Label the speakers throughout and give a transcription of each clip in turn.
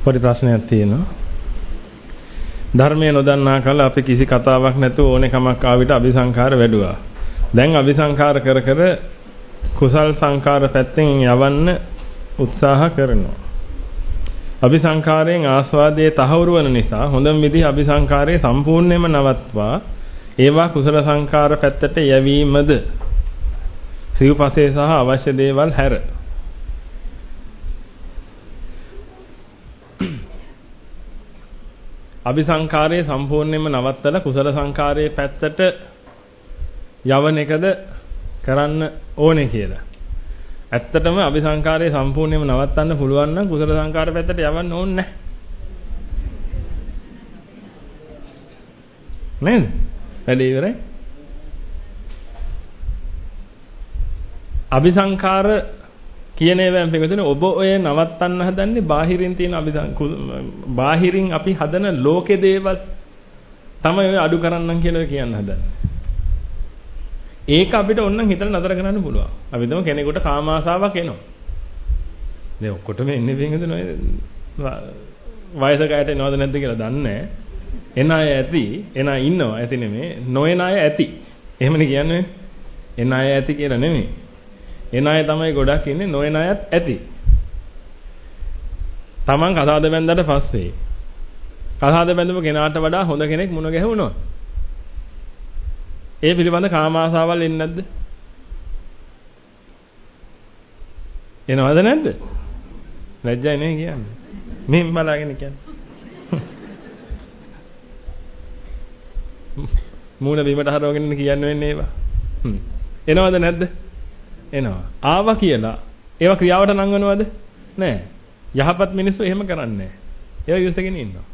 Speaker 1: පොඩි ප්‍රශ්නයක් තියෙනවා. ධර්මයේ නොදන්නා කල අපි කිසි කතාවක් නැතුව ඕනේ කමක් ආවිත අபிසංකාර වැඩුවා. දැන් අபிසංකාර කර කර කුසල් සංකාර පැත්තෙන් යවන්න උත්සාහ කරනවා. අபிසංකාරයෙන් ආස්වාදයේ තහවුරු වන නිසා හොඳම විදිහ අபிසංකාරයේ සම්පූර්ණයෙන්ම නවත්වා ඒවා කුසල සංකාර පැත්තට යැවීමද සිව්පසේ සහ අවශ්‍ය දේවල් හැර අபிසංකාරයේ සම්පූර්ණයෙන්ම නවත්තලා කුසල සංකාරයේ පැත්තට යවන එකද කරන්න ඕනේ කියලා. ඇත්තටම අபிසංකාරයේ සම්පූර්ණයෙන්ම නවත්තන්න පුළුවන් නම් කුසල සංකාර පැත්තට යවන්න ඕනේ නැහැ. නේද? වැඩේ ඉවරයි. අபிසංකාර කියන ඒවායින් පිටුනේ ඔබ ඔය නවත්තන්න හදන්නේ බාහිරින් තියෙන බාහිරින් අපි හදන ලෝකේ දේවල් තමයි ඔය අඩු කරන්නම් කියලා කියන්න හදන්නේ. ඒක අපිට ඕනනම් හිතලා නතර කරන්න පුළුවන්. අපි හිතමු කෙනෙකුට කාම ආසාවක් එනවා. දැන් ඔක්කොටම එන්නේ වෙන්නේ නේද? වයසක අයට එනවද නැද්ද කියලා දන්නේ නැහැ. එන අය ඇති, එන අය ඉන්නවා ඇති නෙමෙයි. නොඑන අය ඇති. එහෙමනේ කියන්නේ. එන අය ඇති කියලා නෙමෙයි. එන අය තමයි ගොඩක් ඉන්නේ, නොඑන අයත් ඇති. Taman කසාද බැන්දට පස්සේ කසාද බැඳපු කෙනාට වඩා හොඳ කෙනෙක් මුණ ගැහුණා. ඒ පිළිබඳ කාම ආසාවල් එන්නේ නැද්ද? එනවද නැද්ද? ලැජ්ජයි නේ කියන්නේ. මෙහෙම බලාගෙන කියන්නේ. මූණ බීමට හරවගෙන කියන්න වෙන්නේ ඒවා. එනවද නැද්ද? එනවා. ආවා කියලා ඒවා ක්‍රියාවට නංවනවද? නෑ. යහපත් මිනිස්සු එහෙම කරන්නේ නෑ. ඒවා ඉවසගෙන ඉන්නවා.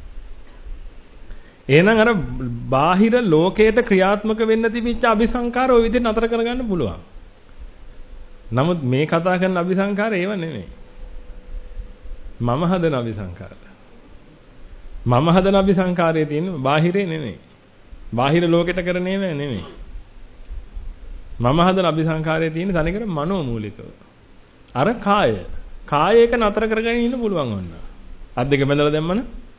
Speaker 1: එහෙනම් අර බාහිර ලෝකයට ක්‍රියාත්මක වෙන්න තිබිච්ච අபிසංකාර ওই විදිහට නතර කරගන්න පුළුවන්. නමුත් මේ කතා කරන අபிසංකාර ඒව නෙමෙයි. මම හදන අபிසංකාර. මම හදන අபிසංකාරයේ තියෙන බාහිරේ නෙමෙයි. බාහිර ලෝකයට කරන ඒවා නෙමෙයි. මම හදන අபிසංකාරයේ තියෙන තනිකර මනෝමූලිකව. අර කාය. කායයක නතර කරගෙන ඉන්න පුළුවන් වන්න. අත් දෙක බැඳලා දැම්මම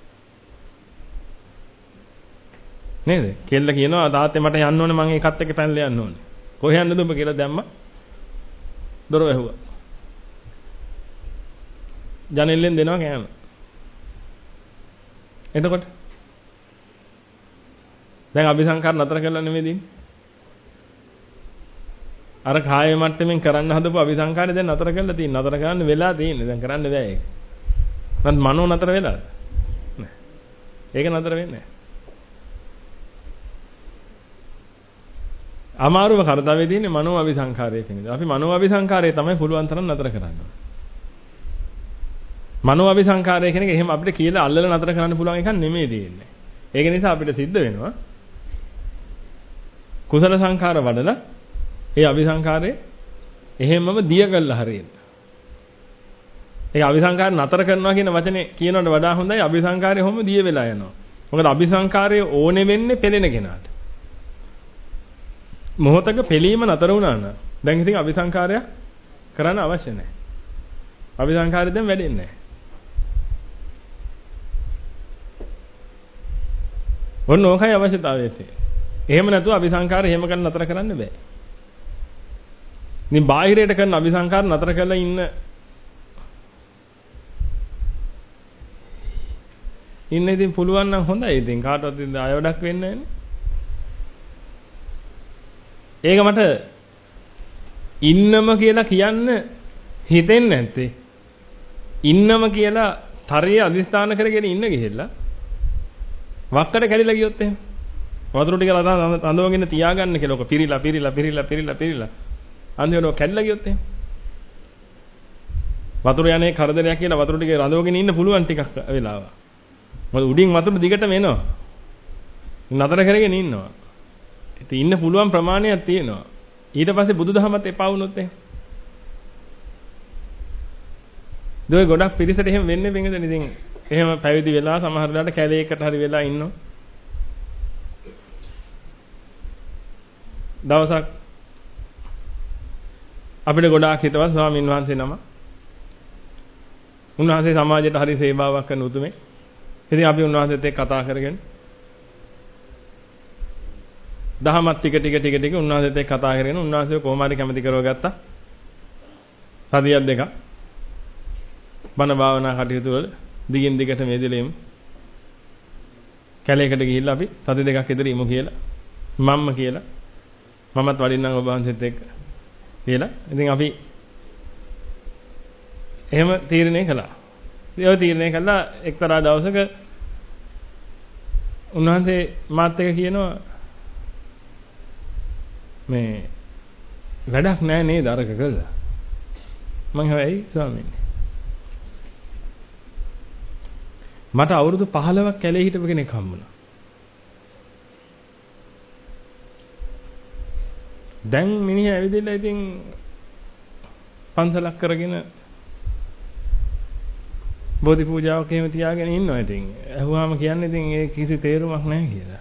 Speaker 1: නේද? කෙල්ල කියනවා තාත්තේ මට යන්න ඕනේ මම ඒකත් එක්ක පැනලා යන්න ඕනේ. කොහෙ යන්නද ඔබ කියලා දැම්ම. දොර වැහුවා. ජනෙල්ලෙන් දෙනවා කෑම. එතකොට දැන් අபிසංකාර නතර කරලා නෙමෙයි දෙන්නේ. අර කාය මට්ටමින් කරන්න හදපු අபிසංකාරය දැන් නතර කරලා තියෙනවා. නතර කරන්න වෙලා තියෙන්නේ. දැන් කරන්න බෑ ඒක. මන් මනෝ නතර වෙලාද? නෑ. ඒක නතර වෙන්නේ නෑ. අමාරුම කාර්යය තියෙන්නේ මනෝ අபிසංකාරයේ කෙනෙක්. අපි මනෝ අபிසංකාරයේ තමයි පුළුවන් තරම් නතර කරන්න ඕනේ. මනෝ අபிසංකාරයේ කෙනෙක් එහෙම අපිට කියලා අල්ලලා නතර කරන්න පුළුවන් එකක් නෙමෙයි තියෙන්නේ. ඒක නිසා අපිට සිද්ධ වෙනවා කුසල සංඛාර වඩලා ඒ අபிසංකාරයේ එහෙමම දිය කළා හරියට. ඒක අபிසංකාර නතර කරනවා කියන වචනේ කියනවට වඩා හොඳයි අபிසංකාරය හැම දිය වෙලා යනවා. මොකද අபிසංකාරය ඕනේ වෙන්නේ පෙළෙන කෙනාට. මොහොතක පෙළීම නතර වුණා නම් දැන් ඉතින් අபிසංකාරය කරන්න අවශ්‍ය නැහැ. අபிසංකාරය දැන් වැඩෙන්නේ නැහැ. ඔන්න ඕකයි අවශ්‍යතාවය තියෙන්නේ. එහෙම නැතුව අபிසංකාරය එහෙම කරන්න නතර කරන්න බෑ. ඉතින් බාහිරයට කරන අபிසංකාර නතර කරලා ඉන්න ඉතින් පුළුවන් නම් හොඳයි. ඉතින් කාටවත් ඉතින් අයවඩක් වෙන්නේ නැහැ. ඒක මට ඉන්නම කියලා කියන්න හිතෙන්නේ නැත්තේ. ඉන්නම කියලා තරයේ අදිස්ථාන කරගෙන ඉන්න ගිහිල්ලා වක්කට කැඩිලා ගියොත් එහෙම වතුර ටික අඳවගෙන තියාගන්න කියලා ඔක පිරිලා අන්තිමට කැඩිලා ගියොත් එහෙම වතුර යන්නේ කරදරයක් කියලා වතුර ටික රඳවගෙන ඉන්න පුළුවන් ටිකක් වෙලාව. මොකද උඩින් වතුර දිගටම එනවා. නතර කරගෙන ඉන්නවා. ඉතින් ඉන්න පුළුවන් ප්‍රමාණයක් තියෙනවා. ඊට පස්සේ බුදුදහමත් එපා වුණොත් එහෙම. දොයි ගොඩක් පිරිසට එහෙම වෙන්නේ වෙනද ඉතින් එහෙම පැවිදි වෙලා සමහර වෙලාවට කැලේකට හරි වෙලා ඉන්නවා. දවසක් අපිට ගොඩාක් හිතවත් ස්වාමීන් වහන්සේ නම උන්වහන්සේ සමාජයට හරි සේවාවක් කරන උතුමේ. ඉතින් අපි උන්වහන්සේත් එක්ක කතා කරගෙන දහමත් ටික උන්වහන්සේත් එක්ක කතා කරගෙන උන්වහන්සේ කොහොම හරි කැමති කරවගත්තා. සතියක් දෙකක් බණ භාවනා කටයුතු වල දිගින් දිගට මේදෙලෙමු. කැලේකට ගිහිල්ලා අපි සති දෙකක් ඉදිරි ඉමු කියලා. මම්ම කියලා. මමත් වඩින්නම් ඔබ වහන්සේත් එක්ක කියලා. ඉතින් අපි එහෙම තීරණය කළා. ඒ තීරණය කළා එක්තරා දවසක උන්වහන්සේ මාත් එක්ක කියනවා මේ වැඩක් නැහැ නේද අරක කළා. මං හැබැයි ස්වාමීනි මට අවුරුදු 15ක් කැලේ හිටපු කෙනෙක් හම්බුණා. දැන් මිනිහා ඇවිදලා ඉතින් පන්සලක් කරගෙන බෝධි පූජාවක් එහෙම තියාගෙන ඉන්නවා ඉතින්. අහුවාම කියන්නේ ඉතින් ඒ කිසි තේරුමක් නැහැ කියලා.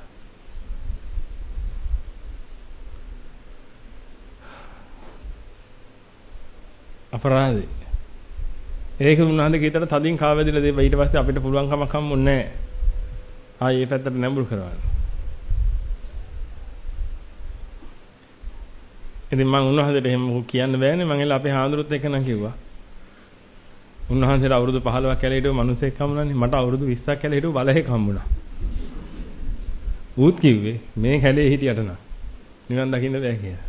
Speaker 1: අපරාධේ. ඒක උන්වහන්සේ කීතර තදින් කාවැදිලා දෙපා ඊට පස්සේ අපිට පුළුවන් කමක් හම්බුන්නේ නැහැ. ආයේ මේ පැත්තට නැඹුරු කරවන්න. ඉතින් මම උන්වහන්සේට එහෙම කියන්න බෑනේ මම එලා අපේ හාමුදුරුවොත් එක්ක නම් කිව්වා. උන්වහන්සේට අවුරුදු 15ක් කැලේ හිටපු මිනිහෙක් හම්බුණානේ මට අවුරුදු 20ක් කැලේ හිටපු බලහෙක් හම්බුණා. ඌත් කිව්වේ මේ කැලේ හිටියට නම් නිවන් දකින්න බෑ කියලා.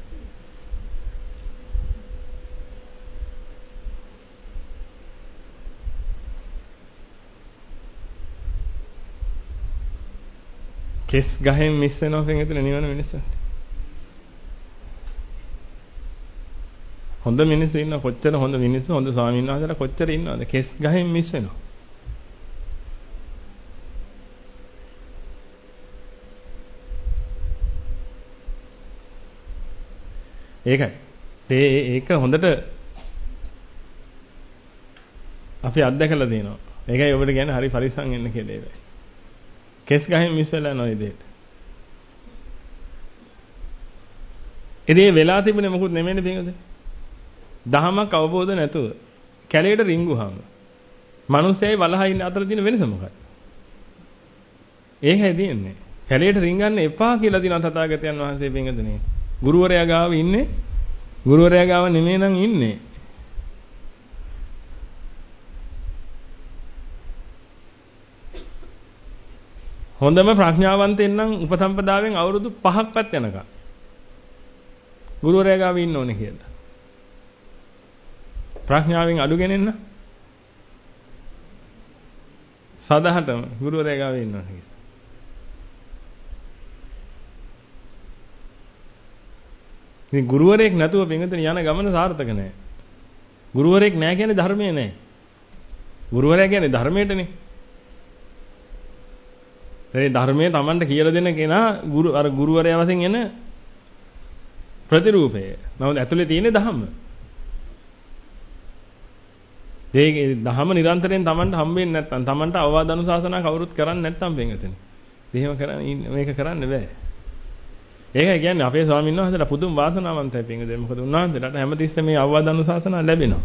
Speaker 1: කෙස් ගහෙන් මිස් වෙනවා කියන නිවන මිනිස්සුන්ට. හොඳ මිනිස්සු ඉන්න කොච්චර හොඳ මිනිස්සු හොඳ ස්වාමීන් වහන්සේලා කොච්චර ඉන්නවද කෙස් ගහෙන් මිස් වෙනවා. ඒකයි. ඒක හොඳට අපි අත්දැකලා තියෙනවා. ඒකයි ඔබට කියන්නේ හරි පරිස්සම් වෙන්න කියලා ඒකයි. කෙස් ගහෙන් මිස් වෙලා යනවා ඉතින්. ඉතින් වෙලා තිබුණේ මොකුත් නෙමෙයිනේ පින්වද? දහමක් අවබෝධ නැතුව කැලේට රිංගුවාම මිනිස්සෙයි වලහා ඉන්න අතර තියෙන වෙනස මොකක්ද? ඒකයි තියෙන්නේ. කැලේට රිංගන්න එපා කියලා දින තථාගතයන් වහන්සේ පින්වදනේ. ගුරුවරයා ගාව ඉන්නේ ගුරුවරයා ගාව නෙමෙයි නම් ඉන්නේ. හොඳම ප්‍රඥාවන්තෙන් නම් උපසම්පදාවෙන් අවුරුදු 5ක්වත් යනකම් ගුරුවරයා ගාව ඉන්න ඕනේ කියලා. ප්‍රඥාවෙන් අඩු ගෙනෙන්න සදාහටම ගුරුවරයා ගාව ඉන්න ඕනේ කියලා. ඉතින් ගුරුවරයෙක් නැතුව පින්විතනි යන ගමන සාර්ථක නැහැ. ගුරුවරයෙක් නැහැ කියන්නේ ධර්මයේ නැහැ. ගුරුවරයා කියන්නේ ධර්මයටනේ. ඒ ධර්මයේ Tamanට කියලා දෙන කෙනා අර ගුරුවරයා වශයෙන් එන ප්‍රතිරූපය. නමුත් ඇතුලේ තියෙන්නේ ධම්ම. ඒ ධම්ම නිරන්තරයෙන් Tamanට හම්බෙන්නේ නැත්නම් Tamanට අවවාද අනුශාසනා කවුරුත් කරන්නේ නැත්නම් පින්විතනි. එහෙම කරන්නේ මේක කරන්න බෑ. ඒකයි කියන්නේ අපේ ස්වාමීන් වහන්සේලා පුදුම වාසනාවන්තයි පින්විතනි. මොකද උන්වහන්සේලාට හැමතිස්සෙම මේ අවවාද අනුශාසනා ලැබෙනවා.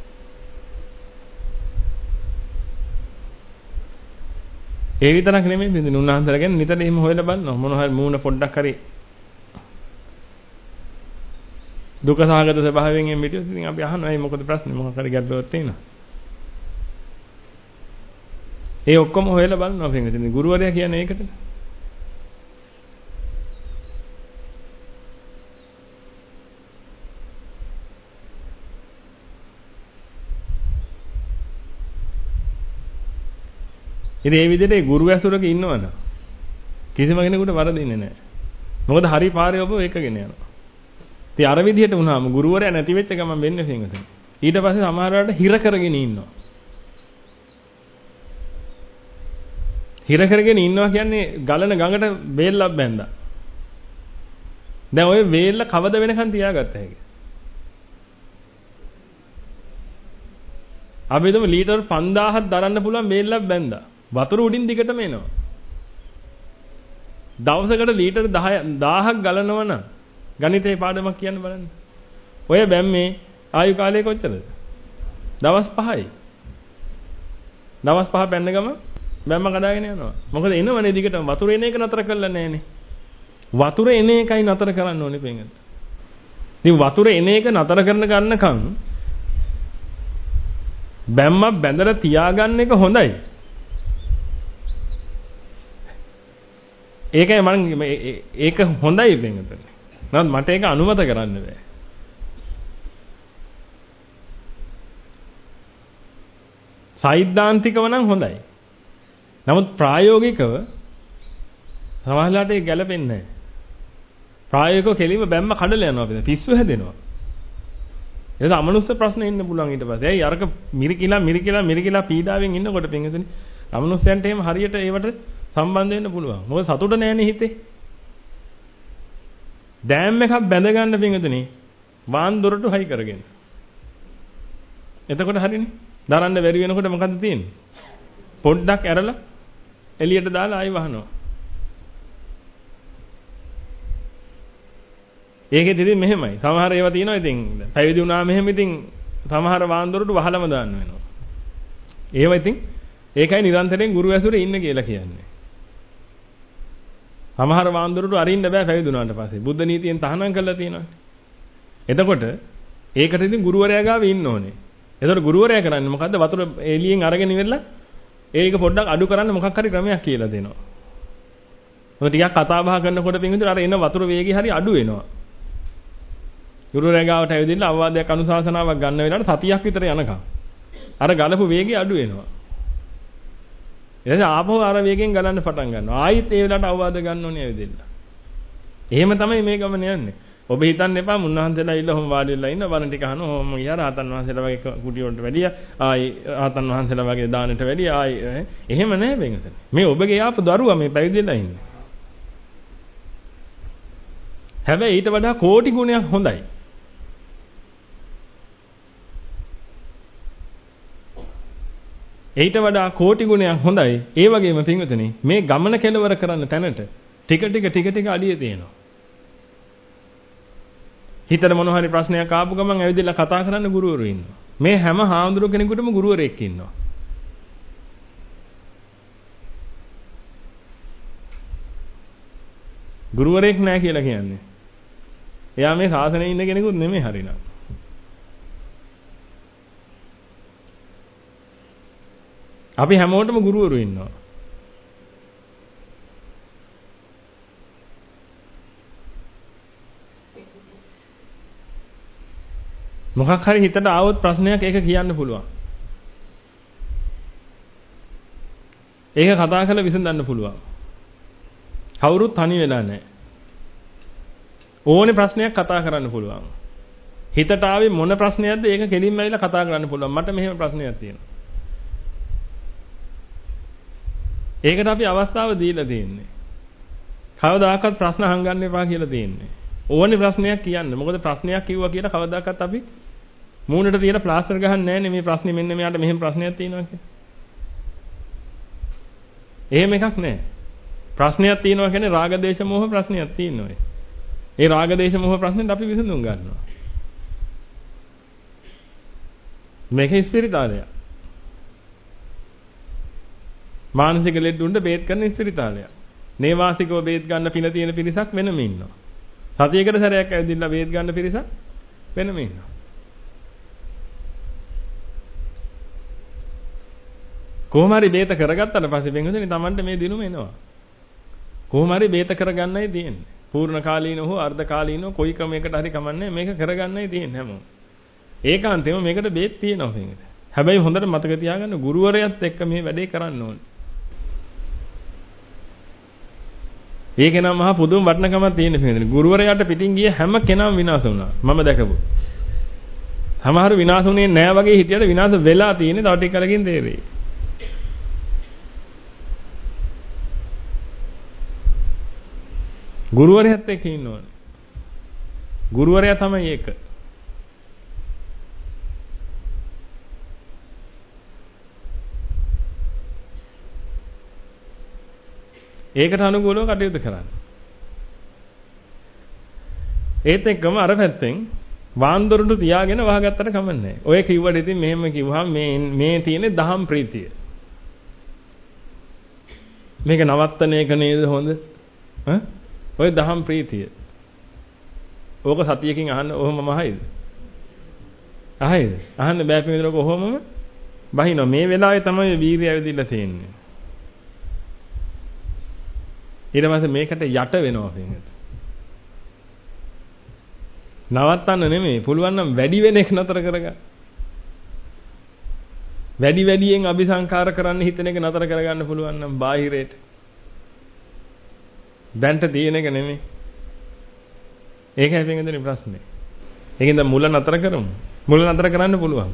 Speaker 1: ඒ විතරක් නෙමෙයි බින්දින උන්වහන්සේලා ගැන නිතර එහෙම හොයලා බලනවා මොන හරි මූණ පොඩ්ඩක් හරි දුක සහගත ස්වභාවයෙන් එම් පිටියොත් ඉතින් අපි අහනවා ඒ මොකද ප්‍රශ්නේ මොකක් හරි ගැටලුවක් තියෙනවා. ඒ ඔක්කොම හොයලා බලනවා බින්දින ගුරුවරයා කියන්නේ ඒකට. ඉතින් මේ විදිහට ගුරු ඇසුරක ඉන්නවනම් කිසිම කෙනෙකුට වරදින්නේ නැහැ. මොකද හරි පාරේ ඔබ එකගෙන යනවා. ඉතින් අර විදිහට වුණාම ගුරුවරයා නැති වෙච්ච ගමන් වෙන්නේ පින්වතුනි. ඊට පස්සේ සමහර වෙලාවට හිර කරගෙන ඉන්නවා. හිර කරගෙන ඉන්නවා කියන්නේ ගලන ගඟට බේල්ලක් බැඳලා. දැන් ওই වේල්ල කවද වෙනකන් තියාගත්ත හැකියි. අපි හිතමු ලීටර් 5000ක් දරන්න පුළුවන් බේල්ලක් බැඳලා. වතුර උඩින් දිගටම එනවා. දවසකට ලීටර් 1000ක් ගලනවා නම් ගණිතේ පාඩමක් කියන්න බලන්න. ඔය බැම්මේ ආයු කාලය කොච්චරද? දවස් 5යි. දවස් 5 පැන්න ගම බැම්ම කඩාගෙන යනවා. මොකද එනවනේ දිගටම වතුර එන එක නතර කරලා නැහැනේ. වතුර එන එකයි නතර කරන්න ඕනේ පෙංගත. ඉතින් වතුර එන එක නතර කරන ගන්නකම් බැම්ම බැඳලා තියාගන්න එක හොඳයි. ඒකයි මම ඒක හොඳයි පෙංගත. නමුත් මට ඒක අනුමත කරන්න බෑ. සෛද්ධාන්තිකව නම් හොඳයි. නමුත් ප්‍රායෝගිකව සමහරවිට ඒක ගැලපෙන්නේ නැහැ. ප්‍රායෝගිකව කෙලිම බැම්ම කඩලා යනවා අපිට. පිස්සු හැදෙනවා. ඒක අමනුෂ්‍ය ප්‍රශ්න ඉන්න පුළුවන් ඊට පස්සේ. ඇයි අරක මිරිකිලා පීඩාවෙන් ඉන්නකොට පින්විතනේ අමනුෂ්‍යයන්ට එහෙම හරියට ඒවට සම්බන්ධ වෙන්න පුළුවන්. මොකද සතුට නැහැනේ හිතේ. ඩෑම් එකක් බැඳ ගන්න පින්විතනේ වාන් දොරටු හයි කරගෙන. එතකොට හරිනේ. දරන්න බැරි වෙනකොට මොකද්ද තියෙන්නේ? පොඩ්ඩක් ඇරලා එළියට දාලා ආයෙ වහනවා. ඒකෙත් ඉතින් මෙහෙමයි. සමහර ඒවා තියෙනවා ඉතින් පැවිදි වුණාම එහෙම ඉතින් සමහර වාන්දරට වහලම දාන්න වෙනවා. ඒවා ඉතින් ඒකයි නිරන්තරයෙන් ගුරු ඇසුරේ ඉන්න කියලා කියන්නේ. සමහර වාන්දරට අරින්න බෑ පැවිදි වුණාට පස්සේ. බුද්ධ නීතියෙන් තහනම් කරලා තියෙනවා. එතකොට ඒකට ඉතින් ගුරුවරයා ගාව ඉන්න ඕනේ. එතකොට ගුරුවරයා කරන්නේ මොකද්ද? වතුර එළියෙන් අරගෙන ඉවෙලා ඒක පොඩ්ඩක් අඩු කරන්න මොකක් හරි ක්‍රමයක් කියලා දෙනවා. මොකද ටිකක් කතා බහ කරනකොට පින්විතර අර එන වතුර වේගය හරි අඩු වෙනවා. ගුරුවරයා ගාවට ඇවිදින්න අවවාදයක් අනුශාසනාවක් ගන්න වෙලාවට සතියක් විතර යනකම් අර ගලපු වේගය අඩු වෙනවා. ඊට ආපහු අර වේගෙන් ගලන්න පටන් ගන්නවා. ආයෙත් ඒ වෙලාවට අවවාද ගන්න ඕනේ ඇවිදින්න. එහෙම තමයි මේ ගමන යන්නේ. ඔබ හිතන්න එපා මුන්නහන්සලා ඉල්ල ඔහොම වාඩි වෙලා ඉන්න බණ ටික අහනවා ඔහොම ගියා රහතන් වහන්සේලා වගේ කුටි වලට වැඩිය ආයි රහතන් වහන්සේලා වගේ දානෙට වැඩිය ආයි එහෙම නැහැ බෙන්ගතන. මේ ඔබගේ ආපු දරුවා මේ පැවිදිලා ඉන්නේ. හැබැයි ඊට වඩා කෝටි ගුණයක් හොඳයි. ඊට වඩා කෝටි ගුණයක් හොඳයි. ඒ වගේම පින්වතුනි මේ ගමන කෙලවර කරන්න තැනට ටික අඩිය තියෙනවා. හිතට මොන හරි ප්‍රශ්නයක් ආපු ගමන් ඇවිදලා කතා කරන්න ගුරුවරු ඉන්නවා. මේ හැම හාමුදුරු කෙනෙකුටම ගුරුවරයෙක් ඉන්නවා. ගුරුවරයෙක් නැහැ කියලා කියන්නේ. එයා මේ ශාසනයේ ඉන්න කෙනෙකුත් නෙමෙයි හරිනම්. අපි හැමෝටම ගුරුවරු ඉන්නවා. මොකක් හරි හිතට ආවොත් ප්‍රශ්නයක් ඒක කියන්න පුළුවන්. ඒක කතා කරලා විසඳන්න පුළුවන්. කවුරුත් තනි වෙලා නැහැ. ඕනේ ප්‍රශ්නයක් කතා කරන්න පුළුවන්. හිතට ආවේ මොන ප්‍රශ්නයක්ද ඒක කෙලින්ම ඇවිල්ලා කතා කරන්න පුළුවන්. මට මෙහෙම ප්‍රශ්නයක් තියෙනවා. ඒකට අපි අවස්ථාව දීලා තියෙන්නේ. කවදාකවත් ප්‍රශ්න අහගන්න එපා කියලා තියෙන්නේ. ඕනේ ප්‍රශ්නයක් කියන්න. මොකද ප්‍රශ්නයක් කිව්වා කියලා කවදාකවත් අපි මූණට තියෙන ප්ලාස්ටර් ගහන්නේ නැහැ නේ මේ ප්‍රශ්නේ මෙන්න මෙයාට මෙහෙම ප්‍රශ්නයක් තියෙනවා කියලා. එහෙම එකක් නැහැ. ප්‍රශ්නයක් තියෙනවා කියන්නේ රාග දේශ මොහ ප්‍රශ්නයක් තියෙනවා. ඒ රාග දේශ මොහ ප්‍රශ්නෙට අපි විසඳුම් ගන්නවා. මේක ස්පිරිතාලයක්. මානසික ලෙඩුන්ට බේත් කරන ස්පිරිතාලයක්. නේවාසිකව බේත් ගන්න පින තියෙන පිරිසක් වෙනම ඉන්නවා. සතියකට සැරයක් ඇවිදින්න බේත් ගන්න පිරිසක් වෙනම ඉන්නවා. කොහොම හරි බේත කරගත්තාට පස්සේ වෙනදෙනේ Tamanට මේ දිනුම එනවා. කොහොම හරි බේත කරගන්නයි තියෙන්නේ. පූර්ණ කාලීන හෝ අර්ධ කාලීනව කොයි ක්‍රමයකට හරි කමන්නේ මේක කරගන්නයි තියෙන්නේ හැමෝම. ඒකාන්තයෙන්ම මේකට බේත් තියෙනවා වෙනද. හැබැයි හොඳට මතක තියාගන්න ගුරුවරයාත් එක්ක මේ වැඩේ කරන්න ඕනේ. ඒක නම් මහා පුදුම වටිනකමක් තියෙන පිළිදෙන. ගුරුවරයාට පිටින් ගිය හැම කෙනාම විනාශ වුණා. මම දැකපු. සමහර විනාශ වුණේ නැහැ වගේ හිටියට විනාශ වෙලා තියෙන්නේ තව ටික කලකින් තේරෙයි. ගුරුවරයාත් එක්ක ඉන්න ඕනේ. ගුරුවරයා තමයි ඒක. ඒකට අනුකූලව කටයුතු කරන්න. ඒත් එක්කම අර පැත්තෙන් වාන්දොරටු තියාගෙන වහගත්තට කමන්නේ. ඔය කිව්වට ඉතින් මෙහෙම කිව්වහම මේ තියෙන්නේ දහම් ප්‍රීතිය. මේක නවත්තන එක නේද හොඳ? ඔය දහම් ප්‍රීතිය. ඕක සතියකින් අහන්න ඔහොමම අහයිද? අහයිද? අහන්න බෑ පිළිදරක ඔහොමම බහිනවා. මේ වෙලාවේ තමයි වීරිය ඇවිදින්න තියෙන්නේ. ඊට පස්සේ මේකට යට වෙනවා පින්වත්. නවත්තන්න නෙමෙයි, පුළුවන් නම් වැඩි වෙන එක නතර කරගන්න. වැඩි වැඩියෙන් අபிසංකාර කරන්න හිතන එක නතර කරගන්න පුළුවන් නම් බාහිරයට. දැන්ට තියෙන එක නෙමෙයි. ඒකයි පින්වත්නි ප්‍රශ්නේ. ඒකෙන්ද මුල නතර කරමු. මුල නතර කරන්න පුළුවන්.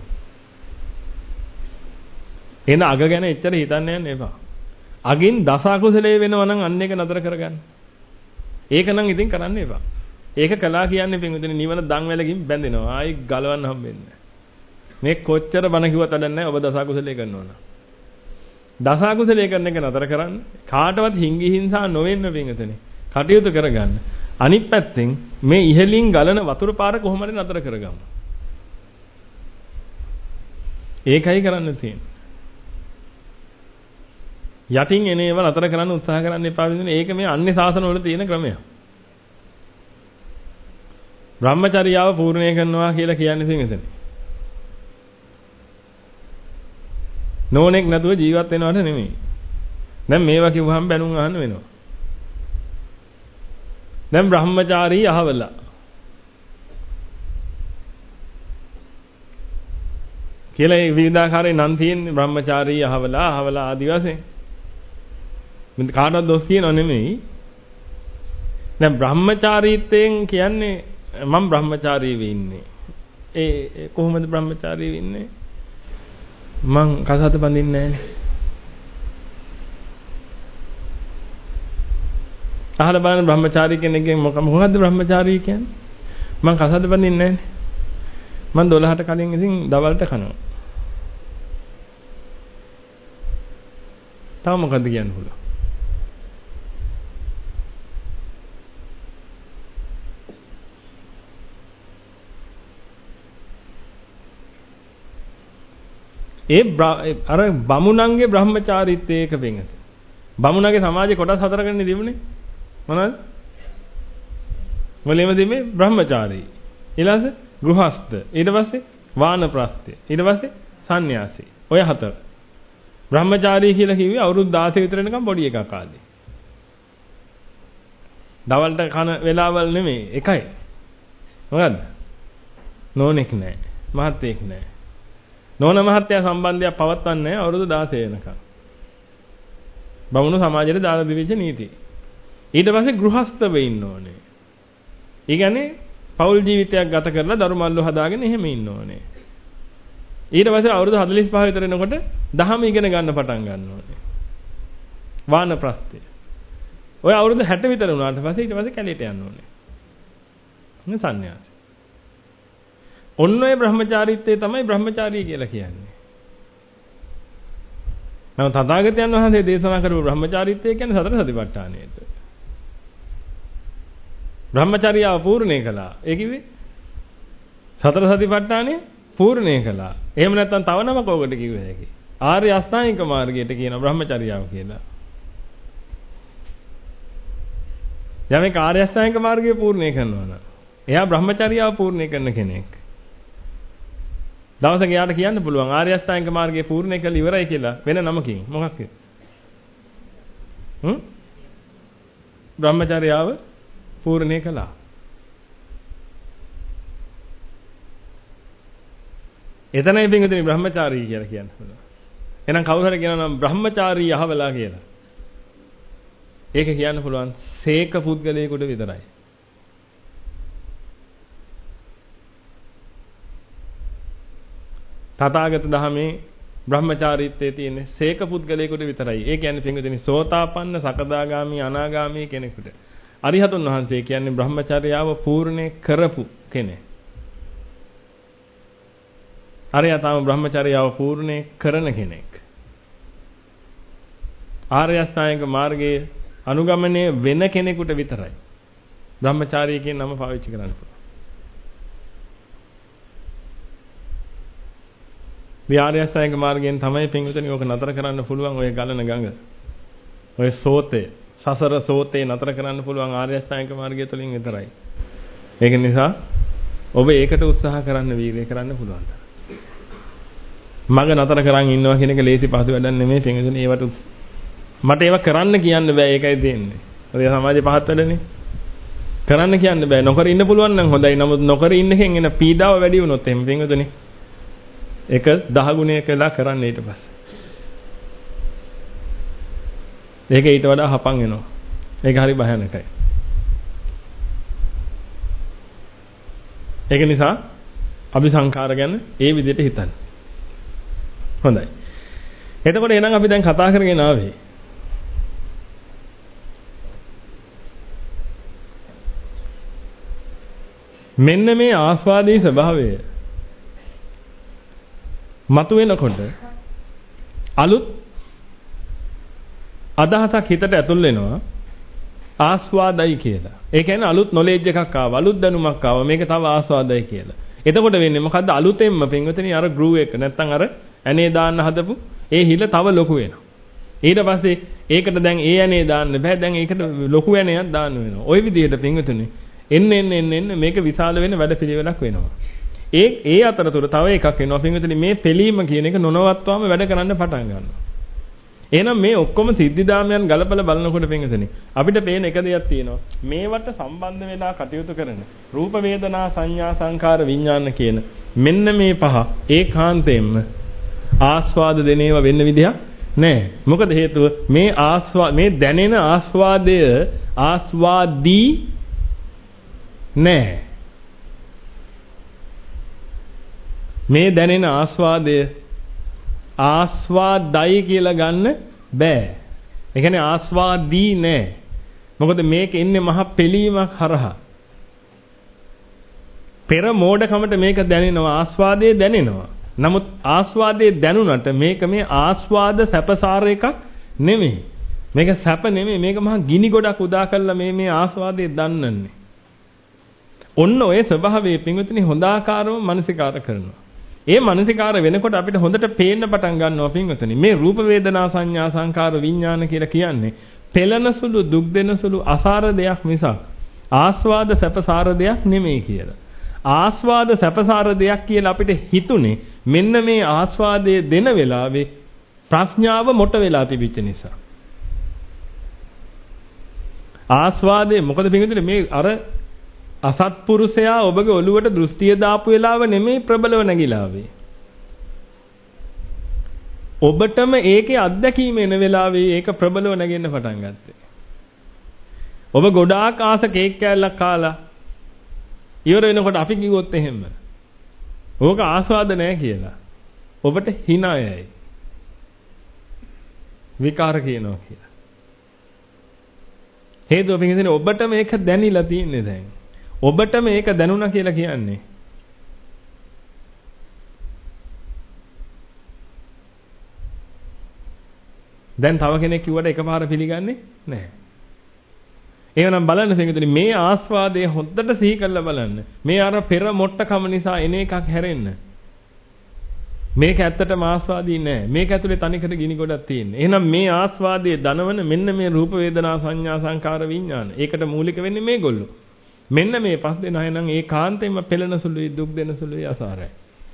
Speaker 1: එහෙනම් අග ගැන එච්චර හිතන්න යන්න එපා. අගින් දස අකුසලයේ වෙනවා නම් අන්න එක නතර කරගන්න. ඒක නම් ඉතින් කරන්න එපා. ඒක කළා කියන්නේ පින්වතුනි නිවන දන් වැලකින් බැඳෙනවා. ආයි ගලවන්න හම්බෙන්නේ නැහැ. මේ කොච්චර බණ කිව්වත් වැඩක් නැහැ ඔබ දස අකුසලයේ කරනවා නම්. දස අකුසලයේ කරන එක නතර කරන්න. කාටවත් හිංගි හිංසා නොවෙන්න පින්වතුනි. කටයුතු කරගන්න. අනිත් පැත්තෙන් මේ ඉහලින් ගලන වතුර පාර කොහොම හරි නතර කරගමු. ඒකයි කරන්න තියෙන්නේ. යටින් එන ඒවා නතර කරන්න උත්සාහ කරන්න එපා විදිහට ඒක මේ අන්‍ය ශාසන වල තියෙන ක්‍රමයක්. බ්‍රහ්මචර්යාව පූර්ණේ කරනවා කියලා කියන්නේ පින්වතුනි. නෝනෙක් නැතුව ජීවත් වෙනවට නෙමෙයි. දැන් මේවා කිව්වහම බැනුම් අහන්න වෙනවා. දැන් බ්‍රහ්මචාරී අහවලා. කියලා ඒ විවිධාකාරයේ නම් තියෙන්නේ බ්‍රහ්මචාරී අහවලා ආදි වශයෙන්. කාටවත් දොස් කියනව නෙමෙයි. දැන් බ්‍රහ්මචාරීත්වයෙන් කියන්නේ මම බ්‍රහ්මචාරී වෙන්නේ. ඒ කොහොමද බ්‍රහ්මචාරී වෙන්නේ? මං කසාද බඳින්නේ නැහැනේ. අහලා බලන්න බ්‍රහ්මචාරී කෙනෙක්ගෙන් මොකද්ද බ්‍රහ්මචාරී කියන්නේ? මං කසාද බඳින්නේ නැහැනේ. මං 12ට කලින් ඉතින් දවල්ට කනවා. තව මොකද්ද කියන්න පුළුවන්? අර බමුණන්ගේ බ්‍රහ්මචාරීත්වයේ එක වෙනත. බමුණගේ සමාජයේ කොටස් හතරකනේ තිබුණේ. මොනවද? මොලේම දෙමේ බ්‍රහ්මචාරී. ඊළඟට ගෘහස්ත. ඊට පස්සේ වානප්‍රස්ථය. ඊට පස්සේ සන්න්‍යාසී. ඔය හතර. බ්‍රහ්මචාරී කියලා කිව්වේ අවුරුදු 16 විතර වෙනකම් පොඩි එකක් කාලේ. දවල්ට කන වෙලාවල් නෙමෙයි එකයි. මොකද්ද? නෝනෙක් නැහැ. මහත්තයෙක් නැහැ. නෝන මහත්තයා සම්බන්ධයක් පවත්වන්නේ අවුරුදු 16 වෙනකම්. බමුණු සමාජයට දාලා දෙවිච්ච නීති. ඊට පස්සේ ගෘහස්ත වෙන්න ඕනේ. ඒ කියන්නේ පෞල් ජීවිතයක් ගත කරලා දරු මල්ලු හදාගෙන එහෙම ඉන්න ඕනේ. ඊට පස්සේ අවුරුදු 45 විතර එනකොට දහම ඉගෙන ගන්න පටන් ගන්න ඕනේ. වානප්‍රස්ථය. ඔය අවුරුදු 60 විතර වුණාට පස්සේ ඊට පස්සේ කැලේට යන්න ඕනේ. සන්න්‍යාසි. ඔන්න ඔය බ්‍රහ්මචාරීත්වය තමයි බ්‍රහ්මචාරී කියලා කියන්නේ. නමුත් තථාගතයන් වහන්සේ දේශනා කරපු බ්‍රහ්මචාරීත්වය කියන්නේ සතර සතිපට්ඨානයට. බ්‍රහ්මචර්යාව පූර්ණේ කළා. ඒ කිව්වේ සතර සතිපට්ඨානය පූර්ණේ කළා. එහෙම නැත්නම් තව නමක ඔකට කිව්වේ හැකි. ආර්ය අෂ්ටාංගික මාර්ගයට කියන බ්‍රහ්මචර්යාව කියලා. යමෙක් ආර්ය අෂ්ටාංගික මාර්ගය පූර්ණේ කරනවා නම් එයා බ්‍රහ්මචර්යාව පූර්ණේ කරන කෙනෙක්. දවසක යාට කියන්න පුළුවන් ආර්ය අෂ්ටාංගික මාර්ගය පූර්ණේ කළ ඉවරයි කියලා වෙන නමකින් මොකක්ද? බ්‍රහ්මචර්යාව පූර්ණේ කළා. එතනයි පින්වතුනි බ්‍රහ්මචාරී කියලා කියන්න පුළුවන්. එහෙනම් කවුරු හරි කියනවා නම් බ්‍රහ්මචාරී අහවලා කියලා. ඒක කියන්න පුළුවන් සීක පුද්ගලයෙකුට විතරයි. තථාගත ධහමේ බ්‍රහ්මචාරීත්වයේ තියෙන සීක පුද්ගලයෙකුට විතරයි. ඒ කියන්නේ පින්වතුනි සෝතාපන්න, සකදාගාමි, අනාගාමි කෙනෙකුට. අරිහතුන් වහන්සේ කියන්නේ බ්‍රහ්මචර්යාව පූර්ණේ කරපු කෙනෙක්. අරයා තාම බ්‍රහ්මචර්යාව පූර්ණේ කරන කෙනෙක්. ආර්ය අෂ්ටාංගික මාර්ගයේ අනුගමනය වෙන කෙනෙකුට විතරයි බ්‍රහ්මචාරී කියන නම පාවිච්චි කරන්න පුළුවන්. ආර්ය අෂ්ටාංගික මාර්ගයෙන් තමයි පින්විතනි ඕක නතර කරන්න පුළුවන් ඔය ගලන ගඟ. ඔය සෝතේ සසර සෝතේ නතර කරන්න පුළුවන් ආර්ය අෂ්ටාංගික මාර්ගය තුළින් විතරයි. ඒක නිසා ඔබ ඒකට උත්සාහ කරන්න වීර්යය කරන්න පුළුවන්. මග නතර කරන් ඉන්නවා කියන එක ලේසි පහසු වැඩක් නෙමෙයි. පින්විතනේ ඒවට මට ඒවා කරන්න කියන්න බෑ. ඒකයි තියෙන්නේ. ඔය සමාජයේ පහත් වැඩනේ. කරන්න කියන්න බෑ. නොකර ඉන්න පුළුවන් නම් හොඳයි. නමුත් නොකර ඉන්න එකෙන් එන පීඩාව වැඩි වුණොත් එහෙම පින්විතනේ. ඒක 10 ගුණයක් වෙලා කරන්න ඊට පස්සේ. ඒක ඊට වඩා හපන් වෙනවා. ඒක හරි භයානකයි. ඒක නිසා අபிසංකාර ගැන ඒ විදිහට හිතන්න. හොඳයි. එතකොට එහෙනම් අපි දැන් කතා කරගෙන ආවේ මෙන්න මේ ආස්වාදී ස්වභාවය මතුවෙනකොට අලුත් අදහසක් හිතට ඇතුල් වෙනවා ආස්වාදයි කියලා. ඒ කියන්නේ අලුත් නොලෙජ් එකක් ආවා, අලුත් දැනුමක් ආවා. මේක තව ආස්වාදයි කියලා. එතකොට වෙන්නේ මොකද්ද? අලුතෙන්ම පින්වතුනි අර ගෲව් එක නැත්තම් අර ඇනේ දාන්න හදපු ඒ හිල තව ලොකු වෙනවා. ඊට පස්සේ ඒකට දැන් ඒ ඇනේ දාන්න බෑ. දැන් ඒකට ලොකු ඇනයක් දාන්න වෙනවා. ওই විදිහට පින්වතුනි එන්න මේක විශාල වෙන වැඩපිළිවෙලක් වෙනවා. ඒ අතරතුර තව එකක් වෙනවා පින්වතුනි මේ පෙලීම කියන එක නොනවත්වාම වැඩ කරන්න පටන් ගන්නවා. එහෙනම් මේ ඔක්කොම සිද්ධිදාමයන් ගලපලා බලනකොට පින්වතුනි අපිට පේන එක දෙයක් තියෙනවා. මේවට සම්බන්ධ වෙලා කටයුතු කරන රූප වේදනා සංඥා සංකාර විඥාන කියන මෙන්න මේ පහ ඒකාන්තයෙන්ම ආස්වාද දෙන ඒවා වෙන්න විදියක් නැහැ. මොකද හේතුව මේ දැනෙන ආස්වාදය ආස්වාදී නැහැ. මේ දැනෙන ආස්වාදය ආස්වාදයි කියලා ගන්න බෑ. ඒ කියන්නේ ආස්වාදී නෑ. මොකද මේක ඉන්නේ මහ පෙලීමක් හරහා. පෙර මෝඩකමට මේක දැනෙනවා ආස්වාදයේ දැනෙනවා. නමුත් ආස්වාදයේ දැනුණට මේක මේ ආස්වාද සැපසාර එකක් නෙමෙයි. මේක සැප නෙමෙයි. මේක මහ ගිනි ගොඩක් උදා කරලා මේ ආස්වාදයේ දන්නන්නේ. ඔන්න ඔය ස්වභාවයේ පින්විතනි හොඳාකාරව මනසිකාර කරනවා. ඒ මනසිකාර වෙනකොට අපිට හොඳට පේන්න පටන් ගන්නවා පින්වතුනි මේ රූප වේදනා සංඥා සංකාර විඥාන කියලා කියන්නේ පෙළන සුළු දුක් දෙන සුළු අසාර දෙයක් මිසක් ආස්වාද සැපසාර දෙයක් නෙමෙයි කියලා. ආස්වාද සැපසාර දෙයක් කියලා අපිට හිතුනේ මෙන්න මේ ආස්වාදයේ දෙන වෙලාවේ ප්‍රඥාව මොට වෙලා තිබිච්ච නිසා. ආස්වාදයේ මොකද පින්වතුනි මේ අර අසත්පුරුෂයා ඔබගේ ඔළුවට දෘෂ්ටිය දාපු වෙලාව නෙමෙයි ප්‍රබලව නැగిලා ආවේ. ඔබටම ඒකේ අත්දැකීම එන වෙලාවේ ඒක ප්‍රබලව නැගෙන්න පටන් ගත්තේ. ඔබ ගොඩාක් ආස කේක් කෑල්ලක් කාලා ඉවර වෙනකොට අපි කිව්වොත් එහෙම. ඕක ආස්වාද නැහැ කියලා. ඔබට hina යයි. විකාර කියනවා කියලා. හේතුව පිටින් ඔබට මේක දැනිලා තියෙන්නේ දැන්. ඔබට මේක දැනුණා කියලා කියන්නේ දැන් තව කෙනෙක් කිව්වට එකපාර පිළිගන්නේ නැහැ. එහෙනම් බලන්න පිටුතුනි මේ ආස්වාදයේ හොද්දට සිහි කරලා බලන්න. මේ අර පෙර මොට්ටකම නිසා එන එකක් හැරෙන්න. මේක ඇත්තටම ආස්වාදී නෑ. මේක ඇතුලේ තනිකර ගිනි ගොඩක් තියෙන්නේ. එහෙනම් මේ ආස්වාදයේ දනවන මෙන්න මේ රූප වේදනා සංඥා සංකාර විඥාන. ඒකට මූලික වෙන්නේ මේගොල්ලෝ. මෙන්න මේ පස් දෙනා එනං ඒකාන්තයෙන්ම පෙළෙන සුළුයි දුක් දෙන සුළුයි අසාරයි.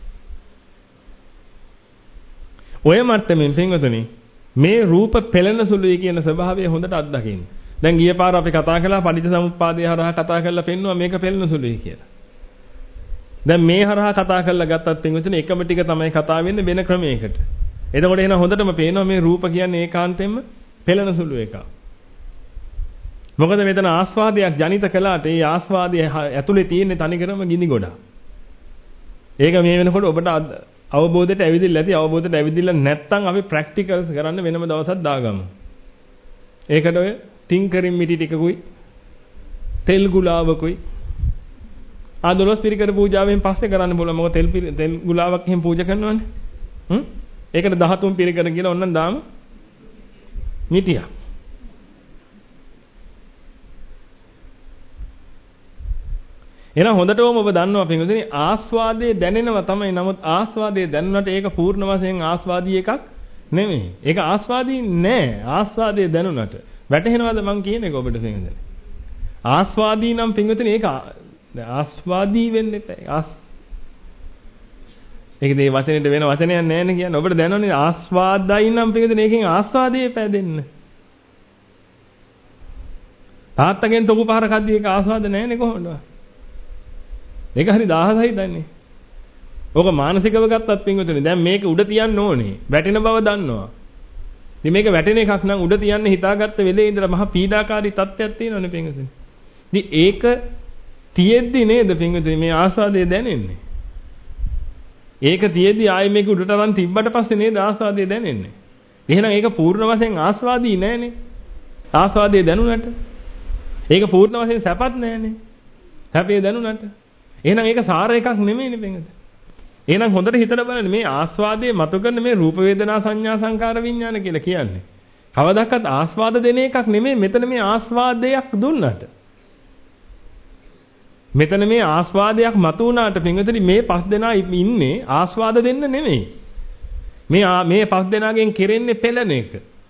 Speaker 1: ඔය මට්ටමින් පින්වතුනි මේ රූප පෙළෙන සුළුයි කියන ස්වභාවය හොඳට අත්දකින්න. දැන් ගිය පාර අපි කතා කළා පටිච්චසමුප්පාදය හරහා කතා කරලා පෙන්නුවා මේක පෙළෙන සුළුයි කියලා. දැන් මේ හරහා කතා කරලා ගත්තත් පින්වතුනි එකම ටික තමයි කතා වෙන්නේ වෙන ක්‍රමයකට. එතකොට එහෙනම් හොඳටම පේනවා මේ රූප කියන්නේ ඒකාන්තයෙන්ම පෙළෙන සුළු එකක්. මොකද මෙතන ආස්වාදයක් ජනිත කළාට ඒ ආස්වාදය ඇතුලේ තියෙන තනිකරම ගිනි ගොඩක්. ඒක මේ වෙනකොට ඔබට අවබෝධයට ඇවිදින්න ඇති අවබෝධයට ඇවිදින්න නැත්නම් අපි ප්‍රැක්ටිකල්ස් කරන්න වෙනම දවසක් දාගමු. ඒකට ඔය ටින්කරින් මිටි ටිකකුයි තෙල් ගුලාවකුයි ආදොලස් පිරිකර පූජාවෙන් පස්සේ කරන්න පුළුවන්. මොකද තෙල් ගුලාවක් එහෙම පූජා කරනවනේ. ඒකට 13 පිරිකර කියලා ඕනනම් දාමු මිටියක්. එහෙනම් හොඳටම ඔබ දන්නවා පින්වතුනි ආස්වාදයේ දැනෙනවා තමයි. නමුත් ආස්වාදයේ දැනුණාට ඒක පූර්ණ වශයෙන් ආස්වාදී එකක් නෙමෙයි. ඒක ආස්වාදී නෑ. ආස්වාදයේ දැනුණට. වැටහෙනවද මං කියන එක ඔබට පින්වතුනි? ආස්වාදී නම් පින්වතුනි ඒක ආස්වාදී වෙන්න එපා. ඒකද මේ වචනෙට වෙන වචනයක් නෑනේ කියන්නේ. ඔබට දැනන්නේ ආස්වාදයි නම් පින්වතුනි ඒකෙන් ආස්වාදයේ පැදෙන්න. තාත්තගෙන් තොපු පහර කද්දී ඒක ආස්වාද නෑනේ කොහොමද? ඒක හරි 1000යි දන්නේ. ඕක මානසිකව ගත්තත් පින්වතුනි දැන් මේක උඩ තියන්න ඕනේ. වැටෙන බව දන්නවා. ඉතින් මේක වැටෙන එකක් නම් උඩ තියන්න හිතාගත්ත වෙලේ ඉඳලා මහා පීඩාකාරී තත්ත්වයක් තියෙනවනේ පින්වතුනි. ඉතින් ඒක තියෙද්දි නේද පින්වතුනි මේ ආස්වාදය දැනෙන්නේ. ඒක තියෙද්දි ආයේ මේක උඩට අරන් තිබ්බට පස්සේ නේද ආස්වාදය දැනෙන්නේ. එහෙනම් ඒක පූර්ණ වශයෙන් ආස්වාදී නෑනේ. ආස්වාදයේ දැනුණට. ඒක පූර්ණ වශයෙන් සැපත් නෑනේ. සැපේ දැනුණට. එහෙනම් ඒක සාර එකක් නෙමෙයිනේ පින්වතුනි. එහෙනම් හොඳට හිතලා බලන්න මේ ආස්වාදයේ මතු කරන මේ රූප වේදනා සංඥා සංකාර විඥාන කියලා කියන්නේ. කවදාවත් ආස්වාද දෙන එකක් නෙමෙයි මෙතන මේ ආස්වාදයක් දුන්නට. මෙතන මේ ආස්වාදයක් මතු වුණාට පින්වතුනි මේ පස් දෙනා ඉන්නේ ආස්වාද දෙන්න නෙමෙයි. මේ පස් දෙනාගෙන් කෙරෙන්නේ පෙළන එක.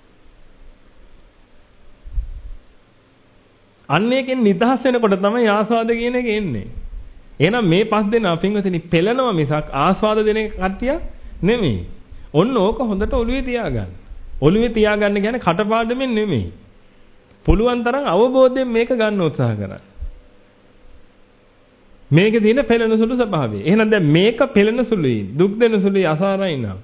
Speaker 1: අන්න එකෙන් නිදහස් වෙනකොට තමයි ආස්වාද කියන එක එන්නේ. එහෙනම් මේ පස් දෙනා පින්වතුනි පෙළනවා මිසක් ආස්වාද දෙන කට්ටිය නෙමෙයි. ඔන්න ඕක හොඳට ඔළුවේ තියාගන්න. ඔළුවේ තියාගන්න කියන්නේ කටපාඩමින් නෙමෙයි. පුළුවන් තරම් අවබෝධයෙන් මේක ගන්න උත්සාහ කරන්න. මේකේ තියෙන පෙළෙන සුළු ස්වභාවය. එහෙනම් දැන් මේක පෙළෙන සුළුයි, දුක් දෙන සුළුයි, අසාරයි නම්.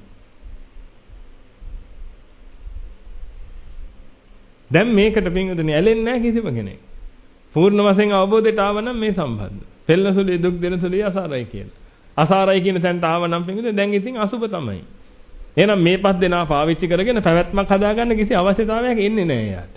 Speaker 1: දැන් මේකට පින්වතුනි ඇලෙන්නේ නැහැ කිසිම කෙනෙක්. පූර්ණ වශයෙන් අවබෝධයට ආවනම් මේ සම්බන්ධ. පෙළෙන සුළුයි, දුක් දෙන සුළුයි, අසාරයි කියලා. අසාරයි කියන තැනට ආවනම් පින්වතුනි දැන් ඉතින් අසුබ තමයි. එහෙනම් මේ පස් දෙනා පාවිච්චි කරගෙන පැවැත්මක් හදාගන්න කිසි අවශ්‍යතාවයක් එන්නේ නැහැ යාට.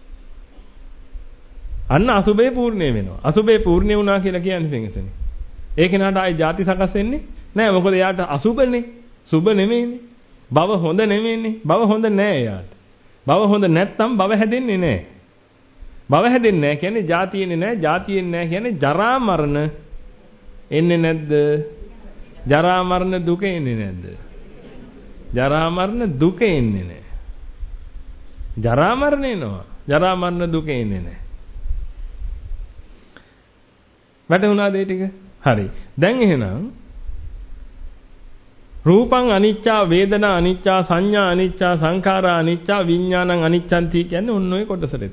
Speaker 1: අන්න අසුබේ පූර්ණේ වෙනවා. අසුබේ පූර්ණේ වුණා කියලා කියන්නේ පින්වතුනි. ඒ කෙනාට ආයි ಜಾති සකස් වෙන්නේ නැහැ. මොකද යාට අසුබනේ. සුබ නෙමෙයිනේ. භව හොඳ නෙමෙයිනේ. භව හොඳ නෑ යාට. භව හොඳ නැත්තම් භව හැදෙන්නේ නැහැ. භව හැදෙන්නේ නැහැ කියන්නේ ಜಾතියෙන්නේ නැහැ. ಜಾතියෙන්නේ නැහැ කියන්නේ ජරා මරණ එන්නේ නැද්ද? ජරා මරණ දුක එන්නේ නැද්ද? ජරා මරණ දුක එන්නේ නැහැ. ජරා මරණ එනවා. ජරා මරණ දුක එන්නේ නැහැ. වැටුණාද ඒ ටික? හරි. දැන් එහෙනම් රූපං අනිච්චා වේදනා අනිච්චා සංඥා අනිච්චා සංඛාරා අනිච්චා විඥානං අනිච්ඡන්ති කියන්නේ ඔන්න ඔය කොටසට.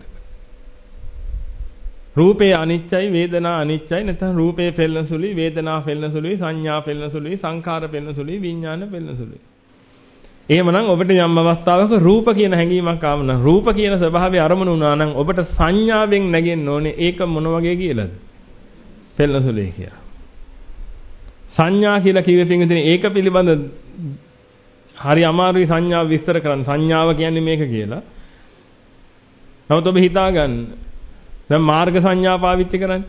Speaker 1: රූපේ අනිච්චයි වේදනා අනිච්චයි නැත්නම් රූපේ පෙළෙන සුළුයි වේදනා පෙළෙන සුළුයි සංඥා පෙළෙන සුළුයි සංඛාර පෙළෙන සුළුයි විඥාන පෙළෙන සුළුයි. එහෙමනම් ඔබට යම් අවස්ථාවක රූප කියන හැඟීමක් ආව නම් රූප කියන ස්වභාවය අරමුණු වුණා නම් ඔබට සංඥාවෙන් නැගෙන්න ඕනේ ඒක මොන වගේ කියලාද? පෙළෙන සුළුයි කියලා. සංඥා කියලා කිව්වේ පින්විතනේ ඒක පිළිබඳ හරි අමාරුයි සංඥාව විස්තර කරන්න. සංඥාව කියන්නේ මේක කියලා. නමුත් ඔබ හිතා ගන්න. දැන් මාර්ග සංඥා පාවිච්චි කරන්නේ.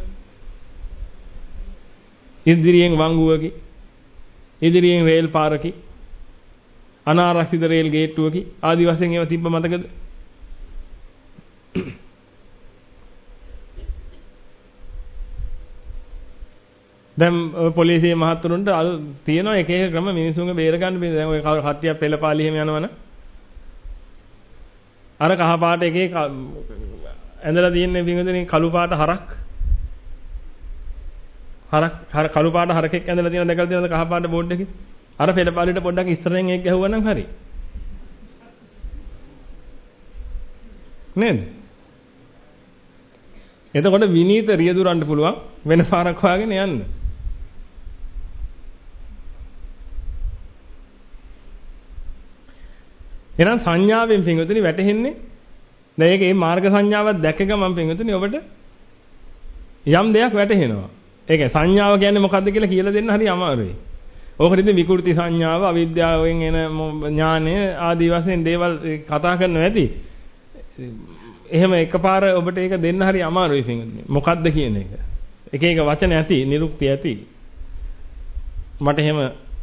Speaker 1: ඉදිරියෙන් වංගුවකි. ඉදිරියෙන් රේල් පාරකි. අනාරක්ෂිත රේල් ගේට්ටුවකි. ආදි වශයෙන් ඒවා තිබ්බ මතකද? දැන් පොලිසිය මහතුරුන්ට තියෙනවා එක එක ක්‍රම මිනිසුන්ගේ බේර ගන්න බෑ. දැන් ඔය කට්ටිය පෙළපාලි එහෙම යනවනේ. අර කහ පාට එකේ ඇඳලා තියෙන පින්වතුනි කළු පාට හරක් කළු පාට හරකෙක් ඇඳලා තියෙන දැකලා තියෙනවද කහ පාට බෝඩ් එකේ? අර පෙළපාලියට පොඩ්ඩක් ඉස්සරහෙන් එක ගැහුවා නම් හරි. නේද? එතකොට විනීත රියදුරන්න පුළුවන් වෙන පාරක් හොයාගෙන යන්න. එහෙනම් සංඥාවෙන් පින්වතුනි වැටෙන්නේ දැන් ඒකේ මාර්ග සංඥාවක් දැක්ක ගමන් පින්වතුනි ඔබට යම් දෙයක් වැටහෙනවා. ඒක සංඥාව කියන්නේ මොකක්ද කියලා දෙන්න හරි අමාරුයි. ඕකට ඉතින් විකෘති සංඥාව, අවිද්‍යාවෙන් එන ඥානය ආදී වශයෙන් දේවල් කතා කරනවා ඇති. එහෙම එකපාර ඔබට ඒක දෙන්න හරි අමාරුයි පින්වතුනි. මොකක්ද කියන එක. එක එක වචන ඇති, නිරුක්ති ඇති. මට එහෙම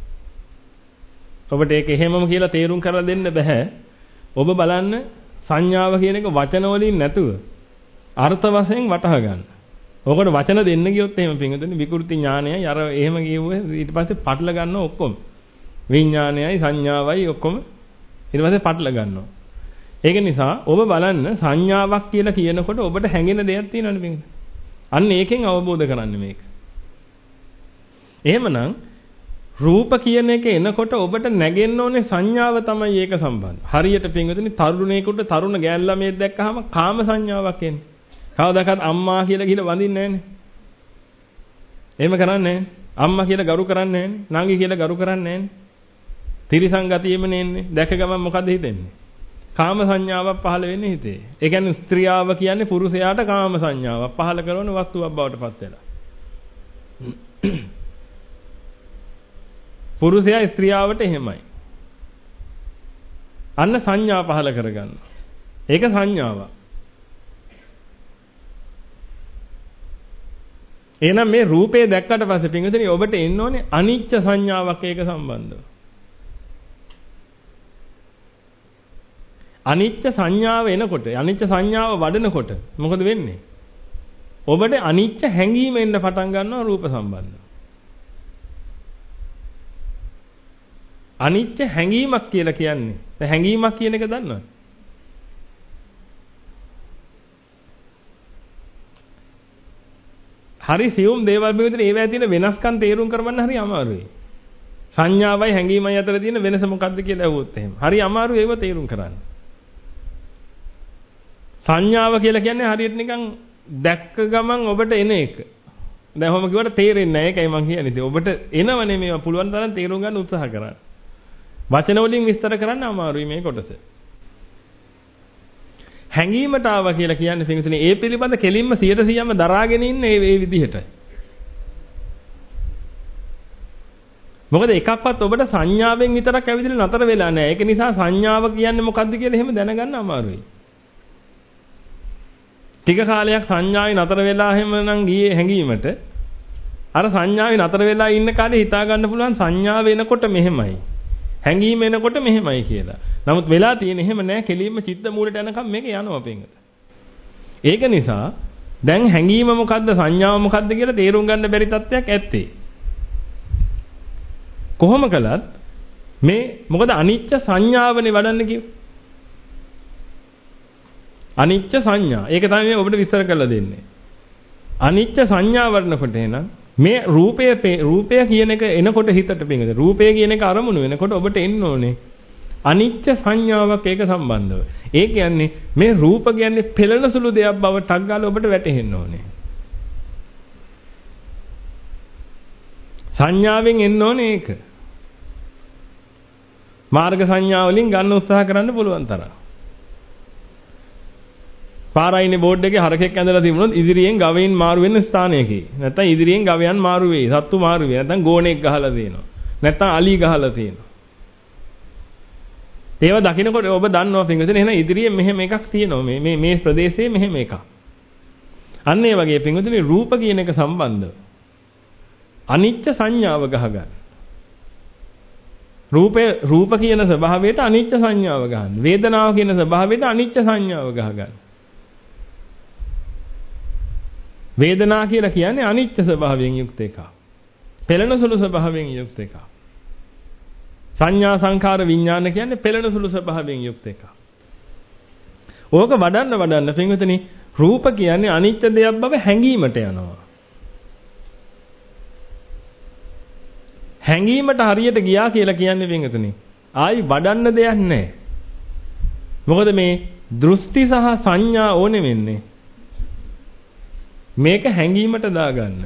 Speaker 1: ඔබට ඒක එහෙමම කියලා තේරුම් කරලා දෙන්න බෑ. ඔබ බලන්න සංඥාව කියන එක වචන වලින් නැතුව අර්ථ වශයෙන් වටහා ගන්න. ඔකට වචන දෙන්න ගියොත් එහෙම පින්වතුනි විකෘති ඥානයයි අර එහෙම කියුවේ ඊට පස්සේ පටල ගන්න ඔක්කොම. විඥානයයි සංඥාවයි ඔක්කොම ඊට පස්සේ පටල ගන්නවා. ඒක නිසා ඔබ බලන්න සංඥාවක් කියලා කියනකොට ඔබට හැඟෙන දෙයක් තියෙනවනේ මේක. අන්න ඒකෙන් අවබෝධ කරන්නේ මේක. එහෙමනම් රූප කියන එක එනකොට ඔබට නැගෙන්න ඕනේ සංඥාව තමයි ඒක සම්බන්ධ. හරියට පින්වතුනි තරුණයෙකුට තරුණ ගෑල් ළමයෙක් දැක්කහම කාම සංඥාවක් එන්නේ. කවදාකවත් අම්මා කියලා ගිහලා වඳින්නේ නැහනේ. එහෙම කරන්නේ නැහැ. අම්මා කියලා ගරු කරන්නේ නැහැ. නංගි කියලා ගරු කරන්නේ නැහැ. තිරිසන් ගතියෙමනේ එන්නේ. දැක ගමන් මොකද හිතෙන්නේ? කාම සංඥාවක් පහළ වෙන්නේ හිතේ. ඒ කියන්නේ ස්ත්‍රියාව කියන්නේ පුරුෂයාට කාම සංඥාවක් පහළ කරන වස්තුවක් බවට පත් වෙලා. පුරුෂයා ස්ත්‍රියාවට එහෙමයි. අන්න සංඥා පහළ කරගන්නවා. ඒක සංඥාවක්. එහෙනම් මේ රූපේ දැක්කට පස්සේ පින්විතනි ඔබට එන්න ඕනේ අනිච්ච සංඥාවක් ඒක සම්බන්ධව. අනිච්ච සංඥාව එනකොට අනිච්ච සංඥාව වඩනකොට මොකද වෙන්නේ? ඔබට අනිච්ච හැඟීම එන්න පටන් ගන්නවා රූප සම්බන්ධව. අනිච්ච හැඟීමක් කියලා කියන්නේ. දැන් හැඟීමක් කියන එක දන්නවද? හරි සියුම් දේවල් පිළිබඳව ඒවැය තියෙන වෙනස්කම් තේරුම් කරගන්න හරි අමාරුයි. සංඥාවයි හැඟීමයි අතර තියෙන වෙනස මොකක්ද කියලා අහුවොත් එහෙම. හරි අමාරුයි ඒව තේරුම් කරන්න. සංඥාව කියලා කියන්නේ හරියට නිකන් දැක්ක ගමන් ඔබට එන එක. දැන් ඔහොම කිව්වට තේරෙන්නේ නැහැ. ඒකයි මම කියන්නේ. ඉතින් ඔබට එනවනේ මේවා පුළුවන් තරම් තේරුම් ගන්න උත්සාහ කරන්න. වචන වලින් විස්තර කරන්න අමාරුයි මේ කොටස. හැඟීමට ආවා කියලා කියන්නේ පින්විතනේ ඒ පිළිබඳ කෙලින්ම 100%ම දරාගෙන ඉන්නේ මේ විදිහට. මොකද එකක්වත් ඔබට සංඥාවෙන් විතරක් ඇවිදලා නතර වෙලා නැහැ. ඒක නිසා සංඥාව කියන්නේ මොකද්ද කියලා එහෙම දැනගන්න අමාරුයි. ටික කාලයක් සංඥාවේ නතර වෙලා එහෙමනම් ගියේ හැඟීමට අර සංඥාවේ නතර වෙලා ඉන්න කාලේ හිතා ගන්න පුළුවන් සංඥාව එනකොට මෙහෙමයි. හැඟීම එනකොට මෙහෙමයි කියලා. නමුත් වෙලා තියෙන එහෙම නෑ කෙලින්ම චිත්ත මූලයට යනකම් මේක යනවා පින්ගත. ඒක නිසා දැන් හැඟීම මොකද්ද සංඥාව මොකද්ද කියලා තේරුම් ගන්න බැරි තත්ත්වයක් ඇත්තේ. කොහොම කළත් මේ මොකද අනිච්ච සංඥාවනේ වඩන්න කිව්වේ. අනිච්ච සංඥා. ඒක තමයි මේ ඔබට විස්තර කරලා දෙන්නේ. අනිච්ච සංඥා වඩනකොට එහෙනම් මේ රූපය කියන එක එනකොට හිතට පිංගද රූපය කියන එක අරමුණු වෙනකොට ඔබට එන්න ඕනේ අනිච්ච සංඥාවක් ඒක සම්බන්ධව. ඒ කියන්නේ මේ රූප කියන්නේ පෙළෙන සුළු දෙයක් බව ටක් ගාලා ඔබට වැටහෙන්න ඕනේ. සංඥාවෙන් එන්න ඕනේ ඒක. මාර්ග සංඥා වලින් ගන්න උත්සාහ කරන්න පුළුවන් තරම්. පාරයිනේ බෝඩ් එකේ හරකෙක් ඇඳලා තිබුණොත් ඉදිරියෙන් ගවයින් මාරු වෙන ස්ථානයකයි. නැත්තම් ඉදිරියෙන් ගවයන් මාරු වෙයි. සත්තු මාරු වෙයි. නැත්තම් ගෝණෙක් ගහලා තියෙනවා. නැත්තම් අලි ගහලා තියෙනවා. ඒව දකින්නකොට ඔබ දන්නවා පින්වතුනි එහෙනම් ඉදිරියෙන් මෙහෙම එකක් තියෙනවා. මේ ප්‍රදේශයේ මෙහෙම එකක්. අන්න ඒ වගේ පින්වතුනි රූප කියන එක සම්බන්ධව අනිච්ච සංඥාව ගහගන්න. රූප කියන ස්වභාවයට අනිච්ච සංඥාව ගන්න. වේදනාව කියන ස්වභාවයට අනිච්ච සංඥාව ගහගන්න. වේදනා කියලා කියන්නේ අනිච්ච ස්වභාවයෙන් යුක්ත එකක්. පෙළෙන සුළු ස්වභාවයෙන් යුක්ත එකක්. සංඥා සංඛාර විඥාන කියන්නේ පෙළෙන සුළු ස්වභාවයෙන් යුක්ත එකක්. ඕක වඩන්න පින්විතනි රූප කියන්නේ අනිච්ච දෙයක් බව හැඟීමට යනවා. හැඟීමට හරියට ගියා කියලා කියන්නේ පින්විතනි ආයි වඩන්න දෙයක් නැහැ. මොකද මේ දෘෂ්ටි සහ සංඥා ඕනේ වෙන්නේ මේක හැඟීමට දාගන්න.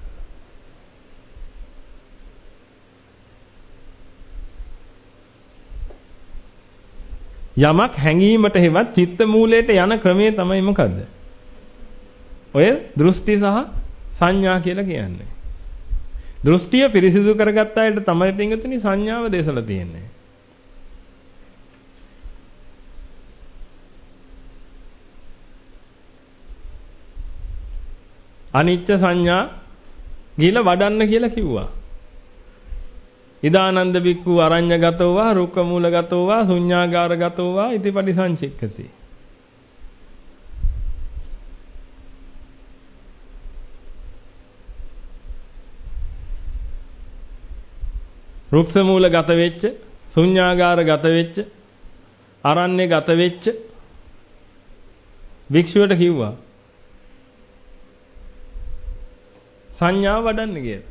Speaker 1: යමක් හැඟීමට හෙවත් චිත්ත මූලයට යන ක්‍රමය තමයි මොකද්ද? ඔය දෘෂ්ටි සහ සංඥා කියලා කියන්නේ. දෘෂ්ටිය පිරිසිදු කරගත්ත අයට තමයි පින්වතුනි සංඥාව දේශලා තියෙන්නේ. අනිච්ච සංඥා ගිහිලා වඩන්න කියලා කිව්වා. ඉදානන්ද බික්ඛු අරඤ්‍යගතෝ වා රුක්ඛ මූලගතෝ වා ශුඤ්ඤාගාරගතෝ වා ඉතිපටි සංචික්කති. රුක්ෂ මූලගත වෙච්ච ශුඤ්ඤාගාරගත වෙච්ච අරන්නේ ගත වෙච්ච භික්ෂුවට කිව්වා සංඥාව වඩන්න කියලා.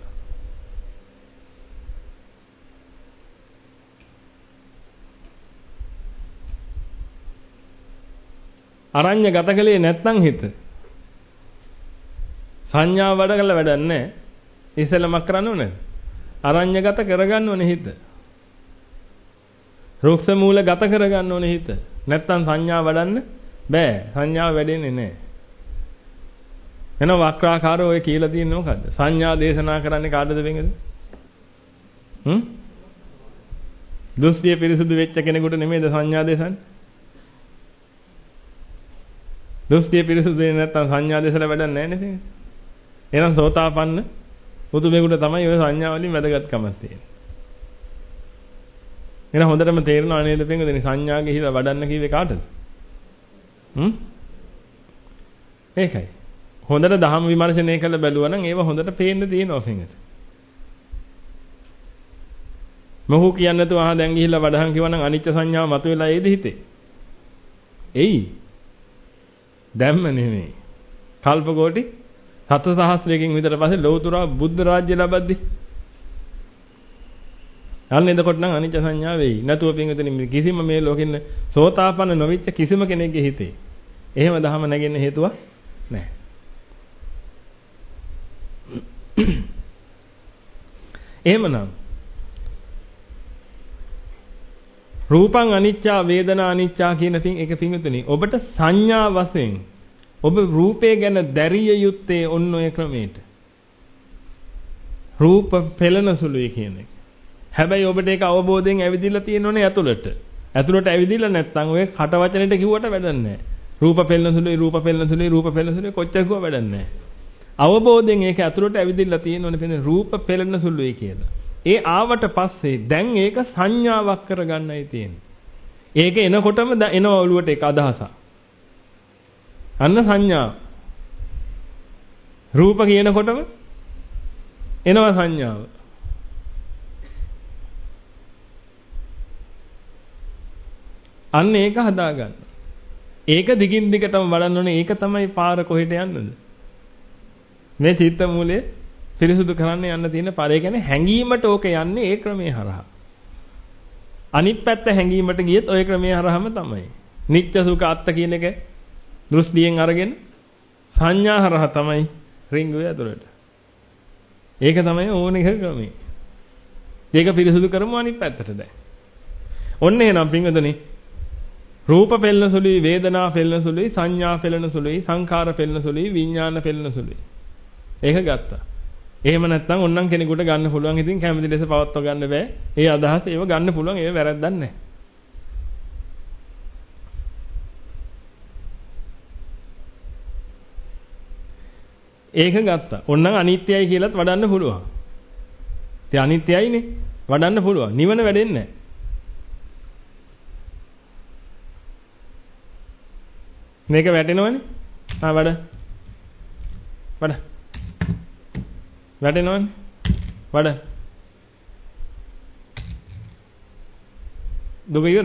Speaker 1: අරඤ්‍ය ගත කලේ නැත්නම් හිත සංඥාව වඩ කළ වැඩක් නැහැ. ඉස්සෙල්ලමක් කරන්න ඕනේ. අරඤ්‍ය ගත කරගන්න ඕනේ හිත. රෝක්ෂ මූල ගත කරගන්න ඕනේ හිත. නැත්නම් සංඥාව වඩන්න බෑ. සංඥාව වැඩෙන්නේ නැහැ. එන වක්‍රාකාරෝ ඔය කියලා තියෙන්නේ මොකද්ද? සංඥා දේශනා කරන්නේ කාටද වෙන්නේ? දුස්තිය පිරිසුදු වෙච්ච කෙනෙකුට නෙමෙයිද සංඥා දේශන්නේ? දුස්තිය පිරිසුදු වෙන්නේ නැත්නම් සංඥා දේශලා වැඩක් නැහැ නේද? එහෙනම් සෝතාපන්න උතුමෙකුට තමයි ඔය සංඥා වලින් වැදගත්කමක් තියෙන්නේ. එහෙනම් හොඳටම තේරෙනවා නේද පින්වතුනි සංඥා ගිහිලා වඩන්න කිව්වේ කාටද? ඒකයි. හොඳට දහම් විමර්ශනය කරලා බැලුවා නම් ඒව හොඳට පේන්න තියෙනවා පින්වතුනි. මොහු කියන්නේ නැතුව දැන් ගිහිල්ලා වඩහන් කිව්වනම් අනිච්ච සංඥාව මතුවෙලා ඒද හිතේ? එයි. දැම්ම නෙමෙයි. කල්ප කෝටි 7,000කින් විතර පස්සේ ලෞතර බුද්ධ රාජ්‍ය ලබද්දි. අන්න එතකොට නම් අනිච්ච සංඥාව වෙයි. නැතුව පින්විතනි කිසිම මේ ලෝකෙන්න සෝතාපන්න නොවිච්ච කිසිම කෙනෙක්ගේ හිතේ. එහෙම දහම නැගෙන්න හේතුවක් නැහැ. එහෙමනම් රූපං අනිච්චා වේදනා අනිච්චා කියන එක පින්විතනි ඔබට සංඥා වශයෙන් ඔබ රූපේ ගැන දැරිය යුත්තේ ඔන්න ඔය ක්‍රමයට. රූප පෙළෙන සුළුයි කියන එක. හැබැයි ඔබට ඒක අවබෝධයෙන් ඇවිදිලා තියෙනෝනේ ඇතුළට. ඇතුළට ඇවිදිලා නැත්නම් ඔය කට වචනෙට කිව්වට වැඩක් නැහැ. රූප පෙළෙන සුළුයි රූප පෙළෙන සුළුයි රූප පෙළෙන සුළුයි කොච්චර කිව්ව වැඩක් නැහැ. අවබෝධයෙන් ඒක ඇතුළට ඇවිදිලා තියෙනෝනේ පින්නේ රූප පෙළෙන සුළුයි කියලා. ඒ ආවට පස්සේ දැන් ඒක සංඥාවක් කරගන්නයි තියෙන්නේ. ඒක එනකොටම එන ඔළුවට ඒක අදහසක්. අන්න සංඥා. රූප කියනකොටම එනවා සංඥාව. අන්න ඒක හදාගන්න. ඒක දිගින් දිගටම වඩන්න ඕනේ. ඒක තමයි පාර කොහෙට යන්නද? මේ චිත්ත මූලයේ පිරිසුදු කරන්න යන්න තියෙන පාර. ඒ කියන්නේ හැංගීමට ඕක යන්නේ ඒ ක්‍රමයේ හරහා. අනිත් පැත්ත හැංගීමට ගියත් ওই ක්‍රමයේ හරහාම තමයි. නිත්‍ය සුඛ අත්ත කියන එක දෘෂ්ටියෙන් අරගෙන සංඥා හරහා තමයි රින්ගුවේ ඇතුළට. ඒක තමයි ඕන එක ක්‍රමය. ඒක පිරිසුදු කරමු අනිත් පැත්තට දැන්. ඔන්න එහෙනම් පින්වතුනි රූප පෙළෙන සුළුයි වේදනා පෙළෙන සුළුයි සංඥා පෙළෙන සුළුයි සංඛාර පෙළෙන සුළුයි විඥාන පෙළෙන සුළුයි. ඒක ගත්තා. එහෙම නැත්නම් ඕන්නම් කෙනෙකුට ගන්න පුළුවන්. ඉතින් කැමති ලෙස පවත්ව ගන්න බෑ. ඒ අදහස ඒව ගන්න පුළුවන්. ඒව වැරද්දක් නැහැ. ඒක ගත්තා. ඕන්නම් අනිත්‍යයි කියලාත් වඩන්න පුළුවන්. ඉතින් අනිත්‍යයිනේ. වඩන්න පුළුවන්. නිවන වැඩෙන්නේ නැහැ. මේක වැටෙනවනේ. වඩ. වඩ. වැටෙනවනේ. වඩ. දුක ඉවර.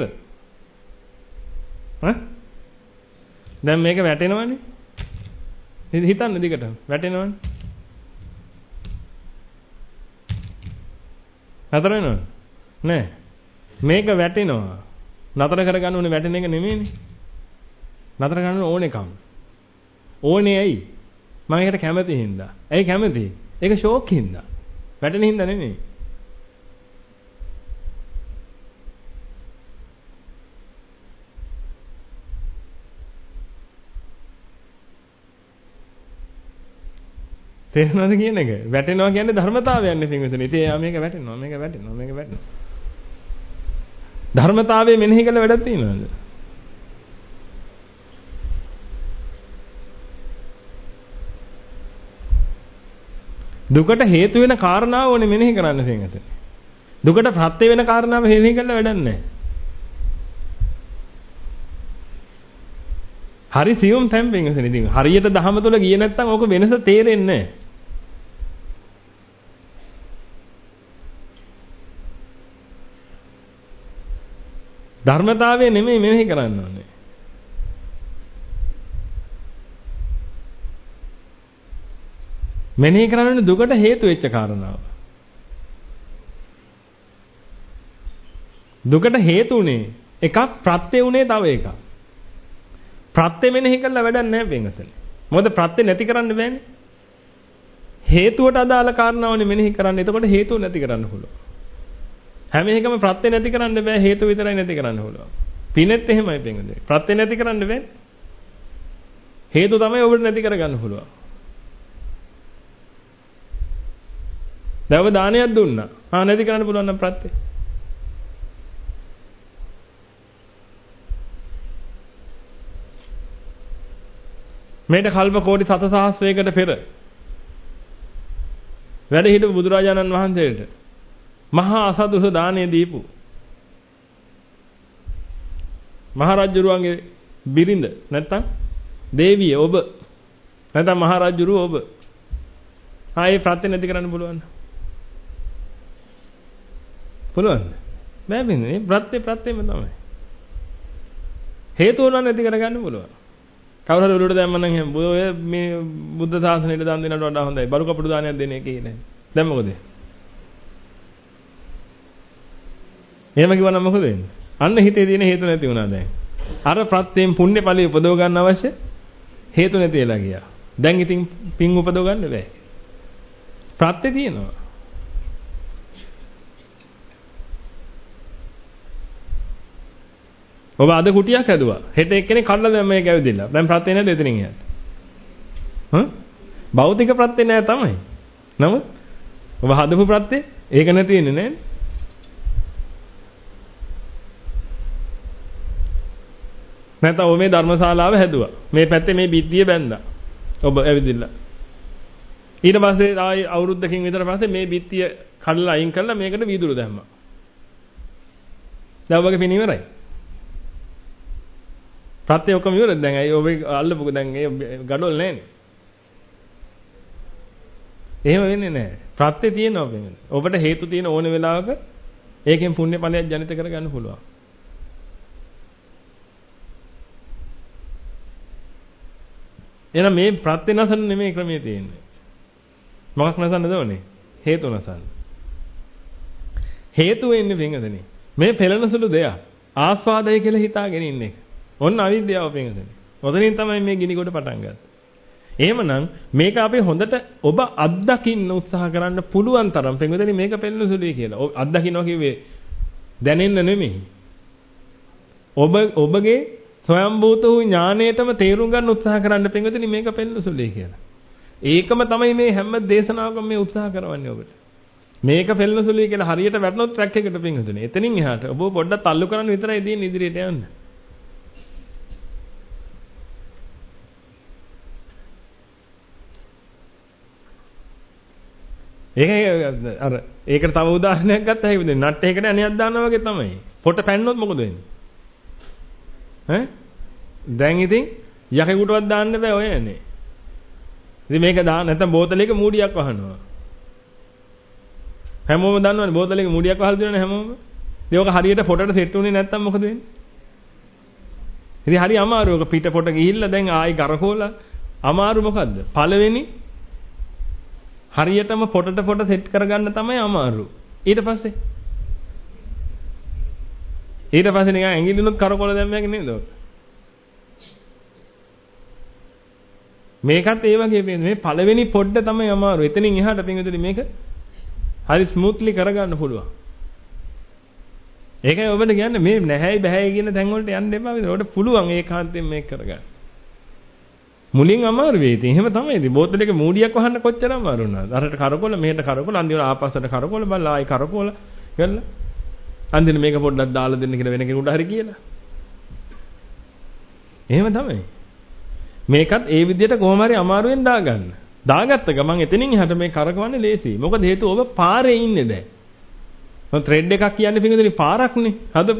Speaker 1: දැන් මේක වැටෙනවනේ. හිතන්න දිගට වැටෙනවනේ. නතර වෙනවද? නෑ. මේක වැටෙනවා. නතර කරගන්න ඕනේ වැටෙන එක නෙමෙයිනේ. නතර කරන්න ඕනේ කම්. ඕනේ ඇයි? මම ඒකට කැමති හින්දා. ඇයි කැමති? ඒක ෂෝක් හින්දා. වැටෙන හින්දා නෙමෙයි. තේරෙනවද කියන එක? වැටෙනවා කියන්නේ ධර්මතාවයක් නේ පින්විතනේ. ඉතින් මේක වැටෙනවා, මේක වැටෙනවා, මේක වැටෙනවා. ධර්මතාවයේ මෙනෙහි කළ වැඩක් තියෙනවද? දුකට හේතු වෙන කාරණාව ඕනේ මෙනෙහි කරන්න පින්විතනේ. දුකට ප්‍රත්‍ය වෙන කාරණාව මෙනෙහි කළ වැඩක් නැහැ. හරි සියුම් තැන් පින්විතනේ. ඉතින් හරියට දහම තුල ගියේ නැත්නම් ඕක වෙනස තේරෙන්නේ නැහැ. ධර්මතාවය නෙමෙයි මෙනෙහි කරන්න ඕනේ. මෙනෙහි කරන්නේ දුකට හේතු වෙච්ච කාරණාව. දුකට හේතු උනේ එකක්, ප්‍රත්‍ය උනේ තව එකක්. ප්‍රත්‍ය මෙනෙහි කළා වැඩක් නැහැ වෙනතන. මොකද ප්‍රත්‍ය නැති කරන්න බෑනේ. හේතුවට අදාළ කාරණාවනේ මෙනෙහි කරන්න. එතකොට හේතුව නැති කරන්න පුළුවන්. හැම එකම ප්‍රත්‍ය නැති කරන්න බෑ, හේතු විතරයි නැති කරන්න පුළුවන්. පිනෙත් එහෙමයි වෙන්නේ. ප්‍රත්‍ය නැති කරන්න බෑ. හේතු තමයි ඔබට නැති කරගන්න පුළුවන්. දැන් ඔබ දානයක් දුන්නා. නැති කරන්න පුළුවන් නම් ප්‍රත්‍ය. මේට කල්ප කෝටි 7,000කට පෙර වැඩ හිටපු බුදුරජාණන් වහන්සේට මහා අසදුස දාණය දීපු මහරජුරුවන්ගේ බිරිඳ නැත්තම් දේවිය ඔබ නැත්තම් මහරජුරුව ඔබ ආයේ ප්‍රත්‍ය නැති කරන්න පුළුවන්. පුළුවන්. බෑ බින්නේ ප්‍රත්‍යෙම තමයි. හේතු උනන නැති කරගන්න පුළුවන්. කවුරු හරි උඩට දැම්ම නම් එහෙම ඔය මේ බුද්ධ ශාසනයට දන් දෙනවට වඩා හොඳයි. බරු කපුටු දානයක් දෙන එකේ නෑ. දැන් මොකද? එහෙම කිව්වනම් මොකද වෙන්නේ? අන්න හිතේ තියෙන හේතු නැති වුණා දැන්. අර ප්‍රත්‍යයෙන් පුණ්‍ය ඵලෙ උපදව ගන්න අවශ්‍ය හේතු නැති වෙලා ගියා. දැන් ඉතින් පින් උපදව ගන්න බෑ. ප්‍රත්‍ය තියෙනවා. ඔබ අද කුටියක් හැදුවා. හෙට එක්කෙනෙක් කඩලා දැන් මේක ඇවිදින්න. දැන් ප්‍රත්‍ය නැද්ද එතනින් එහාට? භෞතික ප්‍රත්‍ය නෑ තමයි. නමුත් ඔබ හදපු ප්‍රත්‍ය ඒක නැති වෙන්නේ නෑනේ. නැත්නම් ඔබ මේ ධර්මශාලාව හැදුවා. මේ පැත්තේ මේ බිත්තිය බැන්දා. ඔබ ඇවිදින්න. ඊට පස්සේ ආයි අවුරුද්දකින් විතර පස්සේ මේ බිත්තිය කඩලා අයින් කරලා මේකට වීදුරු දැම්මා. දැන් ඔබගේ පින ඉවරයි. ප්‍රත්‍ය ඔක්කොම ඉවරද දැන්? අය ඔබ අල්ලපු දැන් ඒ ගඩොල් නැහැනේ. එහෙම වෙන්නේ නැහැ. ප්‍රත්‍ය තියෙනවා වෙන්නේ. ඔබට හේතු තියෙන ඕන වෙලාවක ඒකෙන් පුණ්‍ය ඵලයක් ජනිත කරගන්න පුළුවන්. එහෙනම් මේ ප්‍රත්‍ය නැසන නෙමෙයි ක්‍රමයේ තියෙන්නේ. මොකක් නැසන්නද ඕනේ? හේතු නැසන්න. හේතු වෙන්නේ වෙනදනේ. මේ පෙළෙන සුළු දෙයක් ආස්වාදයි කියලා හිතාගෙන ඉන්නේ. ඔන්න අවිද්‍යාව වෙනදනේ. ඔතනින් තමයි මේ ගිනිගොඩ පටන් ගත්තේ. එහෙමනම් මේක අපි හොඳට ඔබ අත්දකින්න උත්සාහ කරන්න පුළුවන් තරම් වෙනදනේ මේක පෙළෙන සුළුයි කියලා. අත්දකින්නවා කිව්වේ දැනෙන්න නෙමෙයි. ඔබගේ ස්වයම්භූත වූ ඥාණයටම තේරුම් ගන්න උත්සාහ කරන්න වෙනදනේ මේක පෙළෙන සුළුයි කියලා. ඒකම තමයි මේ හැම දේශනාවකම මේ උත්සාහ කරවන්නේ ඔබට. මේක පෙළෙන සුළුයි කියලා හරියට වැටුනොත් ට්‍රැක් එකට වෙනදනේ. එතනින් එහාට ඔබ පොඩ්ඩක් තල්ලු කරන්න විතරයි දෙන්නේ ඉදිරියට යන්න. ඒකට තව උදාහරණයක් ගත්තා හැකිද? නට් එකකට අනියක් දානවා වගේ තමයි. පොට පැන්නොත් මොකද වෙන්නේ? දැන් ඉතින් යකෙකුටවත් දාන්න බෑ ඔය යන්නේ. ඉතින් මේක දාන්න නැත්නම් බෝතලයක මූඩියක් වහනවා. හැමෝම දන්නවනේ බෝතලයක මූඩියක් වහලා දෙනවනේ හැමෝම. ඉතින් ඔක හරියට පොටට සෙට් වුණේ නැත්නම් මොකද වෙන්නේ? ඉතින් හරි අමාරු. ඔක පිට පොට ගිහිල්ලා දැන් ආයි කරකෝලා අමාරු මොකද්ද? පළවෙනි හරියටම පොටට පොට සෙට් කරගන්න තමයි අමාරු. ඊට පස්සේ නිකන් ඇඟිල්ලුනොත් කරකොල දැම්මයක් නේද ඔක? මේකත් ඒ වගේ මේ පළවෙනි පොඩ්ඩ තමයි අමාරු. එතනින් එහාට පින්විතලි මේක හරි ස්මූත්ලි කරගන්න පුළුවන්. ඒකයි ඔබට කියන්නේ මේ නැහැයි බෑයි කියන තැන් වලට යන්න එපා. ඔබට පුළුවන් ඒකාන්තයෙන් මේක කරගන්න. මුලින් අමාරු වෙයි. ඉතින් එහෙම තමයි. ඉතින් බෝතලයක මූඩියක් වහන්න කොච්චර අමාරු වුණාද? අරට කරකොල මෙහෙට කරකොල අන්තිමට ආපස්සට කරකොල බලලා ආයි කරකොල ගල්ලා. අන්තිමට මේක පොඩ්ඩක් දාලා දෙන්න කියලා වෙන කෙනෙකුට හරි කියලා. එහෙම තමයි. මේකත් ඒ විදිහට කොහොම හරි අමාරුවෙන් දාගන්න. දාගත්ත ගමන් එතනින් එහාට මේ කරකවන්නේ ලේසියි. මොකද හේතුව ඔබ පාරේ ඉන්නේ දැන්. මොකද ත්‍රෙඩ් එකක් කියන්නේ පිටින් පාරක්නේ හදපු.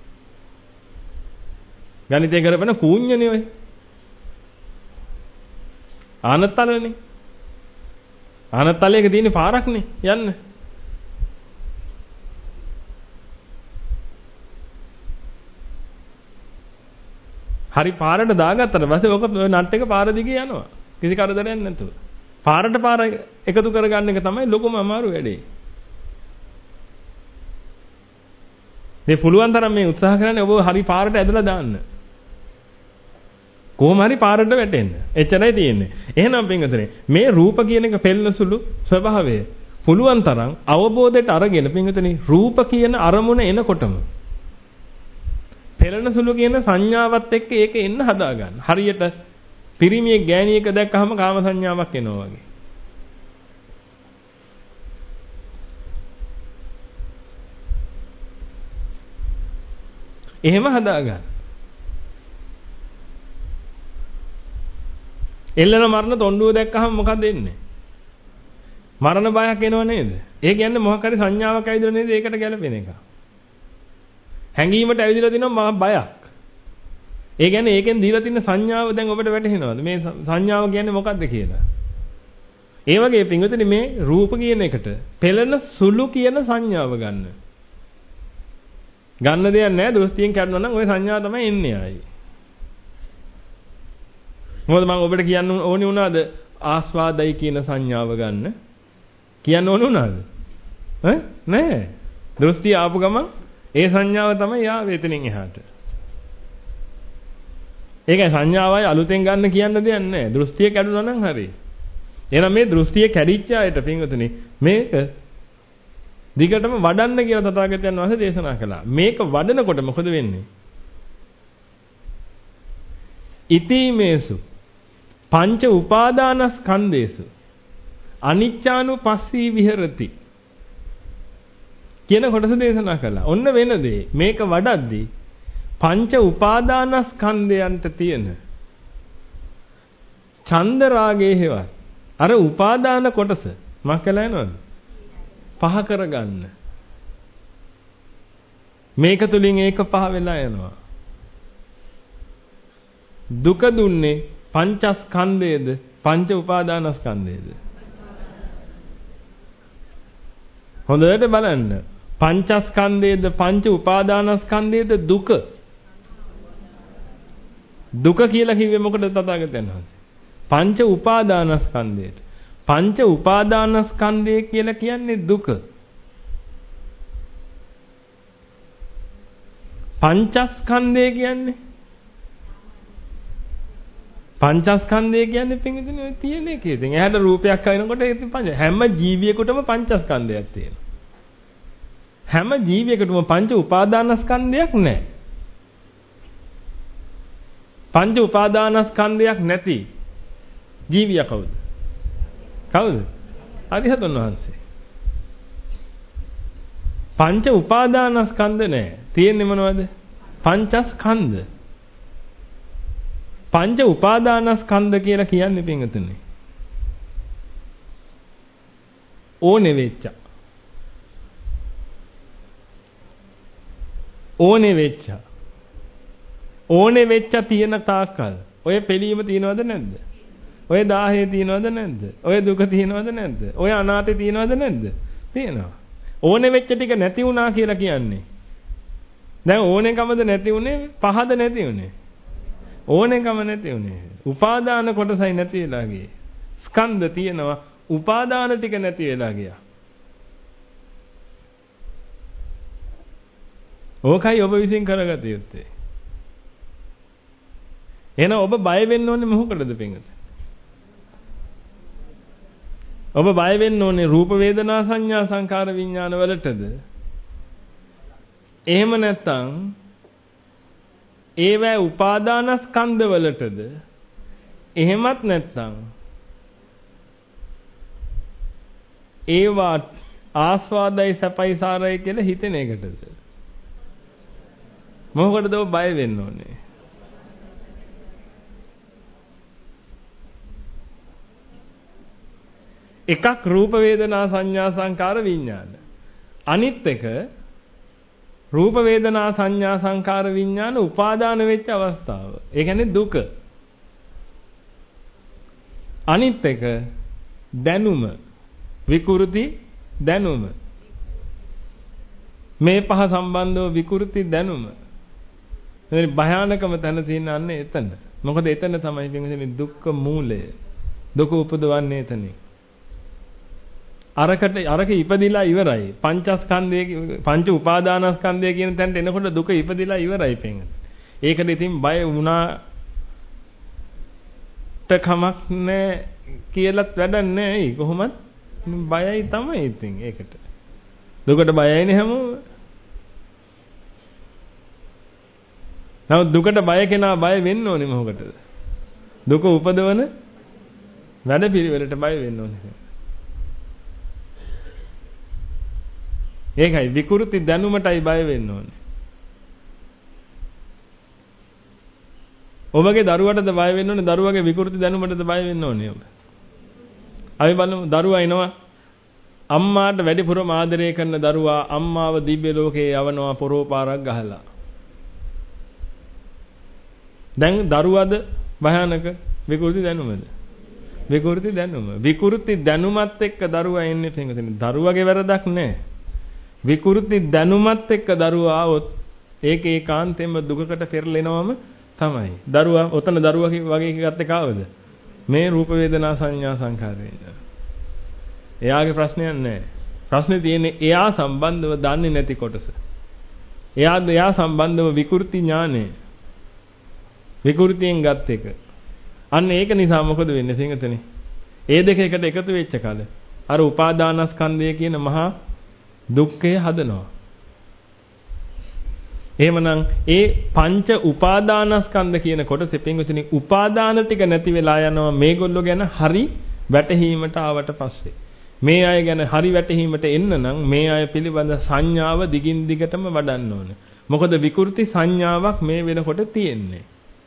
Speaker 1: ගණිතය කරපන කූඤ්ඤනේ ඔය. ආනත්තලනේ. ආනත්තලයක තියෙන පාරක්නේ යන්න. හරි පාරට දාගත්තට පස්සේ ඔක නට් එක පාර දිගේ යනවා. කිසි කරදරයක් නැතුව. පාරට පාර එකතු කරගන්න එක තමයි ලොකුම අමාරු වැඩේ. මේ පුළුවන් තරම් මේ උත්සාහ කරන්නේ ඔබ හරි පාරට ඇදලා දාන්න. කොහොම හරි පාරට වැටෙන්න. එච්චරයි තියෙන්නේ. එහෙනම් පින්වතුනි මේ රූප කියන එක පෙළෙන සුළු ස්වභාවය පුළුවන් තරම් අවබෝධයට අරගෙන පින්වතුනි රූප කියන අරමුණ එනකොටම පෙළෙන සුළු කියන සංඥාවත් එක්ක ඒක එන්න හදා ගන්න. හරියට පිරිමියෙක් ගෑණියෙක් දැක්කහම කාම සංඥාවක් එනවා වගේ. එහෙම හදා ගන්න. එල්ලන මරණ තොණ්ඩුව දැක්කහම මොකද එන්නේ? මරණ බයක් එනව නේද? ඒ කියන්නේ මොකක් හරි සංඥාවක් ඇවිදලා නේද ඒකට ගැලපෙන එක. හැඟීමට ඇවිදලා තිනවා බයක්. ඒ කියන්නේ ඒකෙන් දීලා තියෙන සංඥාව දැන් ඔබට වැටහෙනවද? මේ සංඥාව කියන්නේ මොකක්ද කියලා? ඒ වගේ පින්විතනි මේ රූප කියන එකට පෙළෙන සුළු කියන සංඥාව ගන්න. ගන්න දෙයක් නැහැ දෘෂ්ටියෙන් කරනවා නම් ওই සංඥාව තමයි එන්නේ ආයි. මොකද මම ඔබට කියන්න ඕනේ වුණාද ආස්වාදයි කියන සංඥාව ගන්න? කියන්න ඕනේ වුණාද? නෑ. දෘෂ්ටි ආපු ගමන් ඒ සංඥාව තමයි ආවේ එතනින් එහාට. ඒකයි සංඥාවයි අලුතෙන් ගන්න කියන්න දෙයක් නෑ. දෘෂ්ටිය කැඩුනා නම් හරි. එහෙනම් මේ දෘෂ්ටිය කැඩිච්ච අයට පින්වතුනි මේක දිගටම වඩන්න කියලා තථාගතයන් වහන්සේ දේශනා කළා. මේක වඩනකොට මොකද වෙන්නේ? ඉතිමේසු පංච උපාදානස්කන්ධේසු අනිච්චානුපස්සී විහෙරති කියන කොටස දේශනා කළා. ඔන්න වෙන දේ. මේක වඩද්දී පංච උපාදානස්කන්ධයන්ට තියෙන ඡන්ද රාගයේ හේවත් අර උපාදාන කොටස මක් කළා යනවද? පහ කරගන්න. මේක තුලින් ඒක පහ වෙලා යනවා. දුක දුන්නේ පංචස්කන්ධයේද පංච උපාදානස්කන්ධයේද? හොඳට බලන්න. පංචස්කන්ධයේද පංච උපාදානස්කන්ධයේද දුක? දුක කියලා කිව්වේ මොකටද තථාගතයන් වහන්සේ? පංච උපාදානස්කන්ධයට. පංච උපාදානස්කන්ධය කියලා කියන්නේ දුක. පංචස්කන්ධය කියන්නේ පංචස්කන්ධය කියන්නේ පින්විතනේ ඔය තියෙන එකේ. ඉතින් එහාට රූපයක් ආනකොට ඒ පංච හැම ජීවියෙකුටම පංචස්කන්ධයක් තියෙනවා. හැම ජීවියෙකුටම පංච උපාදානස්කන්ධයක් නැහැ. පංච උපාදානස්කන්ධයක් නැති ජීවියා කවුද? කවුද? අරිහතුන් වහන්සේ. පංච උපාදානස්කන්ධ නැහැ. තියෙන්නේ මොනවද? පංචස්කන්ධ. පංච උපාදානස්කන්ධ කියලා කියන්නේ පින්වතුනි. ඕනේ වෙච්ච. ඕනේ වෙච්ච. ඕනේ වෙච්ච තියෙන තාක්කල් ඔය පිළීම තියනවද නැද්ද? ඔය දාහේ තියනවද නැද්ද? ඔය දුක තියනවද නැද්ද? ඔය අනාතේ තියනවද නැද්ද? තියෙනවා. ඕනේ වෙච්ච ටික නැති වුණා කියලා කියන්නේ. දැන් ඕනේකමද නැති උනේ? පහද නැති උනේ? ඕනේකම නැති උනේ. උපාදාන කොටසයි නැති වෙලා ගියේ. ස්කන්ධ තියෙනවා. උපාදාන ටික නැති වෙලා ගියා. ඕකයි ඔබ විසින් කරගත යුත්තේ. එහෙනම් ඔබ බය වෙන්න ඕනේ මොකටද පින්වත? ඔබ බය වෙන්න ඕනේ රූප වේදනා සංඥා සංකාර විඥාන වලටද? එහෙම නැත්නම් ඒවැ උපාදානස්කන්ධ වලටද? එහෙමත් නැත්නම් ඒවා ආස්වාදයි සැපයි සාරයි කියලා හිතෙන එකටද? මොකටද ඔබ බය වෙන්න ඕනේ? එකක් රූප වේදනා සංඥා සංකාර විඥාන. අනිත් එක රූප වේදනා සංඥා සංකාර විඥාන උපාදාන වෙච්ච අවස්ථාව. ඒ කියන්නේ දුක. අනිත් එක දැනුම විකෘති දැනුම. මේ පහ සම්බන්ධව විකෘති දැනුම. එතන භයානකම තැන තියෙනන්නේ එතන. මොකද එතන තමයි පින්වතුනි දුක්ඛ මූලය. දුක උපදවන්නේ එතනින්. අරක ඉපදිලා ඉවරයි. පංචස්කන්ධයේ පංච උපාදානස්කන්ධය කියන තැනට එනකොට දුක ඉපදිලා ඉවරයි පින්වතුනි. ඒකට ඉතින් බය වුණාට කමක් නැහැ කියලාත් වැඩක් නැහැ. ඒ කොහොමත් බයයි තමයි ඉතින් ඒකට. දුකට බයයිනේ හැමෝම. නමුත් දුකට බය කෙනා බය වෙන්න ඕනේ මොකටද? දුක උපදවන වැඩ පිළිවෙලට බය වෙන්න ඕනේ. ඒකයි විකෘති දැනුමටයි බය වෙන්න ඕනේ. ඔබගේ දරුවටද බය වෙන්න ඕනේ? දරුවගේ විකෘති දැනුමටද බය වෙන්න ඕනේ ඔබ? අපි බලමු දරුවා එනවා අම්මාට වැඩිපුරම ආදරය කරන දරුවා අම්මාව දිව්‍ය ලෝකේ යවනවා පොරෝපාරක් ගහලා. දැන් දරුවද භයානක විකෘති දැනුමද? විකෘති දැනුම. විකෘති දැනුමත් එක්ක දරුවා එන්නේ පින්වතුනි. දරුවගේ වැරදක් නැහැ. විකෘති දැනුමත් එක්ක දරුවා આવොත් ඒක ඒකාන්තයෙන්ම දුකකට පෙරලෙනවම තමයි. දරුවා ඔතන දරුවා වගේ ගත්තේ කාවද? මේ රූප වේදනා සංඥා සංඛාරය. එයාගේ ප්‍රශ්නයක් නැහැ. ප්‍රශ්නේ තියෙන්නේ එයා සම්බන්ධව දන්නේ නැති කොටස. එයා සම්බන්ධව විකෘති ඥානය. විකෘතියෙන් ගත් එක. අන්න ඒක නිසා මොකද වෙන්නේ සිංහතනේ? ඒ දෙක එකට එකතු වෙච්ච කල අර උපාදානස්කන්ධය කියන මහා දුක්ඛය හදනවා. එහෙමනම් ඒ පංච උපාදානස්කන්ධ කියන කොටසේ පින්වතුනි උපාදාන ටික නැති වෙලා යනවා මේගොල්ලෝ ගැන හරි වැටහීමට ආවට පස්සේ. මේ අය ගැන හරි වැටහීමට එන්න නම් මේ අය පිළිබඳ සංඥාව දිගින් දිගටම වඩන්න ඕනේ. මොකද විකෘති සංඥාවක් මේ වෙනකොට තියෙන්නේ.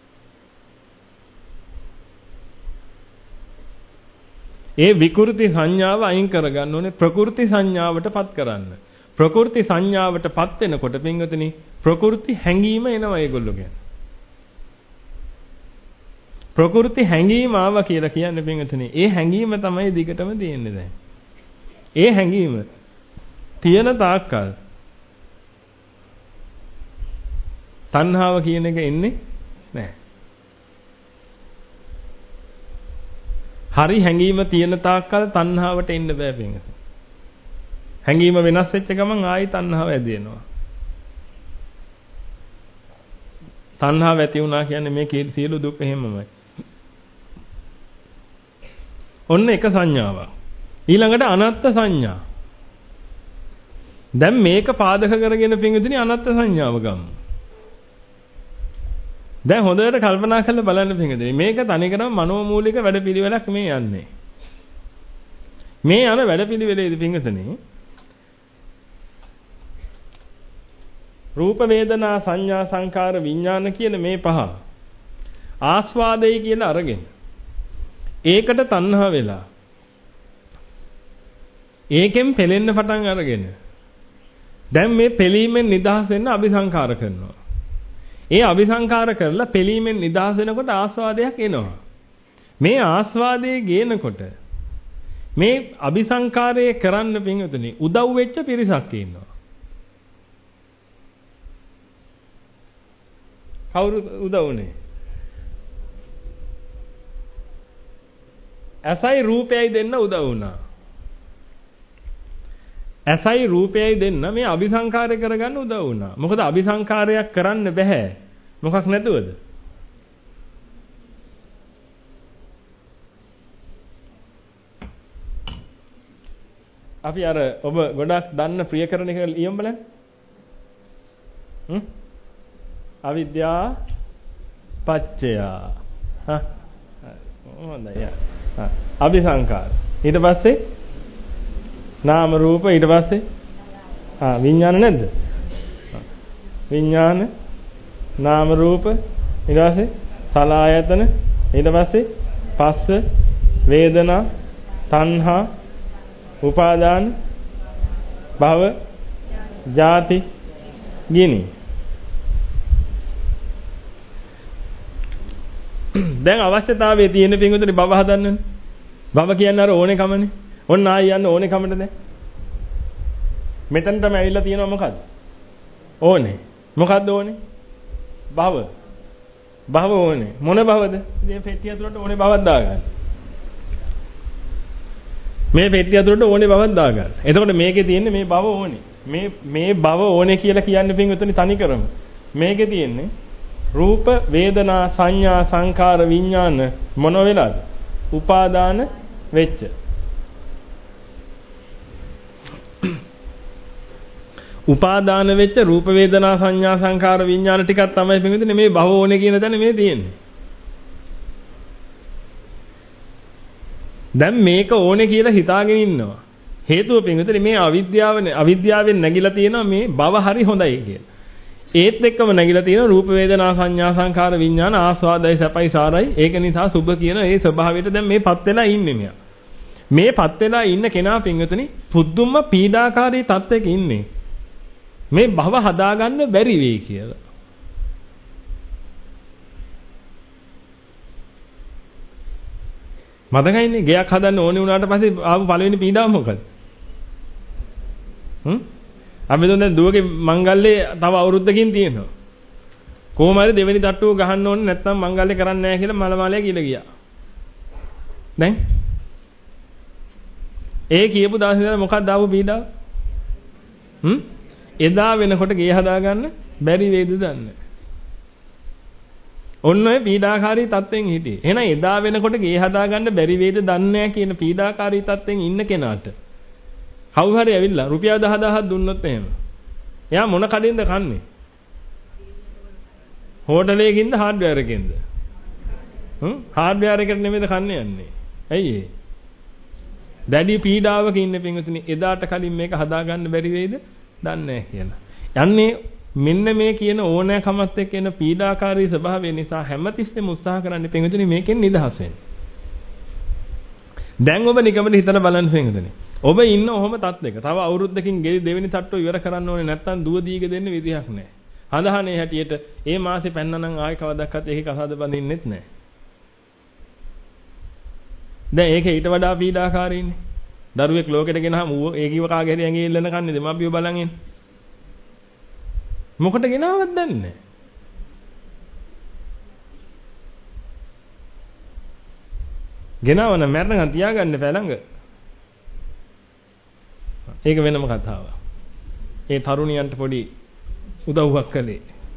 Speaker 1: ඒ විකෘති සංඥාව අයින් කරගන්න ඕනේ ප්‍රකෘති සංඥාවටපත් කරන්න. ප්‍රකෘති සංඥාවටපත් වෙනකොට පින්වතුනි ප්‍රකෘති හැඟීම එනවා ඒගොල්ලෝ ගැන. ප්‍රකෘති හැඟීම ආවා කියලා කියන්නේ පින්වතුනි ඒ හැඟීම තමයි දිගටම තියෙන්නේ දැන්. ඒ හැඟීම තියෙන තාක්කල් තණ්හාව කියන එක එන්නේ නැහැ. හරි හැඟීම තියෙන තාක්කල් තණ්හාවට එන්න බෑ පින්වතුනි. හැඟීම වෙනස් වෙච්ච ගමන් ආයි තණ්හාව ඇදෙනවා. තණ්හාව ඇති වුණා කියන්නේ මේ සියලු දුක් එහෙමමයි. ඔන්න එක සංඥාවක්. ඊළඟට අනත්ත් සංඥා. දැන් මේක පාදක කරගෙන පින්විතනි අනත්ත් සංඥාව ගමු. දැන් හොඳට කල්පනා කරලා බලන්න පින්විතනි මේක තනිකරම මනෝමූලික වැඩපිළිවෙලක් මේ යන්නේ. මේ යන වැඩපිළිවෙලේදී පින්විතනි රූප වේදනා සංඥා සංකාර විඥාන කියන මේ පහ ආස්වාදයි කියලා අරගෙන ඒකට තණ්හා වෙලා ඒකෙන් පෙලෙන්න පටන් අරගෙන දැන් මේ පෙලීමෙන් නිදහස් වෙන්න අபிසංකාර කරනවා. ඒ අபிසංකාර කරලා පෙලීමෙන් නිදහස් වෙනකොට ආස්වාදයක් එනවා. මේ ආස්වාදයේ ගේනකොට මේ අபிසංකාරයේ කරන්න පින්වතුනි උදව් වෙච්ච පිරිසක් ඉන්නවා. කවුරු උදව්නේ? ඇසයි රූපයයි දෙන්න උදව් වුණා. ඇසයි රූපයයි දෙන්න මේ අபிසංකාරය කරගන්න උදව් වුණා. මොකද අபிසංකාරයක් කරන්න බෑ. මොකක් නැතුවද? අපි අර ඔබ ගොඩක් දන්න ප්‍රිය කරන එක ලියමු බලන්න. අවිද්‍යා පච්චය. හොඳයි. අபிසංකාර. ඊට පස්සේ නාම රූප ඊට පස්සේ විඥාන නැද්ද? විඥාන නාම රූප ඊට පස්සේ සලආයතන ඊට පස්සේ පස්ස වේදනා තණ්හා උපාදාන භව ජාති ගිනි. දැන් අවශ්‍යතාවයේ තියෙන පින්වතුනි භව හදන්නනේ. භව කියන්නේ අර ඕනේ කමනේ. ඔන්න ආයි යන්න ඕනේ කමට දැන්. මෙතනටම ඇවිල්ලා තියෙනවා මොකද්ද? ඕනේ. මොකද්ද ඕනේ? භව ඕනේ. මොන භවද? මේ පෙට්ටිය ඇතුළට ඕනේ භවක් දාගන්න. මේ පෙට්ටිය ඇතුළට ඕනේ භවක් දාගන්න. එතකොට මේකේ තියෙන්නේ මේ භව ඕනේ. මේ භව ඕනේ කියලා කියන්නේ පින්වතුනි තනි කරම. මේකේ තියෙන්නේ රූප, වේදනා, සංඥා, සංකාර, විඥාන මොන වෙලාද? උපාදාන වෙච්ච. උපාදාන වෙච්ච රූප, වේදනා, සංඥා, සංකාර, විඥාන ටිකක් තමයි පින්වතුනි මේ භව ඕනේ කියන තැන මේ තියෙන්නේ. දැන් මේක ඕනේ කියලා හිතාගෙන ඉන්නවා. හේතුව පින්වතුනි මේ අවිද්‍යාවෙන් නැగిලා තියෙනවා මේ භව හරි හොඳයි කියලා. ඒත් එක්කම නැగిලා තියෙන රූප වේදනා සංඥා සංකාර විඥාන ආස්වාදයි සැපයි සාරයි ඒක නිසා සුභ කියන ඒ ස්වභාවයට දැන් මේපත් වෙලා ඉන්නේ මෙයා. මේපත් වෙලා ඉන්න කෙනා පින්වතුනි පුදුම පීඩාකාරී තත්ත්වයක ඉන්නේ. මේ භව හදාගන්න බැරි වෙයි කියලා. මතකයිනේ ගයක් හදන්න ඕනේ වුණාට පස්සේ ආපු පළවෙනි පීඩාව මොකද? අපි දැන් දුවගේ මංගල්‍යේ තව අවුරුද්දකින් තියෙනවා. කොහොම හරි දෙවෙනි තට්ටුව ගහන්න ඕනේ නැත්නම් මංගල්‍යේ කරන්නේ නැහැ කියලා මලමාලයා කියලා ගියා. දැන් ඒ කියපු දවසේ ඉඳලා මොකක්ද ආපු පීඩාව? එදා වෙනකොට ගේ හදාගන්න බැරි වේද දන්නේ. ඔන්න ඔය පීඩාකාරී තත්ත්වෙන් හිටියේ. එහෙනම් එදා වෙනකොට ගේ හදාගන්න බැරි වේද දන්නේ නැහැ කියන පීඩාකාරී තත්ත්වෙන් ඉන්න කෙනාට කවුරු හරි ඇවිල්ලා රුපියල් 10000ක් දුන්නොත් එහෙම. එයා මොන කඩෙන්ද කන්නේ? හෝටලයකින්ද හાર્ඩ්වෙයාර් එකකින්ද? හાર્ඩ්වෙයාර් එකට නෙමෙයිද කන්නේ යන්නේ. ඇයි ඒ? දැඩි පීඩාවක ඉන්න පින්වතුනි එදාට කලින් මේක හදාගන්න බැරි වෙයිද? දන්නේ නැහැ කියලා. යන්නේ මෙන්න මේ කියන ඕනෑකමත් එක්ක එන පීඩාකාරී ස්වභාවය නිසා හැමතිස්සෙම උත්සාහ කරන්නේ පින්වතුනි මේකෙන් නිදහස් වෙන්න. දැන් ඔබ නිකමට හිතලා බලන්න පින්වතුනි. ඔබ ඉන්න ඔහොම තත්ත්වයක. තව අවුරුද්දකින් ගෙලි දෙවෙනි තට්ටුව ඉවර කරන්න ඕනේ නැත්නම් දුව දීග දෙන්න විදිහක් නැහැ. හඳහනේ හැටියට ඒ මාසේ පැන්නනම් ආයෙ කවදාවත් ඒකේ කසාද බඳින්නෙත් නැහැ. දැන් ඒකේ ඊට වඩා පීඩාකාරීනේ. දරුවෙක් ලෝකෙට ගෙනහම ඒ කිව කාගේ හරි ඇඟේ ඉල්ලන කන්නේ දෙමාපියෝ බලන් ඉන්නේ. මොකට ගෙනාවත් දන්නේ නැහැ. ගෙනාවන මරණකම් තියාගන්න එපා ළඟ. ඒක වෙනම කතාවක්. ඒ තරුණියන්ට පොඩි උදව්වක් කළේ.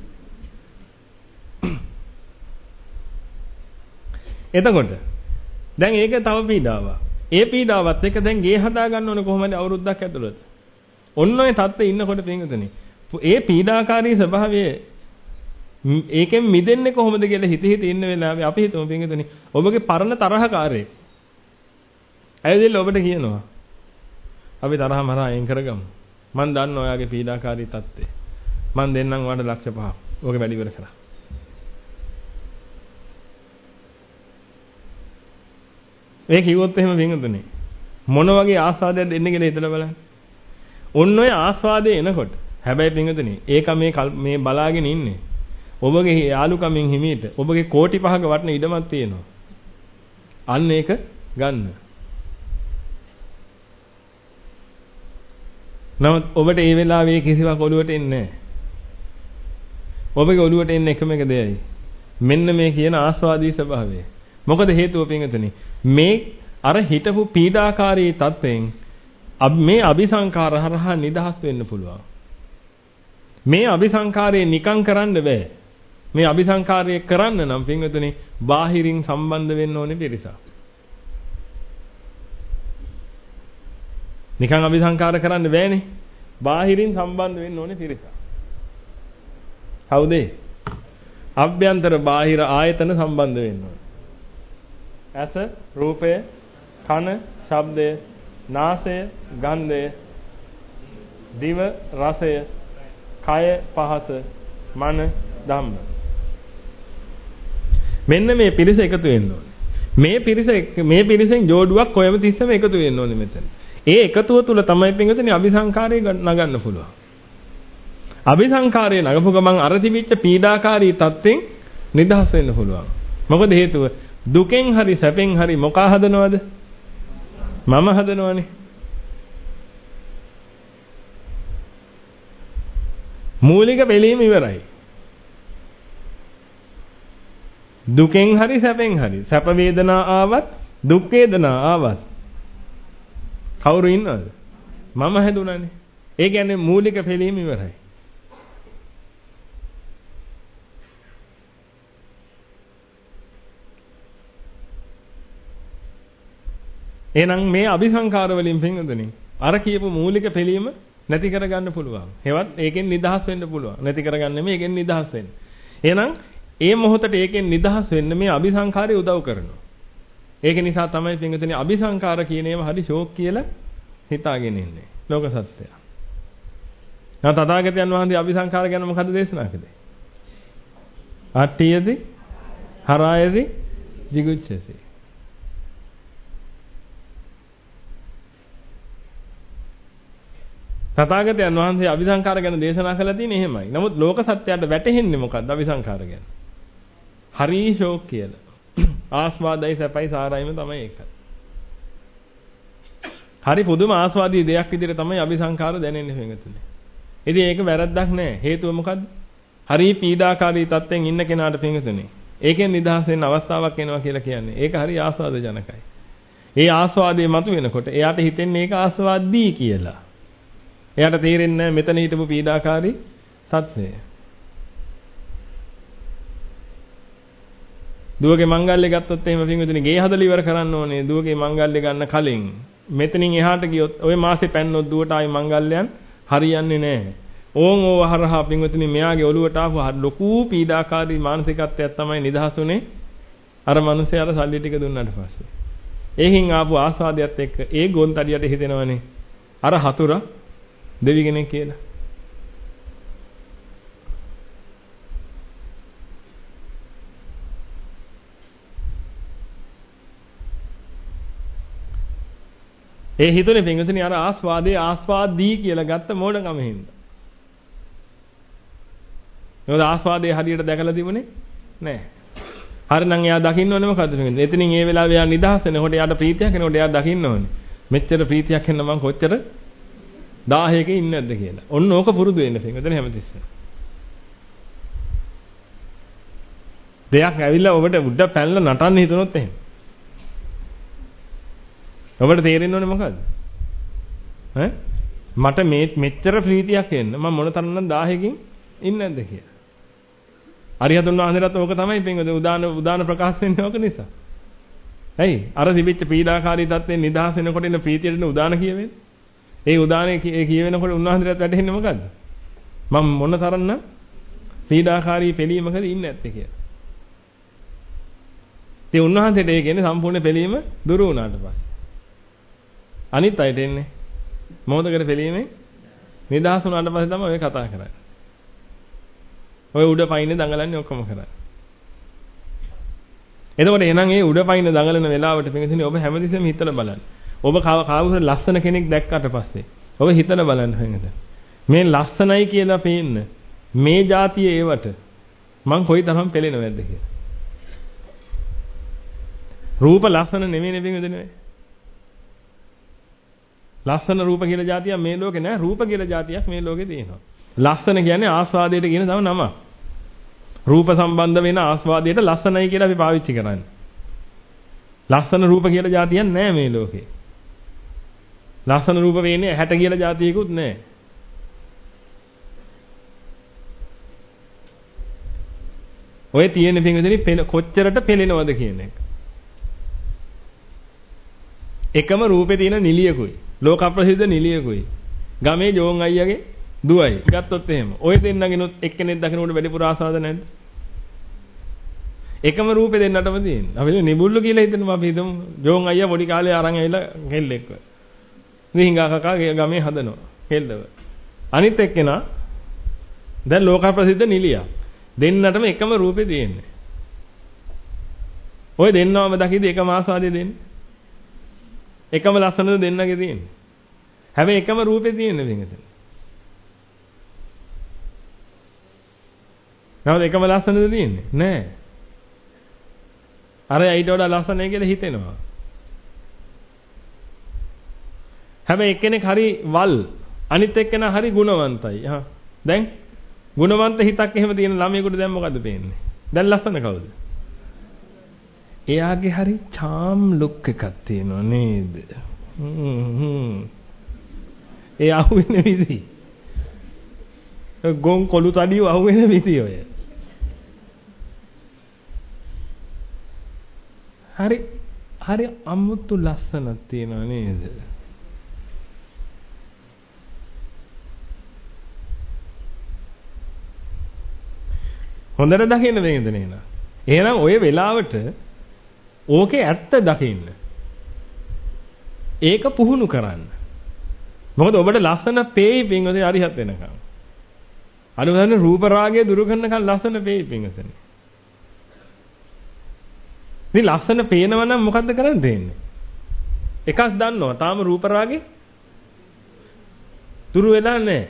Speaker 1: එතකොට දැන් ඒක තව පීඩාවක්. ඒ පීඩාවත් එක්ක දැන් ගේ හදා ගන්න ඕනේ කොහොමද අවුරුද්දක් ඇතුළත. ඔන්න ඔය තත්ත්වෙ ඉන්නකොට පින්වතුනි ඒ පීඩාකාරී ස්වභාවය ඒකෙන් මිදෙන්නේ කොහොමද කියලා හිත ඉන්න වෙලාවේ අපි හිතමු පින්වතුනි ඔබගේ පරණ තරහකාරයෙක් ඇවිදලා ඔබට කියනවා අපි තරහ මරා අයින් කරගමු. මම දන්නවා ඔයාගේ පීඩාකාරී තත්ත්වය. මම දෙන්නම් ඔයාලට ලක්ෂ 5ක්. ඕක වැඩි ඉවර කරා. මේ කිව්වොත් එහෙම පින්වතුනි මොන වගේ ආස්වාදයක්ද එන්නේ කියලා හිතලා බලන්න. ඔන්න ඔය ආස්වාදේ එනකොට හැබැයි පින්වතුනි ඒක මේ බලාගෙන ඉන්නේ. ඔබගේ යාළුකමින් හිමීට ඔබගේ කෝටි 5ක වටන ඉඩමක් තියෙනවා. අන්න ඒක ගන්න. නමුත් ඔබට මේ වෙලාවේ කිසිවක් ඔළුවට එන්නේ නැහැ. ඔබගේ ඔළුවට එන්නේ එකම එක දෙයයි. මෙන්න මේ කියන ආස්වාදී ස්වභාවය. මොකද හේතුව පින්වතුනි මේ අර හිතපු පීඩාකාරී තත්ත්වයෙන් මේ අபிසංකාර හරහා නිදහස් වෙන්න පුළුවන්. මේ අபிසංකාරයේ නිකං කරන්න බෑ. මේ අபிසංකාරයේ කරන්න නම් පින්වතුනි බාහිරින් සම්බන්ධ වෙන්න ඕනේ පිරිසක්. නිකං අபிසංකාර කරන්න බෑනේ. බාහිරින් සම්බන්ධ වෙන්න ඕනේ පිරිසක්. කවුද? අභ්‍යන්තර බාහිර ආයතන සම්බන්ධ වෙන්න ඕනේ. ඇස, රූපය, කන, ශබ්දය, නාසය, ගන්ධය, දිව, රසය, කය, පහස, මන, ධම්ම. මෙන්න මේ පිරිස එකතු වෙන්න ඕනේ. මේ පිරිසෙන් ජෝඩුවක් කොයම තිස්සම එකතු වෙන්න ඕනේ මෙතන. ඒ එකතුව තුල තමයි පින්වතුනි අபிසංකාරය නගන්න පුළුවන්. අபிසංකාරය නගපු ගමන් අර තිබිච්ච පීඩාකාරී තත්ත්වෙන් නිදහස් වෙන්න පුළුවන්. මොකද හේතුව දුකෙන් හරි සැපෙන් හරි මොකා හදනවද? මම හදනවනේ. මූලික බැලීම ඉවරයි. දුකෙන් හරි සැපෙන් හරි සැප වේදනා ආවත් දුක් වේදනා ආවත් කවුරු ඉන්නවද? මම හැදුණානේ. ඒ කියන්නේ මූලික පිළීම ඉවරයි. එහෙනම් මේ අபிසංකාර වලින් පින්වතුනි අර කියපු මූලික පිළීම නැති කරගන්න පුළුවන්. හෙවත් ඒකෙන් නිදහස් වෙන්න පුළුවන්. නැති කරගන්න නෙමෙයි ඒකෙන් නිදහස් වෙන්න. එහෙනම් ඒ මොහොතට ඒකෙන් නිදහස් වෙන්න මේ අபிසංකාරය උදව් කරනවා. ඒක නිසා තමයි පින්වතුනි අபிසංකාර කියන ඒවා හරි ෂෝක් කියලා හිතාගෙන ඉන්නේ. ලෝක සත්‍යය. now තථාගතයන් වහන්සේ අபிසංකාර ගැන මොකද දේශනා කළේ? අට්ඨියති හරායති jigucchasi. තථාගතයන් වහන්සේ අபிසංකාර ගැන දේශනා කළා තියෙන්නේ එහෙමයි. නමුත් ලෝක සත්‍යයට වැටහෙන්නේ මොකද්ද අபிසංකාර ගැන? හරි ෂෝක් කියලා. ආස්වාදයි සැපයි සාරයිම තමයි ඒක. හරි පුදුම ආස්වාදී දෙයක් විදිහට තමයි අபிසංකාර දැනෙන්නේ වෙනතුනේ. ඉතින් ඒක වැරද්දක් නෑ. හේතුව මොකද්ද? හරි පීඩාකාරී තත්ත්වෙන් ඉන්න කෙනාට වෙනතුනේ. ඒකෙන් නිදහස් වෙන්න අවස්ථාවක් එනවා කියලා කියන්නේ. ඒක හරි ආස්වාදජනකයි. ඒ ආස්වාදයේ මතු වෙනකොට එයාට හිතෙන්නේ ඒක ආස්වාදී කියලා. එයාට තේරෙන්නේ නැහැ මෙතන හිටපු පීඩාකාරී තත්ත්වය. දුවගේ මංගල්‍ය ගත්තොත් එහෙම පින්විතනේ ගේ හදලා ඉවර කරන්න ඕනේ. දුවගේ මංගල්‍ය ගන්න කලින් මෙතනින් එහාට ගියොත් ওই මාසේ පැන්නොත් දුවට ආයි මංගල්‍යයන් හරියන්නේ නැහැ. ඕන් ඕව හරහා පින්විතනේ මෙයාගේ ඔළුවට ආපු ලොකු පීඩාකාරී මානසිකත්වයක් තමයි නිදහසුනේ අර මිනිහයාට සල්ලි ටික දුන්නාට පස්සේ. ඒකින් ආපු ආස්වාදයට එක්ක ඒ ගොන්තඩියට හිතෙනවනේ අර හතුරා දෙවි කෙනෙක් කියලා. ඒ හිතුනේ පින්විතනේ අර ආස්වාදේ ආස්වාදී කියලා ගත්ත මෝඩකම හින්දා. මොකද ආස්වාදේ හරියට දැකලා තිබුණේ නැහැ. හරිනම් එයා දකින්න ඕනේ මොකද්ද පින්විතනේ? එතනින් ඒ වෙලාවේ එයා නිදහස් වෙනකොට එයාට ප්‍රීතියක් එනකොට එයා දකින්න ඕනේ. මෙච්චර ප්‍රීතියක් එන්න මං කොච්චර 1000ක ඉන්නේ නැද්ද කියලා. ඔන්න ඕක පුරුදු වෙන්න පින්විතනේ හැමතිස්සෙම. දෙයක් ඇවිල්ලා ඔබට උඩ පැනලා නටන්න හිතනොත් එහෙම. ඔබට තේරෙන්න ඕනේ මොකද්ද? මට මෙච්චර ප්‍රීතියක් එන්න මම මොන තරම්නම් 1000කින් ඉන්නේ නැද්ද කියලා. අරිහතුන් වහන්සේලාත් ඕක තමයි පින්වතුනි උදාන ප්‍රකාශ වෙන්නේ ඕක නිසා. ඇයි? අර තිබිච්ච පීඩාකාරී තත්ත්වෙන් නිදහස් වෙනකොට එන ප්‍රීතියට උදාන කියවෙන්නේ. ඒ උදානේ කියවෙනකොට උන්වහන්සේලාට වැටහෙන්නේ මොකද්ද? මම මොන තරම්නම් පීඩාකාරී පිළීමකද ඉන්නේ නැත්තේ කියලා. ඉතින් උන්වහන්සේට ඒ කියන්නේ සම්පූර්ණ පිළීම දුරු වුණාට පස්සේ. අනිත් අයට එන්නේ මොහොතකට පිළීමෙන් නිදහස් වුණාට පස්සේ තමයි ඔය කතා කරන්නේ. ඔය උඩ පයින්නේ දඟලන්නේ ඔක්කොම කරන්නේ. එතකොට එහෙනම් ඒ උඩ පයින්න දඟලන වෙලාවට පිටින් ඔබ හැමතිස්සෙම හිතලා බලන්න. ඔබ කවුරුහරි ලස්සන කෙනෙක් දැක්කට පස්සේ ඔබ හිතලා බලන්න හැංගද. මේ ලස්සනයි කියලා පේන්න මේ જાතිය ඒවට මං කොයිතරම් පෙළෙනවද කියලා. රූප ලස්සන නෙමෙයි නෙවෙයි. ලස්සන රූප කියලා જાතියක් මේ ලෝකේ නැහැ. රූප කියලා જાතියක් මේ ලෝකේ තියෙනවා. ලස්සන කියන්නේ ආස්වාදයට කියන තව නම. රූප සම්බන්ධ වෙන ආස්වාදයට ලස්සනයි කියලා අපි පාවිච්චි කරන්නේ. ලස්සන රූප කියලා જાතියක් නැහැ මේ ලෝකේ. ලස්සන රූප වෙන්නේ ඇහැට කියලා જાතියකුත් නැහැ. ඔය තියෙන පින්විතනි කොච්චරට පෙළෙනවද කියන එක. එකම රූපේ තියෙන නිලියකුයි. ලෝක ප්‍රසිද්ධ නිලියකුයි. ගමේ ජෝන් අයියාගේ දුවයි. ගත්තොත් එහෙම. ඔය දෙන්නගෙනුත් එක්කෙනෙක් දකිනකොට වැඩිපුර ආසාද නැද්ද? එකම රූපේ දෙන්නටම තියෙන්නේ. අපි නිබුල්ලු කියලා හිතනවා අපි හිතමු ජෝන් අයියා පොඩි කාලේ අරන් ඇවිල්ලා කෙල්ලෙක්ව. ඉතින් හිඟා කකා ගමේ හදනවා කෙල්ලව. අනිත් එක්කෙනා දැන් ලෝක ප්‍රසිද්ධ නිලියක්. දෙන්නටම එකම රූපේ තියෙන්නේ. ඔය දෙන්නවම දකිද්දි එකම ආස්වාදය දෙන්නේ. එකම ලස්සනද දෙන්නගේ තියෙන්නේ. හැබැයි එකම රූපේ තියෙන්නේ දෙන්නට. නේද එකම ලස්සනද තියෙන්නේ? නෑ. අර ඊට වඩා ලස්සනයි කියලා හිතෙනවා. හැබැයි එක්කෙනෙක් හරි වල් අනිත් එක්කෙනා හරි ගුණවන්තයි. දැන් ගුණවන්ත හිතක් එහෙම තියෙන ළමයෙකුට දැන් මොකද්ද පේන්නේ? දැන් ලස්සන කවුද? එයාගේ හරි charm look එකක් තියෙනවා නේද? ඒ අහුවෙන විදිහ. ගොන් කොළු තඩිය අහුවෙන විදිහ ඔය. හරි අමුතු ලස්සනක් තියෙනවා නේද? හොඳට දකින්න වෙනද නේද? එහෙනම් ඔය වෙලාවට ඕකේ ඇත්ත දකින්න. ඒක පුහුණු කරන්න. මොකද ඔබට ලස්සන පේයි පින්වතුනි අරිහත් වෙනකම්. අනුගමන රූප රාගය දුරු කරනකම් ලස්සන පේයි පින්වතුනි. ඉතින් ලස්සන පේනවා නම් මොකද්ද කරන්න දෙන්නේ? එකක් දන්නවා. තාම රූප රාගේ දුරු වෙලා නැහැ.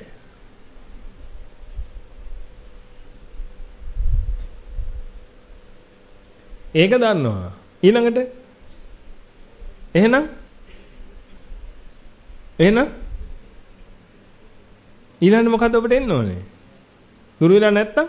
Speaker 1: ඒක දන්නවා. ඊළඟට එහෙනම් ඊළඟට මොකද්ද ඔබට එන්න ඕනේ? දුරු වෙලා නැත්තම්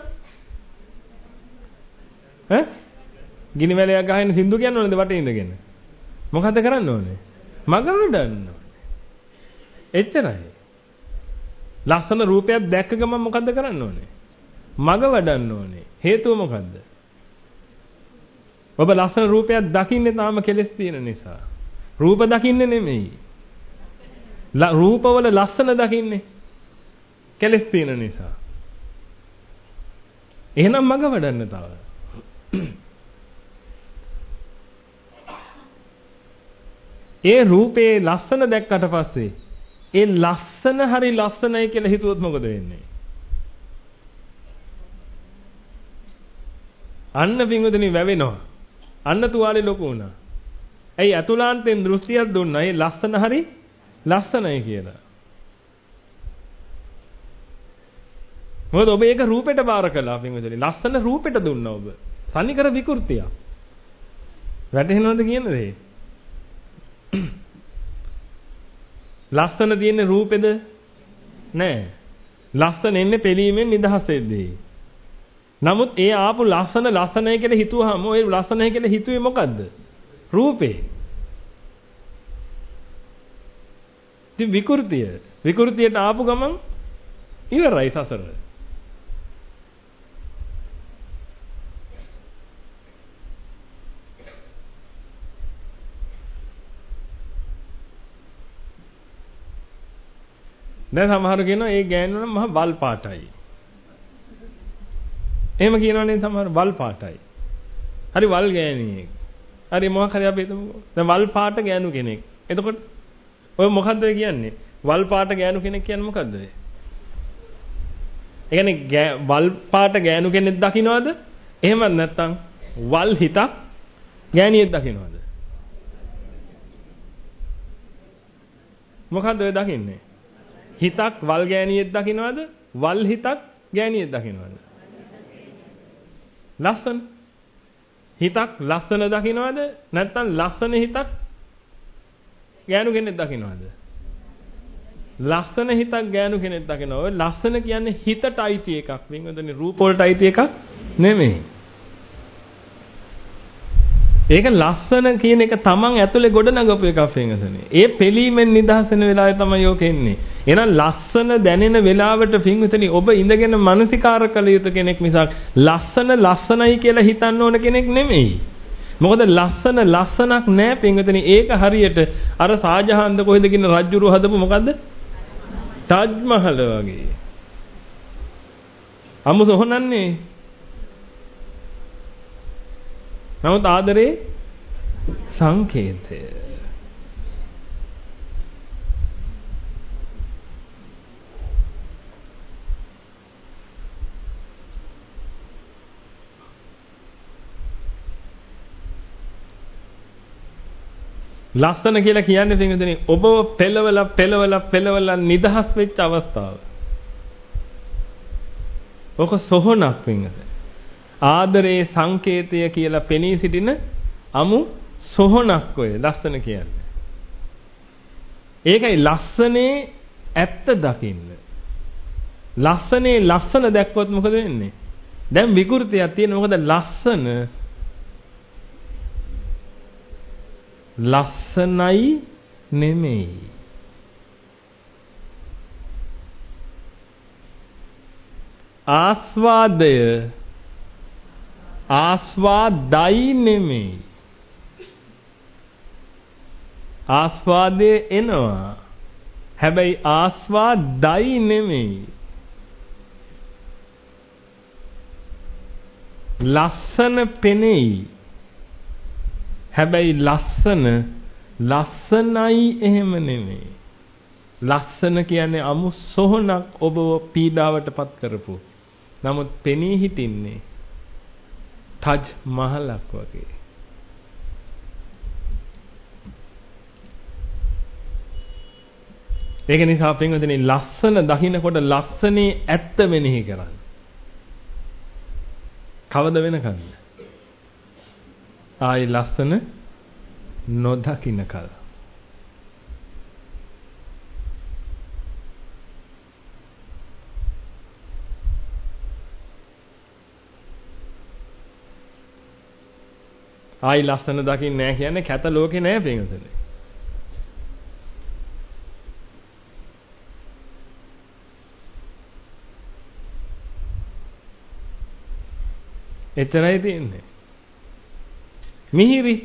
Speaker 1: ගිනි වැලයක් ගහගෙන සින්දු කියන්න ඕනේද වටේ ඉඳගෙන? මොකද්ද කරන්න ඕනේ? මග වඩන්න ඕනේ. එච්චරයි. ලස්සන රූපයක් දැක්ක ගමන් මොකද්ද කරන්න ඕනේ? මග වඩන්න ඕනේ. හේතුව මොකද්ද? ඔබ ලස්සන රූපයක් දකින්නේ තාම කෙලෙස් තියෙන නිසා. රූප දකින්නේ නෙමෙයි. රූපවල ලස්සන දකින්නේ කෙලෙස් තියෙන නිසා. එහෙනම් මග වඩන්න තව. ඒ රූපේ ලස්සන දැක්කට පස්සේ ඒ ලස්සන හරි ලස්සනයි කියලා හිතුවොත් මොකද වෙන්නේ? අන්න පිංගුදෙනි වැවෙනවා. අන්න තුවාලේ ලොකු වුණා. ඇයි අතුලාන්තෙන් දෘෂ්ටියක් දුන්නා. ඒ ලස්සන හරි ලස්සනයි කියලා. මොකද ඔබ ඒක රූපෙට බාර කළා පින්වතුනි. ලස්සන රූපෙට දුන්නා ඔබ. සනිකර විකෘතිය. වැටහෙනවද කියන දේ? ලස්සන තියෙන්නේ රූපෙද? නෑ. ලස්සන එන්නේ පෙලීමෙන් නිදහස් වෙද්දී. නමුත් ඒ ආපු ලස්සනයි කියලා හිතුවාම ඔය ලස්සනයි කියලා හිතුවේ මොකද්ද? රූපේ. ඉතින් විකෘතියට ආපු ගමන් ඉවරයි සසර. දැන් සමහර කියනවා ඒ ගෑනු නම් මහ වල් පාටයි. එහෙම කියනවනේ සමහර වල් පාටයි. හරි වල් ගෑණියෙක්. හරි මොකක් හරි අපි හිතමුකෝ. දැන් වල් පාට ගෑනු කෙනෙක්. එතකොට ඔය මොකද්ද කියන්නේ? වල් පාට ගෑනු කෙනෙක් කියන්නේ මොකද්ද? ඒ කියන්නේ වල් පාට ගෑනු කෙනෙක් දකින්නවද? එහෙමත් නැත්නම් වල් හිතක් ගෑණියෙක් දකින්නවද? මොකද්ද ඔය දකින්නේ? හිතක් වල් ගෑණියෙක් දකින්නවද? වල් හිතක් ගෑණියෙක් දකින්නවද? ලස්සන හිතක් ලස්සන දකින්නවද? නැත්නම් ලස්සන හිතක් ගෑනු කෙනෙක් දකින්නවද? ලස්සන හිතක් ගෑනු කෙනෙක් දකිනවා. ඔය ලස්සන කියන්නේ හිතට අයිති එකක්. වින්වදනේ රූප වලට අයිති එකක් නෙමෙයි. ඒක ලස්සන කියන එක තමන් ඇතුලේ ගොඩනගපු එකක් වින්වදනේ. ඒ පිළීමෙන් නිදහස් වෙන වෙලාවේ තමයි යෝක එන්නේ. එහෙනම් ලස්සන දැනෙන වෙලාවට වින්වදනේ ඔබ ඉඳගෙන මානසිකාර කළ යුතු කෙනෙක් මිසක් ලස්සනයි කියලා හිතන්න ඕන කෙනෙක් නෙමෙයි. මොකද ලස්සනක් නෑ පින්වතුනි. ඒක හරියට අර සාජහන්ද කොහෙද කියන රජ්ජුරුව හදපු මොකද්ද? තාජ් මහල් වගේ. අමු සොහනන්නේ. නමුත් ආදරේ සංකේතය. ලස්සන කියලා කියන්නේ පින්වතුනි ඔබ පෙළවලා නිදහස් වෙච්ච අවස්ථාව. ඔක සොහනක් පින්වතුනි. ආදරේ සංකේතය කියලා පෙනී සිටින අමු සොහනක් ඔය ලස්සන කියන්නේ. ඒකයි ලස්සනේ ඇත්ත දකින්න. ලස්සන දැක්කොත් මොකද වෙන්නේ? දැන් විකෘතියක් තියෙන මොකද ලස්සන ලස්සනයි නෙමෙයි. ආස්වාදය ආස්වාදයි නෙමෙයි. ආස්වාදයේ එනවා. හැබැයි ආස්වාදයි නෙමෙයි. ලස්සන පෙනෙයි. හැබැයි ලස්සනයි එහෙම නෙමෙයි. ලස්සන කියන්නේ අමු සොහනක් ඔබව පීඩාවටපත් කරපු. නමුත් පෙනී හිටින්නේ තජ් මහලක් වගේ. ඒක නිසා පින්වතුනි ලස්සන දකින්නකොට ලස්සනේ ඇත්ත මෙනෙහි කරන්න. කවද වෙනකන්ද? ආයි ලස්සන නොදකින්න කල. ආයි ලස්සන දකින්නේ නැහැ කියන්නේ කැත ලෝකේ නැහැ පින්වතුනි. එතරයි තියෙන්නේ. මිහිරි.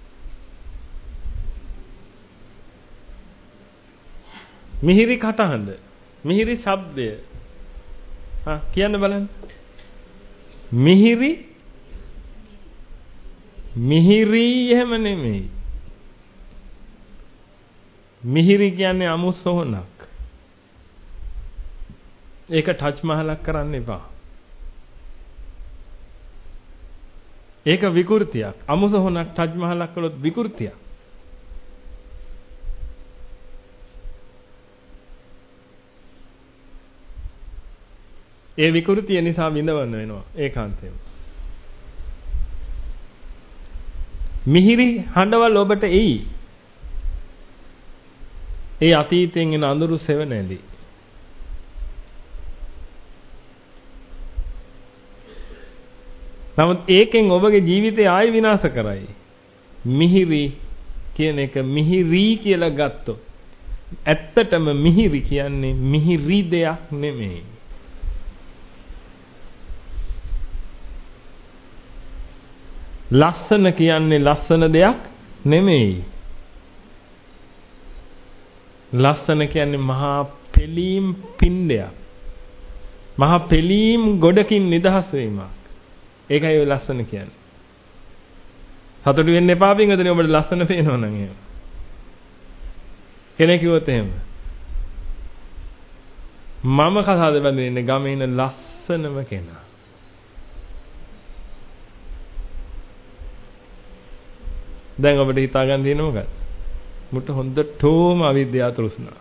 Speaker 1: මිහිරි කටහඬ. මිහිරි ශබ්දය. කියන්න බලන්න. මිහිරි එහෙම නෙමෙයි. මිහිරි කියන්නේ අමු සොහනක්. ඒක ටච් මහලක් කරන්න එපා. ඒක විකෘතියක්. අමු සොහනක් ටච් මහලක් කළොත් විකෘතියක්. ඒ විකෘතිය නිසා විඳවන්න වෙනවා ඒකාන්තයෙන්. මිහිරි හඬවල් ඔබට එයි. ඒ අතීතයෙන් එන අඳුරු සෙවණැලි. නමුත් ඒකෙන් ඔබගේ ජීවිතය ආයෙ විනාශ කරයි. මිහිරි කියන එක මිහිරි කියලා ගත්තොත් ඇත්තටම මිහිරි කියන්නේ මිහිරි දෙයක් නෙමෙයි. ලස්සන කියන්නේ ලස්සන දෙයක් නෙමෙයි. ලස්සන කියන්නේ මහා පෙලීම් පින්ඩයක්. මහා පෙලීම් ගොඩකින් නිදහස් වීමක්. ඒකයි ඔය ලස්සන කියන්නේ. සතුටු වෙන්න එපා පින්වතුනි ඔබට ලස්සන පේනවා නම් එහෙම. කෙනෙක් කිව්වොත් එහෙම. මම කතාවද බඳින්නේ ගමේ ඉන්න ලස්සනම කෙනා. දැන් ඔබට හිතා ගන්න තියෙන මොකක්ද? මුට හොඳටම අවිද්‍යාව තෘෂ්ණා.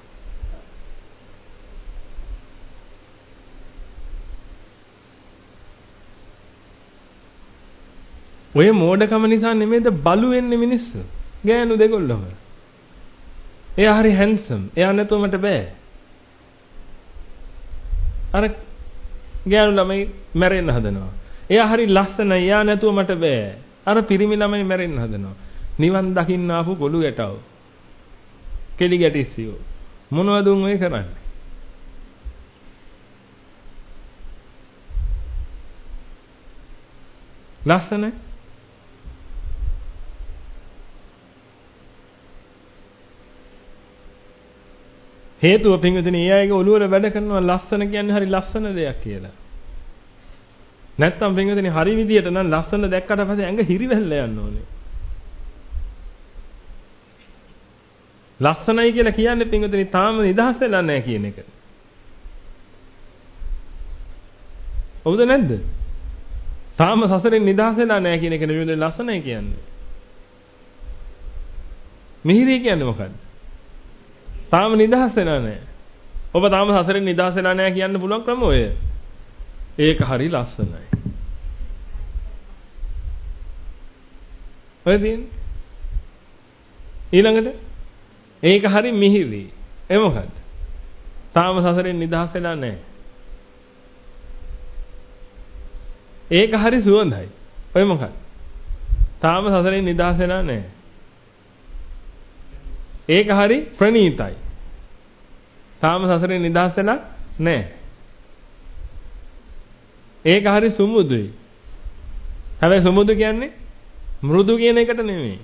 Speaker 1: ඔය මෝඩකම නිසා නෙමෙයිද බලු වෙන්නේ මිනිස්සු. ගෑනු දෙකොල්ලම. එයා හරි හැන්සම්. එයා නැතුව මට බෑ. අර ගෑනු ළමයි මැරෙන්න හදනවා. එයා හරි ලස්සනයි. එයා නැතුව මට බෑ. අර පිරිමි ළමයි මැරෙන්න හදනවා. නිවන් දකින්න ආපු ගොළු ගැටව. කෙලි ගැටිසියෝ. මොනවද උන් ඔය කරන්නේ? ලස්සනයි. හේතුව පින්විතනේ ඒ අයගේ ඔළුවල වැඩ කරනවා ලස්සන කියන්නේ හරි ලස්සන දෙයක් කියලා. නැත්තම් පින්විතනේ හරි විදියට නම් ලස්සන දැක්කට පස්සේ ඇඟ හිරිවැල්ල යන්න ඕනේ. ලස්සනයි කියලා කියන්නේ පින්විතනේ තාම නිදහස් වෙලා නැහැ කියන එක. හවුද නැද්ද? තාම සසරෙන් නිදහස් වෙලා නැහැ කියන එක නෙවෙයි ලස්සනයි කියන්නේ. මිහිරි කියන්නේ මොකද්ද? තාම නිදහස් වෙලා නැහැ. ඔබ තාම සසරෙන් නිදහස් වෙලා නැහැ කියන්න පුළුවන් ක්‍රම ඔය. ඒක හරි ලස්සනයි. ඔය තියෙන්නේ. ඊළඟට ඒක හරි මිහිරි. ඒ මොකද්ද? තාම සසරෙන් නිදහස් වෙලා නැහැ. ඒක හරි සුවඳයි. ඔය මොකක්ද? තාම සසරෙන් නිදහස් වෙලා නැහැ. ඒක හරි ප්‍රණීතයි. තාම සසරේ නිදහස් වෙලා නැහැ. ඒක හරි සුමුදුයි. හැබැයි සුමුදු කියන්නේ මෘදු කියන එකට නෙමෙයි.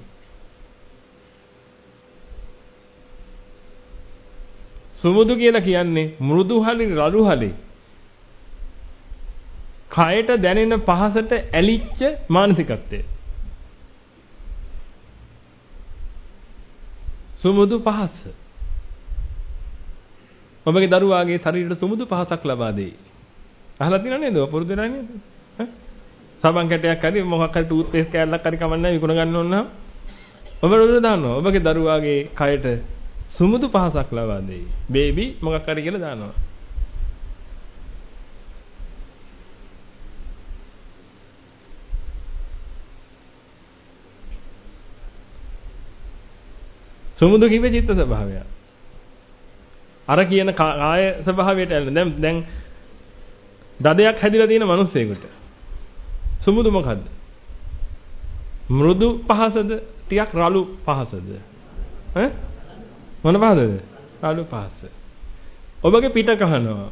Speaker 1: සුමුදු කියලා කියන්නේ මෘදු හරි රළු හරි කයට දැනෙන පහසට ඇලිච්ච මානසිකත්වය. සුමුදු පහස. ඔබගේ දරුවාගේ ශරීරයට සුමුදු පහසක් ලබා දෙයි. අහලා තියෙනව නේද? පුරුදු වෙනා නේද? සබන් කැටයක් හරි මොකක් හරි ටූත් පේස්ට් කෑල්ලක් හරි කමන්නේ විකුණ ගන්න ඕන නම් ඔබ රොඩ දානවා. ඔබගේ දරුවාගේ කයට සුමුදු පහසක් ලබා දෙයි. බේබි මොකක් හරි කියලා දානවා. සුමුදු කිව්වේ චිත්ත ස්වභාවය. අර කියන කාය ස්වභාවයට ඇලෙන. දැන් දදයක් හැදිලා තියෙන මිනිස්සෙකුට සුමුදු මොකද්ද? මෘදු පහසද ටිකක් රළු පහසද? මොන පහසද? රළු පහස. ඔබගේ පිට කහනවා.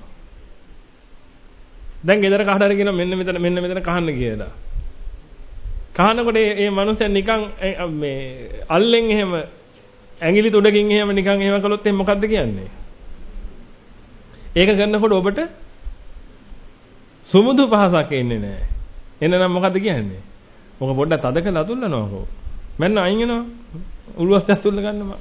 Speaker 1: දැන් ගෙදර කාට හරි කියනවා මෙන්න මෙතන කහන්න කියලා. කහනකොට මේ මිනිස්සයා නිකන් මේ අල්ලෙන් එහෙම ඇඟිලි තුඩකින් එහෙම නිකන් එහෙම කළොත් එහෙනම් මොකද්ද කියන්නේ? ඒක කරනකොට ඔබට සුමුදු පහසක් එන්නේ නැහැ. එන්නනම් මොකද්ද කියන්නේ? මොක පොඩ්ඩක් තද කරලා අතුල්ලනවාකෝ. මෙන්න අයින් වෙනවා. උළුවස්ස අතුල්ල ගන්නවා.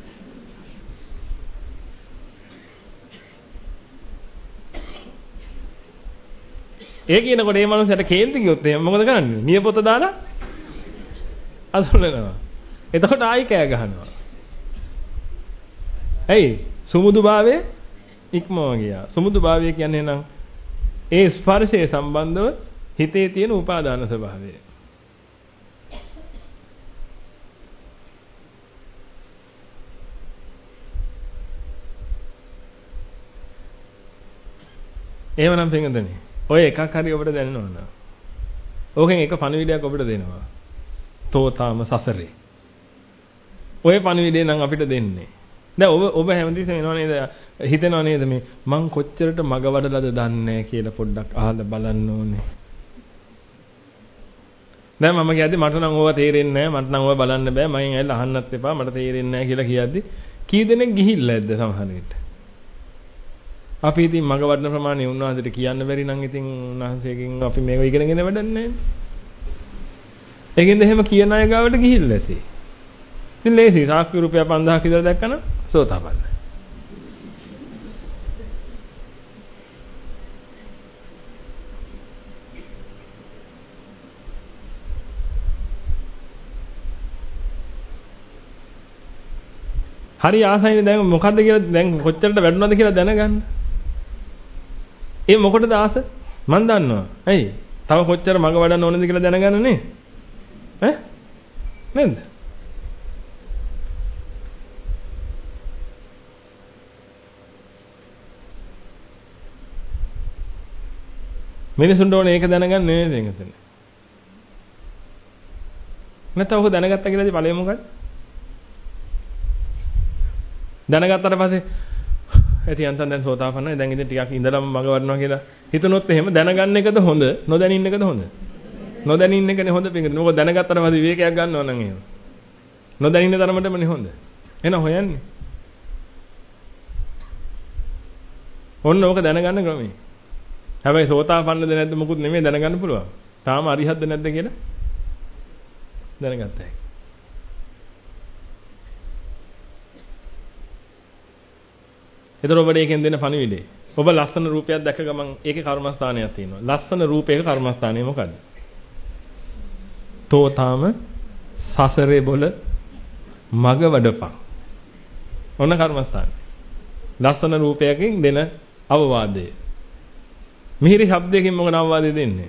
Speaker 1: ඒ කියනකොට මේ මනුස්සයාට කේන්ති ගියොත් එහෙනම් මොකද කරන්නේ? නියපොත දාලා අතුල්ලනවා. එතකොට ආයි කෑ ගහනවා. ඇයි? සුමුදුභාවය ඉක්මව ගියා. සුමුදුභාවය කියන්නේ නම් ඒ ස්පර්ශයේ සම්බන්ධව හිතේ තියෙන උපාදාන ස්වභාවය. එහෙමනම් පින්වතුනි, ඔය එකක් හරි ඔබට දැනෙනවා නේද? ඕකෙන් එක පණිවිඩයක් ඔබට දෙනවා. තෝතාම සසරේ. ඔය පණිවිඩය නම් අපිට දෙන්නේ. දැන් ඔබ හැමතිස්සෙම එනවා නේද? හිතෙනවා නේද මේ මං කොච්චරට මග වඩලාද දන්නේ කියලා පොඩ්ඩක් අහලා බලන්න ඕනේ. දැන් මම කියද්දි මට නම් ඕවා තේරෙන්නේ නැහැ. මට නම් ඕවා බලන්න බෑ. මම ඇවිල්ලා අහන්නත් එපා. මට තේරෙන්නේ නැහැ කියලා කියද්දි කී දෙනෙක් ගිහිල්ලා ඇද්ද සමහර විට? අපි ඉතින් මග වඩන ප්‍රමාණය උන්වහන්සේට කියන්න බැරි නම් ඉතින් උන්වහන්සේගෙන් අපි මේක ඉගෙනගෙන වැඩක් නැහැ. ඒකෙන්ද එහෙම කියන අය ගාවට ගිහිල්ලා ඇති. ඉතින් ලේසි. සාක්ෂි රුපියල් 5000ක් විතර දැක්කම සෝතාපන්න. හරි ආසයිනේ දැන් මොකද්ද කියලා දැන් කොච්චරට වැඩුණාද කියලා දැනගන්න. ඒ මොකටද ආස? මන් දන්නවා. ඇයි? තව කොච්චර මග වඩන්න ඕනද කියලා දැනගන්න නේ? නේද? මිනිසුන්ට ඕනේ ඒක දැනගන්න නෙවෙයි දෙන්නේ. නැත්නම් ඔහු දැනගත්තා කියලාද ඵලෙ මොකක්ද? දැනගත්තාට පස්සේ ඇති අන්තන් දැන් සෝතාපන්නයි දැන් ඉතින් ටිකක් ඉඳලම මග වඩනවා කියලා හිතනොත් එහෙම දැනගන්න එකද හොඳ නොදැනින්න එකද හොඳ? නොදැනින්න එකනේ හොඳ පිටින්. මොකද දැනගත්තාට පස්සේ විවේකයක් ගන්නවා නම් එහෙම. නොදැනින්න තරමටමනේ හොඳ. එහෙනම් හොයන්නේ. ඔන්න ඕක දැනගන්න ක්‍රමය. හැබැයි සෝතාපන්නද නැද්ද මොකුත් නෙමෙයි දැනගන්න පුළුවන්. තාම අරිහත්ද නැද්ද කියලා දැනගත්තා. ඒතර ඔබට ඒකෙන් දෙන පණිවිඩේ. ඔබ ලස්සන රූපයක් දැක ගමන් ඒකේ කර්මස්ථානයක් තියෙනවා. ලස්සන රූපයක කර්මස්ථානය මොකද්ද? තෝතාම සසරේ බොල මග වඩපන්. ඔන්න කර්මස්ථානය. ලස්සන රූපයකින් දෙන අවවාදය. මිහිරි ශබ්දයකින් මොකද අවවාදය දෙන්නේ?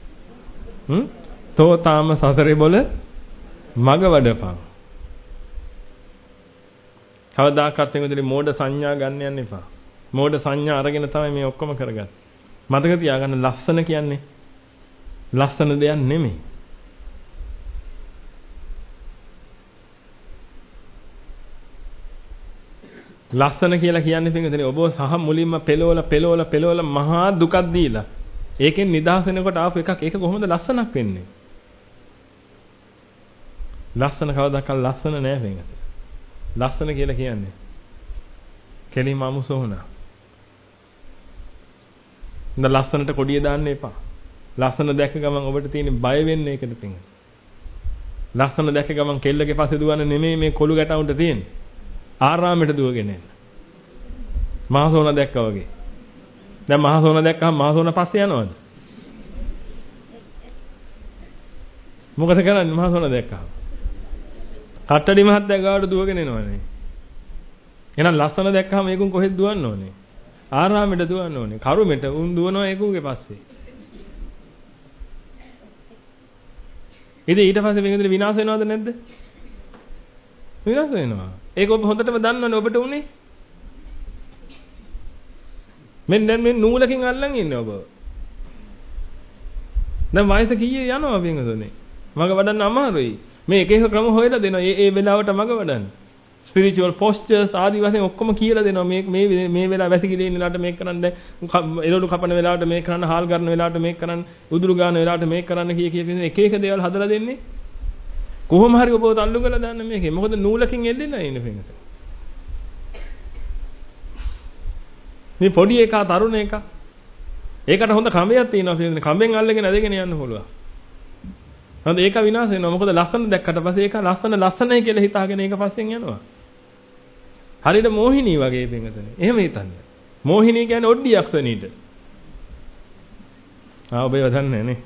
Speaker 1: තෝතාම සසරේ බොල මග වඩපන්. කවදාකවත් එමුදලි මෝඩ සංඥා ගන්න යන්න එපා. මෝඩ සංඥා අරගෙන තමයි මේ ඔක්කොම කරගන්නේ. මතක තියාගන්න ලස්සන කියන්නේ ලස්සන දෙයක් නෙමෙයි. ලස්සන කියලා කියන්නේ පින්වතුනි ඔබ සහ මුලින්ම පෙළවල මහා දුකක් දීලා ඒකෙන් නිදහස් වෙනකොට ආපු එකක්. ඒක කොහොමද ලස්සනක් වෙන්නේ? ලස්සන කවදාකවත් ලස්සන නෑ පින්වතුනි. ලස්සන කියලා කියන්නේ කෙලින්ම අමුසෝනා. ඉතින් ලස්සනට කොඩිය දාන්න එපා. ලස්සන දැක්ක ගමන් ඔබට තියෙන බය වෙන්නේ ඒකද පින්වතුනි. ලස්සන දැක්ක ගමන් කෙල්ලගේ පස්සේ දුවන්න නෙමෙයි මේ කොළු ගැටවුන්ට තියෙන්නේ. ආරාමයට දුවගෙන එන්න. මහසෝන දැක්කා වගේ. දැන් මහසෝන දැක්කම මහසෝන පස්සේ යනවද? මොකද කරන්නේ මහසෝන දැක්කම? කට්ටඩි මහත්තයා ගාවට දුවගෙන එනවනේ. එහෙනම් ලස්සන දැක්කම මේකුන් කොහෙද දුවන්න ඕනේ? ආරාමයට දුවන්න ඕනේ. කරුමෙට උන් දුවනවා ඒකුගේ පස්සේ. ඉතින් ඊට පස්සේ මේකෙන් විනාශ වෙනවද නැද්ද? විනාශ වෙනවා. ඒක ඔබ හොඳටම දන්නවනේ ඔබට උනේ. මෙන්න දැන් මේ නූලකින් අල්ලන් ඉන්නේ ඔබ. දැන් වයස කීයේ යනවා පින්වතුනි. මග වඩන්න අමාරුයි. මේ එක එක ක්‍රම හොයලා දෙනවා. ඒ වෙලාවට මග වඩන්න. ස්පිරිචුවල් පොස්චර්ස් ආදි වශයෙන් ඔක්කොම කියලා දෙනවා. මේ වෙලාව වැසිකිලි ඉන්න වෙලාවට මේක කරන්න, එළවලු කපන වෙලාවට මේක කරන්න, හාල් ගන්න වෙලාවට මේක කරන්න, උදුරු ගන්න වෙලාවට මේක කරන්න කිය එක එක දේවල් හදලා දෙන්නේ. කොහොම හරි ඔබව තල්ලු කරලා දාන්න මේකේ. මොකද නූලකින් එල්ලෙලා ඉන්නේ පින්වතුනි. මේ පොඩි එකා තරුණ එකා. ඒකට හොඳ කඹයක් තියෙනවා පින්වතුනි. කඹෙන් අල්ලගෙන ඇදගෙන යන්න පුළුවන්. හරිද? ඒක විනාශ වෙනවා. මොකද ලස්සන දැක්කට පස්සේ ඒක ලස්සනයි කියලා හිතාගෙන ඒක පස්සෙන් යනවා. හරියට මෝහිනී වගේ පින්වතුනි. එහෙම හිතන්න. මෝහිනී කියන්නේ ඔඩ්ඩි යක්ෂණීට. ඔබ ඒව දන්නේ නේ.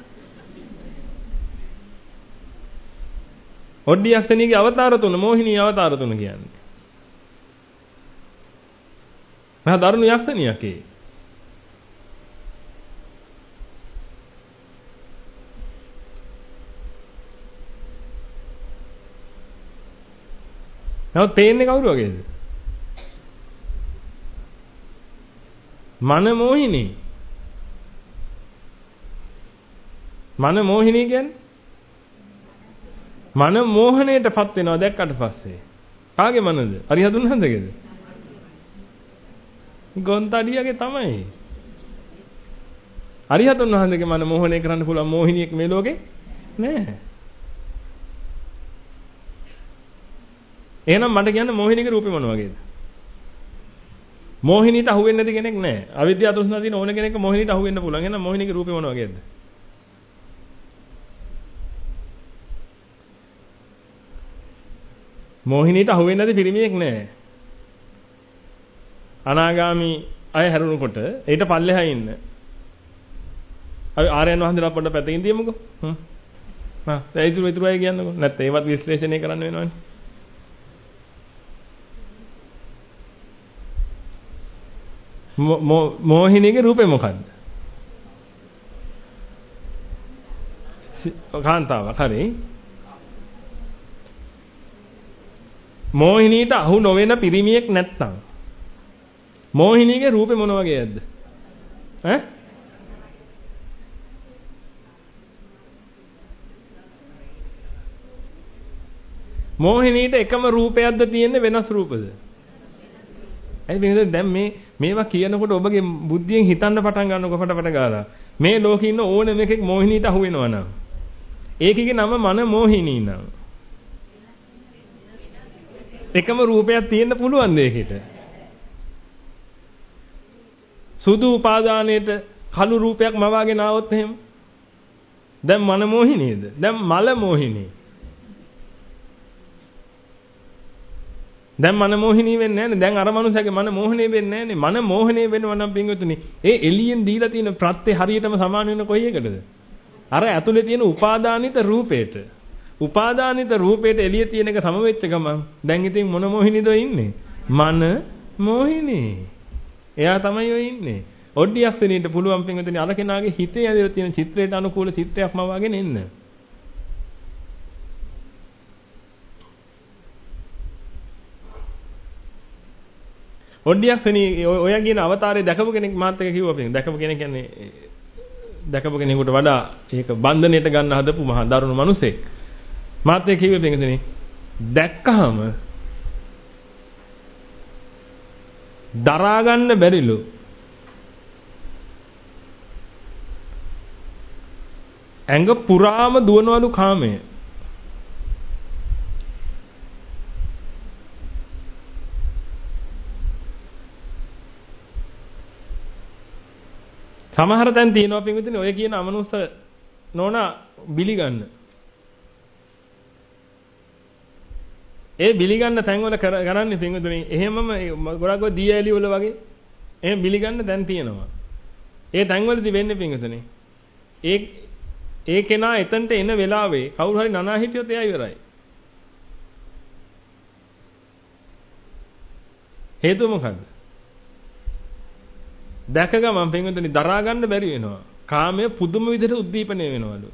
Speaker 1: ඔඩ්ඩි යක්ෂණීගේ අවතාර තුන මෝහිනී අවතාර තුන කියන්නේ. මහා දරුණු යක්ෂණියක් ඒ. නමුත් පේන්නේ කවුරු වගේද? මන මෝහිනී. මන මෝහිනී කියන්නේ මන මෝහණයටපත් වෙනවා දැක්කට පස්සේ. කාගේ මනද? අරිහතුන් වහන්සේගේද? ගොන්තඩියගේ තමයි. අරිහතුන් වහන්සේගේ මන මෝහණය කරන්න පුළුවන් මෝහිනියෙක් මේ ලෝකේ නෑ. එහෙනම් මට කියන්න මෝහිනීගේ රූපේ මොන වගේද? මෝහිනීට අහු වෙන්නේ නැති කෙනෙක් නෑ. අවිද්‍යාව තෘෂ්ණාව තියෙන ඕන කෙනෙක් මෝහිනීට අහු වෙන්න පුළුවන්. එහෙනම් මෝහිනීගේ රූපේ මොන වගේද? මෝහිනීට අහු වෙන්නේ නැති පිරිමියෙක් නෑ. අනාගාමි අය හැරුණකොට ඊට පල්ලෙහා ඉන්න. අපි ආර්යයන් වහන්සේලා පොඩ්ඩක් පැත්තකින් තියමුකෝ. දැන් ඉතුරු අය කියන්නකෝ. නැත්නම් ඒවත් විශ්ලේෂණය කරන්න වෙනවනේ. මෝහිනීගේ රූපේ මොකද්ද? කාන්තාවක් හරි. මෝහිනීට අහු නොවන පිරිමියෙක් නැත්තම් මෝහිනීගේ රූපේ මොන වගේද? ඈ? මෝහිනීට එකම රූපයක්ද තියෙන්නේ වෙනස් රූපද? ඇයි මේක දැන් මේවා කියනකොට ඔබගේ බුද්ධියෙන් හිතන්න පටන් ගන්නකො පට ගාලා මේ ලෝකේ ඉන්න ඕනෙම එකෙක් මෝහිනීට අහු වෙනවා නම් ඒකේ නම මන මෝහිනී නම් එකම රූපයක් තියෙන්න පුළුවන් දෙයකට සුදු උපාදානයේට කළු රූපයක් මවාගෙන ආවොත් එහෙම දැන් මන මෝහිනීද? දැන් මල මෝහිනී. දැන් මන මෝහිනී වෙන්නේ නැහැනේ. දැන් අර මනුස්සයාගේ මන මෝහණේ වෙන්නේ නැහැනේ. මන මෝහණේ වෙනවා නම් පින්වතුනි, ඒ එළියෙන් දීලා තියෙන ප්‍රත්‍ය හරියටම සමාන වෙන කොයි එකටද? අර ඇතුලේ තියෙන උපාදානිත රූපේට. උපාදානිත රූපේට එළිය තියෙන එක සම වෙච්ච ගමන් දැන් ඉතින් මොන මෝහිනීද ඉන්නේ? මන මෝහිනී. එයා තමයි ඔය ඉන්නේ. ඔඩ්ඩියක් වෙනින්ට පුළුවන් පින්වතුනි අර කෙනාගේ හිතේ ඇදලා තියෙන චිත්‍රයට අනුකූල චිත්‍රයක්ම වගේ නෙන්න. ඔඩ්ඩියක් වෙනි ඔය කියන අවතාරය දැකපු කෙනෙක් මාත් එක කිව්වා පින්. දැකපු කෙනෙක් කියන්නේ දැකපු කෙනෙකුට වඩා ඒක බන්ධනයට ගන්න හදපු මහා දරුණු මිනිසෙක්. මාත් එක කිව්වේ පින්වතුනි දැක්කහම දරා ගන්න බැරිලු. ඇඟ පුරාම දුවනවලු කාමය. සමහර තැන් තියෙනවා පින්විතනේ ඔය කියන අමනුස්ස නෝනා බිලි ගන්න. ඒ බිලි ගන්න තැන් වල කරන්නේ පින්විතනේ එහෙමම ගොඩක් ඔය දී ඇලි වල වගේ එහෙම බිලි ගන්න තැන් තියෙනවා. ඒ තැන් වලදී වෙන්නේ පින්විතනේ. ඒ කෙනා එතනට එන වෙලාවේ කවුරු හරි නනා හිටියොත් එයා ඉවරයි. හේතුව මොකද්ද? දැක ගමන් පින්විතනේ දරා ගන්න බැරි වෙනවා. කාමය පුදුම විදිහට උද්දීපනය වෙනවලු.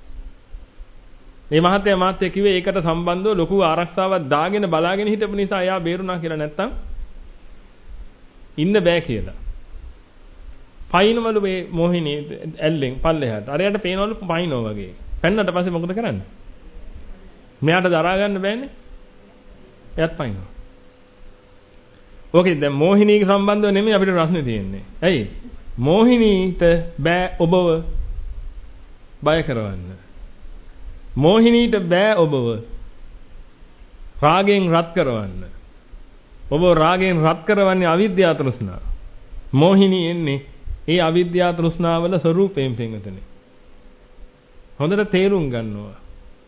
Speaker 1: මේ මහත්තයා මාත්‍ය කිව්වේ ඒකට සම්බන්ධව ලොකු ආරක්ෂාවක් දාගෙන බලාගෙන හිටපු නිසා එයා බේරුණා කියලා නැත්තම් ඉන්න බෑ කියලා. පයින්වලු මේ මොහිනී ඇල්ලෙන් පල්ලෙහාට. අරයට පේනවලු පයින්නවා වගේ. පැන්නට පස්සේ මොකද කරන්නේ? මෙයාට දරා ගන්න බෑනේ. එයාත් පයින්නවා. ඕකේ දැන් මොහිනීක සම්බන්ධව නෙමෙයි අපිට ප්‍රශ්නේ තියෙන්නේ. ඇයි? මොහිනීට බෑ ඔබව බය කරවන්න. මොහිනීට බෑ ඔබව රාගයෙන් රත් කරවන්න. ඔබ රාගයෙන් රත් කරවන්නේ අවිද්‍යාව තෘෂ්ණාව. මොහිනී එන්නේ ඒ අවිද්‍යාව තෘෂ්ණාවල ස්වરૂපයෙන් පින්වතුනි. හොඳට තේරුම් ගන්නවා.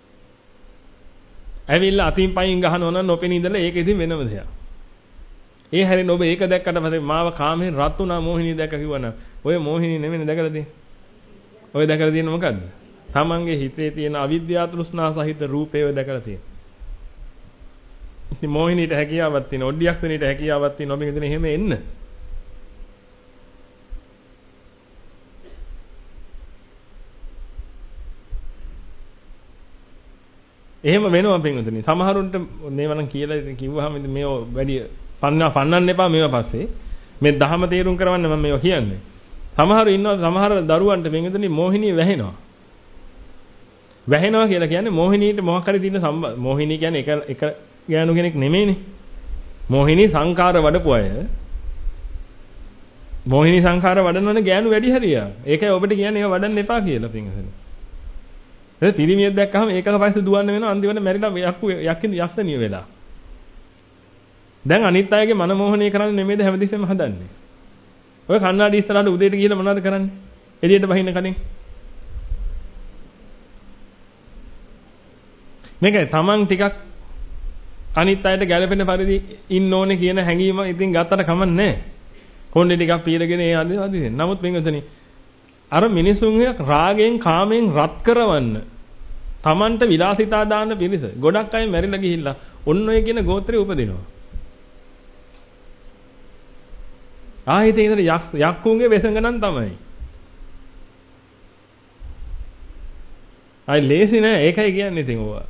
Speaker 1: ඇවිල්ලා අතින් පයින් ගහනවා නම් නොපෙනී ඉඳලා ඒක ඉතින් වෙනම දෙයක්. ඒ හැරෙන ඔබ ඒක දැක්කට පස්සේ මාව කාමයෙන් රත් වුණා මොහිනී දැක්ක කිව්වනම් ඔය මොහිනී නෙමෙයි දැකලා තියෙන්නේ. ඔය දැකලා තියෙන්නේ මොකද්ද? තමන්ගේ හිතේ තියෙන අවිද්‍යාව තෘෂ්ණා සහිත රූපේ ඔය දැකලා තියෙන්නේ. ඉතින් මොහිනීට හැකියාවක් තියෙන, ඔඩ්ඩියක්ෂණීට හැකියාවක් තියෙන ඔබ හිතන්නේ එහෙම එන්න. එහෙම වෙනවා පින්වතුනි. සමහරුන්ට මේවනම් කියලා කිව්වහම මේ වැඩි පන්නන්න එපා මේවා පස්සේ. මේ දහම තේරුම් කරවන්න මම මේවා කියන්නේ. සමහරු ඉන්නවා සමහර දරුවන්ට පින්වතුනි මොහිනී වැහෙනවා. වැහෙනවා කියලා කියන්නේ මොහිනීට මොකක් හරි තියෙන සම්බන්ධ. මොහිනී කියන්නේ එක ගෑනු කෙනෙක් නෙමෙයිනේ. මොහිනී සංඛාර වඩපු අය. මොහිනී සංඛාර වඩනවනේ ගෑනු වැඩි හරියා. ඒකයි ඔබට කියන්නේ ඒවා වඩන්න එපා කියලා පින්වතුනි. ඒ පිරිමියෙක් දැක්කහම ඒකක පස්සේ දුවන්න වෙනවා අන්තිමට මැරිලා යක්ෂණිය වෙලා. දැන් අනිත් අයගේ මනමෝහණය කරන්න නෙමෙයිද හැමදෙස්සෙම හදන්නේ. ඔය කන්නාඩි ඉස්සරහට උදේට ගිහලා මොනවද කරන්නේ? එළියට බහින්න කලින්. මේකයි තමන් ටිකක් අනිත් අයට ගැළපෙන පරිදි ඉන්න ඕනේ කියන හැඟීම ඉතින් ගත්තට කමක් නැහැ. කොණ්ඩේ ටිකක් පීරගෙන ඒ ආදී. නමුත් මෙතනදී අර මිනිසුන්ගේ රාගයෙන් කාමයෙන් රත් කරවන්න තමන්ට විලාසිතා දාන්න පිරිස ගොඩක් අය මැරිලා ගිහිල්ලා ඔන්න ඔය කියන ගෝත්‍රේ උපදිනවා. ආහිතේ ඉතින් යක්කුන්ගේ වෙසඟනම් තමයි. අය ලේසි නෑ ඒකයි කියන්නේ ඉතින් ඕවා.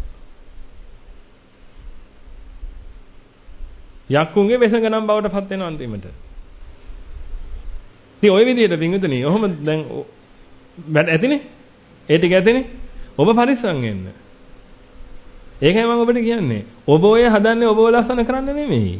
Speaker 1: යක්කුන්ගේ වෙසඟනම් බවට පත් වෙනවා අන්තිමට. ඉතින් ওই විදිහට පින්විතනේ ඔහොම දැන් වැඩ ඇතිනේ. ඒ ටික ඇතිනේ. ඔබ පරිස්සම් වෙන්න. ඒකයි මම ඔබට කියන්නේ. ඔබ ඔය හදන්නේ ඔබව ලස්සන කරන්න නෙමෙයි.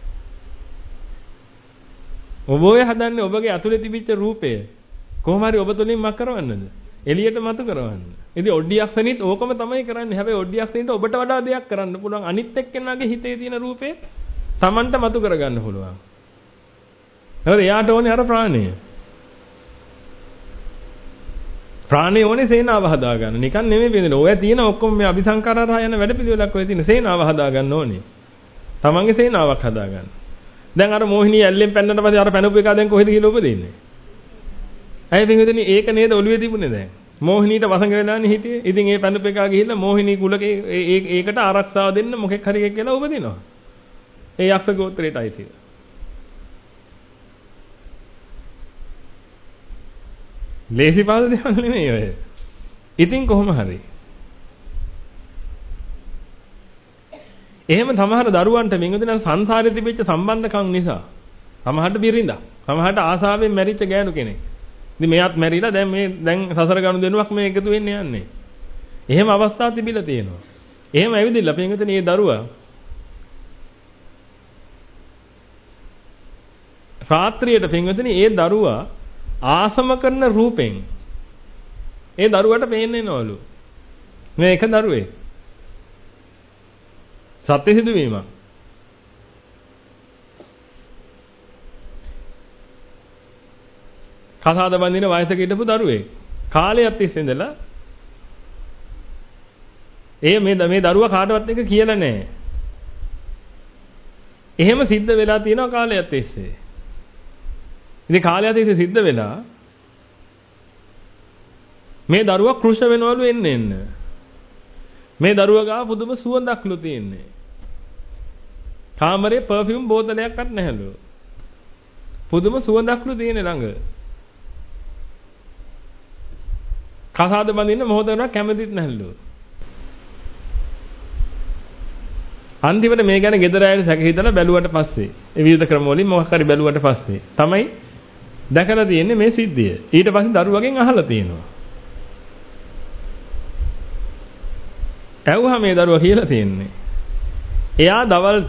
Speaker 1: ඔබ ඔය හදන්නේ ඔබගේ අතුලේ තිබිච්ච රූපය කොහොම හරි ඔබ තුලින් මක් කරවන්නද? එළියට මතු කරවන්න. ඉතින් ඔඩ්ඩියක්ෂණිත් ඕකම තමයි කරන්නේ. හැබැයි ඔඩ්ඩියක්ෂණිට ඔබට වඩා දෙයක් කරන්න පුළුවන්. අනිත් එක්කෙනාගේ හිතේ තියෙන රූපේ Tamanට මතු කරගන්න පුළුවන්. හරි එයාට ඕනේ අර ප්‍රාණය. ප්‍රාණය ඕනේ සේනාව හදා ගන්න. නිකන් නෙමෙයි බෙදෙන්නේ. ඔය තියෙන ඔක්කොම මේ අபிසංකාරහා යන වැඩ පිළිවෙලක් ඔය තියෙන සේනාව හදා ගන්න ඕනේ. Tamanගේ සේනාවක් හදා ගන්න. දැන් අර මොහිනී ඇල්ලෙන් පැන්නට පස්සේ අර පැනපු එක දැන් කොහෙද කියලා උපදින්නේ? ඇයි පින්විතනේ ඒක නේද ඔළුවේ තිබුණේ දැන්. මොහිනීට වසඟ වෙලානේ හිටියේ. ඉතින් ඒ පැනපු එක ගිහිල්ලා මොහිනී කුලකේ ඒකට ආරක්ෂාව දෙන්න මොකෙක් හරි එකක් කියලා උපදිනවා. ඒ යක්ෂ ගෝත්‍රයට අයිතිව. ලේසි පාද දෙයක් නෙමෙයි ඔය. ඉතින් කොහොම හරි. එහෙම සමහර දරුවන්ට මින්ගුදින සංසාරේ තිබිච්ච සම්බන්ධකම් නිසා සමහරට බිරිඳා සමහරට ආසාවෙන් මැරිච්ච ගෑනු කෙනෙක්. ඉතින් මෙයාත් මැරිලා දැන් සසර ගනුදෙනුවක් මේ එකතු වෙන්න යන්නේ. එහෙම අවස්ථා තිබිලා තියෙනවා. එහෙම ඇවිදilla මින්ගුදින මේ දරුවා රාත්‍රියට පින්වතුනි ඒ දරුවා ආසම කරන රූපෙන් ඒ දරුවට පේන්න එනවලු. මේ එක දරුවෙක්. සත්‍ය සිදුවීමක්. කසාද බඳින වයසක හිටපු දරුවෙක්. කාලයක් තිස්සේ ඉඳලා මේ දරුවා කාටවත් එක කියලා නැහැ. එහෙම සිද්ධ වෙලා තියෙනවා කාලයක් තිස්සේ. ඉතින් කාලයක් තිස්සේ සිද්ධ වෙලා මේ දරුවා කෘෂ වෙනවලු එන්න. මේ දරුවා ගාව පුදුම සුවඳක්ලු තියෙන්නේ. කාමරේ පර්ෆියුම් බෝතලයක්වත් නැහැලු. පුදුම සුවඳක්ලු තියෙන්නේ ළඟ. කසාද බඳින්න මොහොතකට කැමතිත් නැහැලු. අන්තිමට මේ ගැන ගෙදර ඇවිල්ලා සැක හිතලා බැලුවට පස්සේ ඒ විවිධ ක්‍රම වලින් මොකක් හරි බැලුවට පස්සේ තමයි දැකලා තියෙන්නේ මේ සිද්ධිය. ඊට පස්සේ දරුවගෙන් අහලා තියෙනවා. ඇහුවා මේ දරුවා කියලා තියෙන්නේ. එයා දවල්ට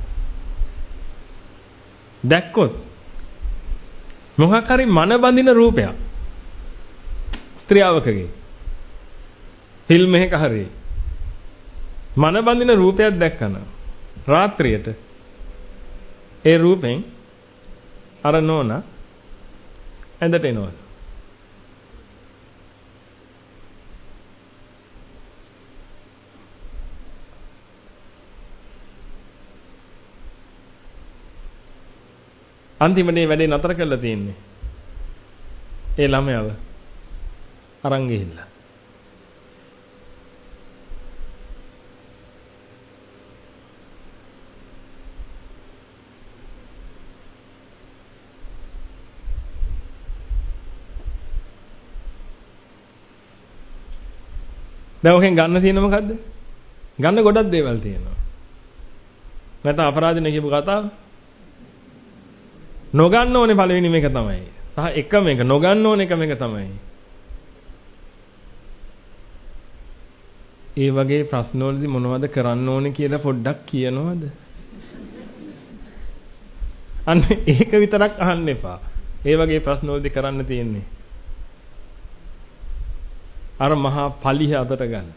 Speaker 1: දැක්කොත් මොකක් හරි මන බඳින රූපයක් ස්ත්‍රියවකගේ ෆිල්ම් එකක හරි මන බඳින රූපයක් දැක්කම රාත්‍රියට ඒ රූපෙන් අර නෝනා ඇඳට එනවා. අන්තිමට මේ වැඩේ නතර කරලා තියෙන්නේ. ඒ ළමයාව අරන් ගිහිල්ලා. දැන් ඔකෙන් ගන්න තියෙන මොකද්ද? ගන්න ගොඩක් දේවල් තියෙනවා. නැත්නම් අපරාධිනේ කියපු කතාව නොගන්න ඕනේ පළවෙනි මේක තමයි. සහ එකම එක නොගන්න ඕනේ එකම එක තමයි. ඒ වගේ ප්‍රශ්න වලදී මොනවද කරන්න ඕනේ කියලා පොඩ්ඩක් කියනවද? අන්න ඒක විතරක් අහන්න එපා. ඒ වගේ ප්‍රශ්න වලදී කරන්න තියෙන්නේ අර මහා පලිහ අතට ගන්න.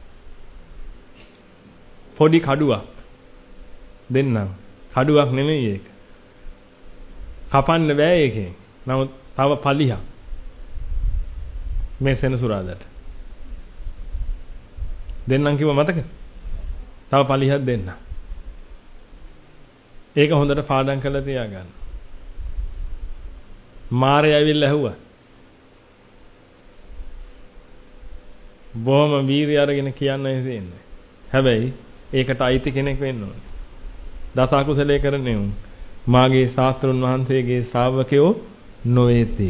Speaker 1: පොඩි කඩුවක් දෙන්නම්. කඩුවක් නෙමෙයි ඒක. කපන්න බෑ ඒකෙන්. නමුත් තව පලිහක් මේ සෙනසුරාදාට දෙන්නම් කිව්ව මතක? තව පලිහක් දෙන්න. ඒක හොඳට පාඩම් කරලා තියාගන්න. මාරේ ඇවිල්ලා ඇහුවා. බොහොම වීරිය අරගෙන කියන්නයි තියෙන්නේ. හැබැයි ඒකට අයිති කෙනෙක් වෙන්න ඕනේ. දසකුසලයේ කරන්නේ උන්. මාගේ ශාස්ත්‍රුන් වහන්සේගේ ශ්‍රාවකයෝ නොවේති.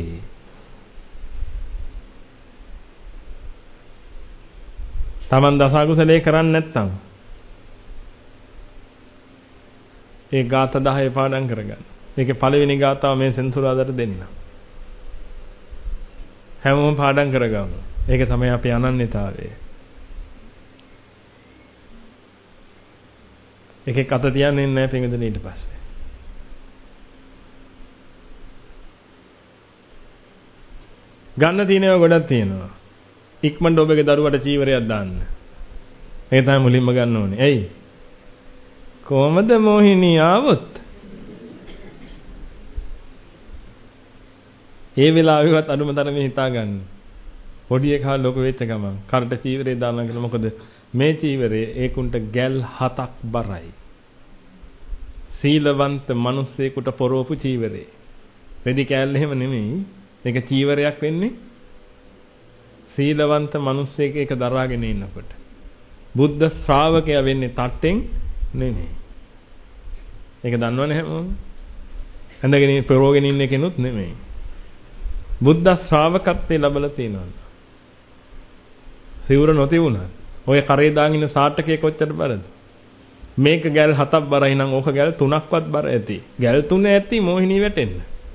Speaker 1: Taman දසකුසලයේ කරන්නේ නැත්නම් ඒ ગાත 10 පාඩම් කරගන්න. මේකේ පළවෙනි ગાතාව මේ සෙන්සුරාදාට දෙන්න. හැමෝම පාඩම් කරගමු. ඒක තමයි අපේ අනන්‍යතාවය. එකෙක් අත තියන්නේ නැහැ පින්විතනේ ඊට පස්සේ. ගන්න තියෙනවා ගොඩක් තියෙනවා. ඉක්මනට ඔබගේ දරුවට චීවරයක් දාන්න. ඒ තමයි මුලින්ම ගන්න ඕනේ. එයි. කොහමද මොහිනී ආවොත්? ඒ වෙලාවෙවත් අඳුම තරමේ හිතා ගන්න. පොඩි එකා ලොක වෙච්ච ගමන් කරට චීවරේ දාන්න කියලා. මොකද මේ චීවරේ ඒකුන්ට ගැල් 7ක් බරයි. සීලවන්ත මිනිස්සෙකුට පොරෝපු චීවරේ. රෙදි කෑල්ල එහෙම නෙමෙයි. මේක චීවරයක් වෙන්නේ සීලවන්ත මිනිස්සෙක් ඒක දරාගෙන ඉන්නකොට. බුද්ධ ශ්‍රාවකයා වෙන්නේ තට්ටෙන් නෙමෙයි. ඒක දන්නවනේ හැමෝම. ඇඳගෙන පෙරෝගෙන ඉන්න කෙනුත් නෙමෙයි. බුද්ධ ශ්‍රාවකත්වයේ ලැබලා තියෙනවා. සිවුර නොතියුණා. ඔය කරේ දාගෙන ඉන්න සාට්ටකේ කොච්චර බරද? මේක ගැල් 7ක් බරයි නම් ඕක ගැල් 3ක්වත් බර ඇති. ගැල් 3 ඇති මොහිනී වැටෙන්න.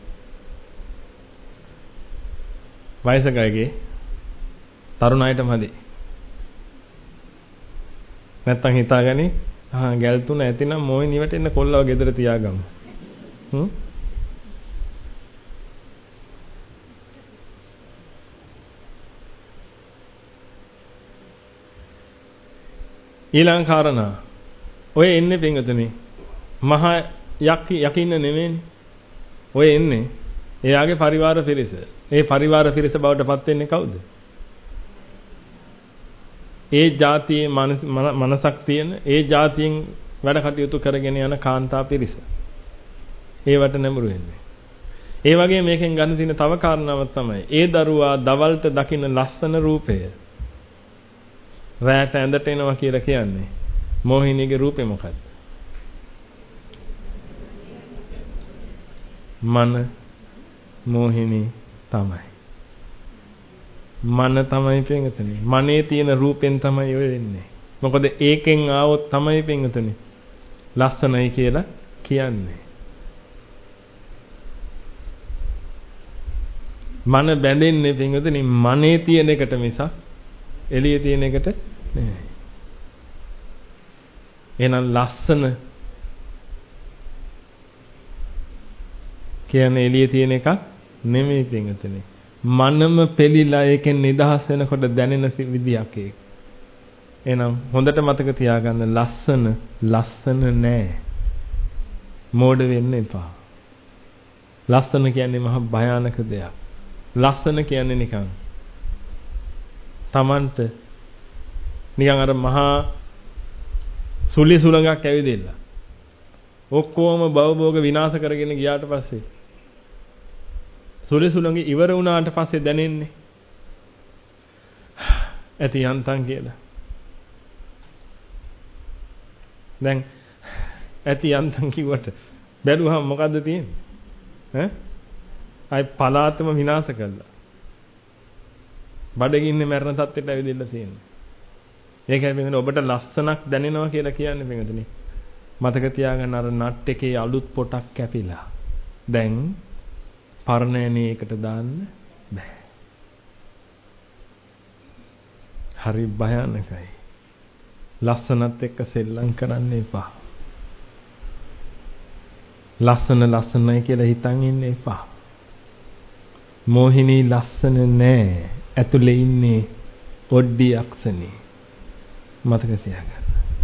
Speaker 1: වයසක අයගේ තරුණ අයටම හදේ. නැත්තම් හිතාගනි ගැල් 3 ඇති නම් මොහිනී වැටෙන්න කොල්ලව ගෙදර තියාගමු. ඊළඟ කාරණා. ඔය එන්නේ පින්වතුනි. මහා යකින්න නෙමෙයිනේ. ඔය එන්නේ එයාගේ පරිවාර පිරිස. ඒ පරිවාර පිරිස බවට පත් වෙන්නේ කවුද? ඒ જાතියේ මනසක් තියෙන, ඒ જાතියෙන් වැඩ කටයුතු කරගෙන යන කාන්තා පිරිස. ඒවට නැඹුරු වෙන්නේ. ඒ වගේ මේකෙන් ගන්න තියෙන තව කාරණාවක් තමයි ඒ දරුවා දවල්ට දකින්න ලස්සන රූපය රැට ඇඳට එනවා කියලා කියන්නේ මෝහිනීගේ රූපේ මොකක්ද? මන මෝහිනී තමයි. මන තමයි පින්වතුනි. මනේ තියෙන රූපෙන් තමයි ඔය වෙන්නේ. මොකද ඒකෙන් ආවොත් තමයි පින්වතුනි ලස්සනයි කියලා කියන්නේ. මන බැඳෙන්නේ පින්වතුනි මනේ තියෙන එකට මිසක් එළියේ තියෙන එකට නෙමෙයි. එහෙනම් ලස්සන කියන්නේ එළියේ තියෙන එකක් නෙමෙයි පින්වතුනි. මනම පෙළිලා ඒකෙන් නිදහස් වෙනකොට දැනෙන විදියක් ඒක. එහෙනම් හොඳට මතක තියාගන්න ලස්සන නෑ. මෝඩ වෙන්න එපා. ලස්සන කියන්නේ මහ භයානක දෙයක්. ලස්සන කියන්නේ නිකන් Tamanට නිකන් අර මහා සුලි සුලඟක් ඇවිදෙලා ඔක්කොම භවභෝග විනාශ කරගෙන ගියාට පස්සේ සුලි සුලඟ ඉවර වුණාට පස්සේ දැනෙන්නේ ඇති යන්තම් කියලා. දැන් ඇති යන්තම් කිව්වට බැලුවම මොකද්ද තියෙන්නේ? අය පලාතම විනාශ කළා. බඩගින්නේ මරණ තත්ත්වයට ඇවිදilla තියෙනවා. ඒකයි මෙතන ඔබට ලස්සනක් දැනෙනවා කියලා කියන්නේ මෙතනනේ. මතක තියාගන්න අර නට් එකේ අලුත් පොටක් කැපිලා. දැන් පරණෑනේ එකට දාන්න බෑ. හරි භයානකයි. ලස්සනත් එක්ක සෙල්ලම් කරන්න එපා. ලස්සනයි කියලා හිතන් ඉන්න එපා. මෝහිනී ලස්සන නෑ. ඇතුලේ ඉන්නේ ඔඩ්ඩි යක්ෂණී. මතක තියාගන්න.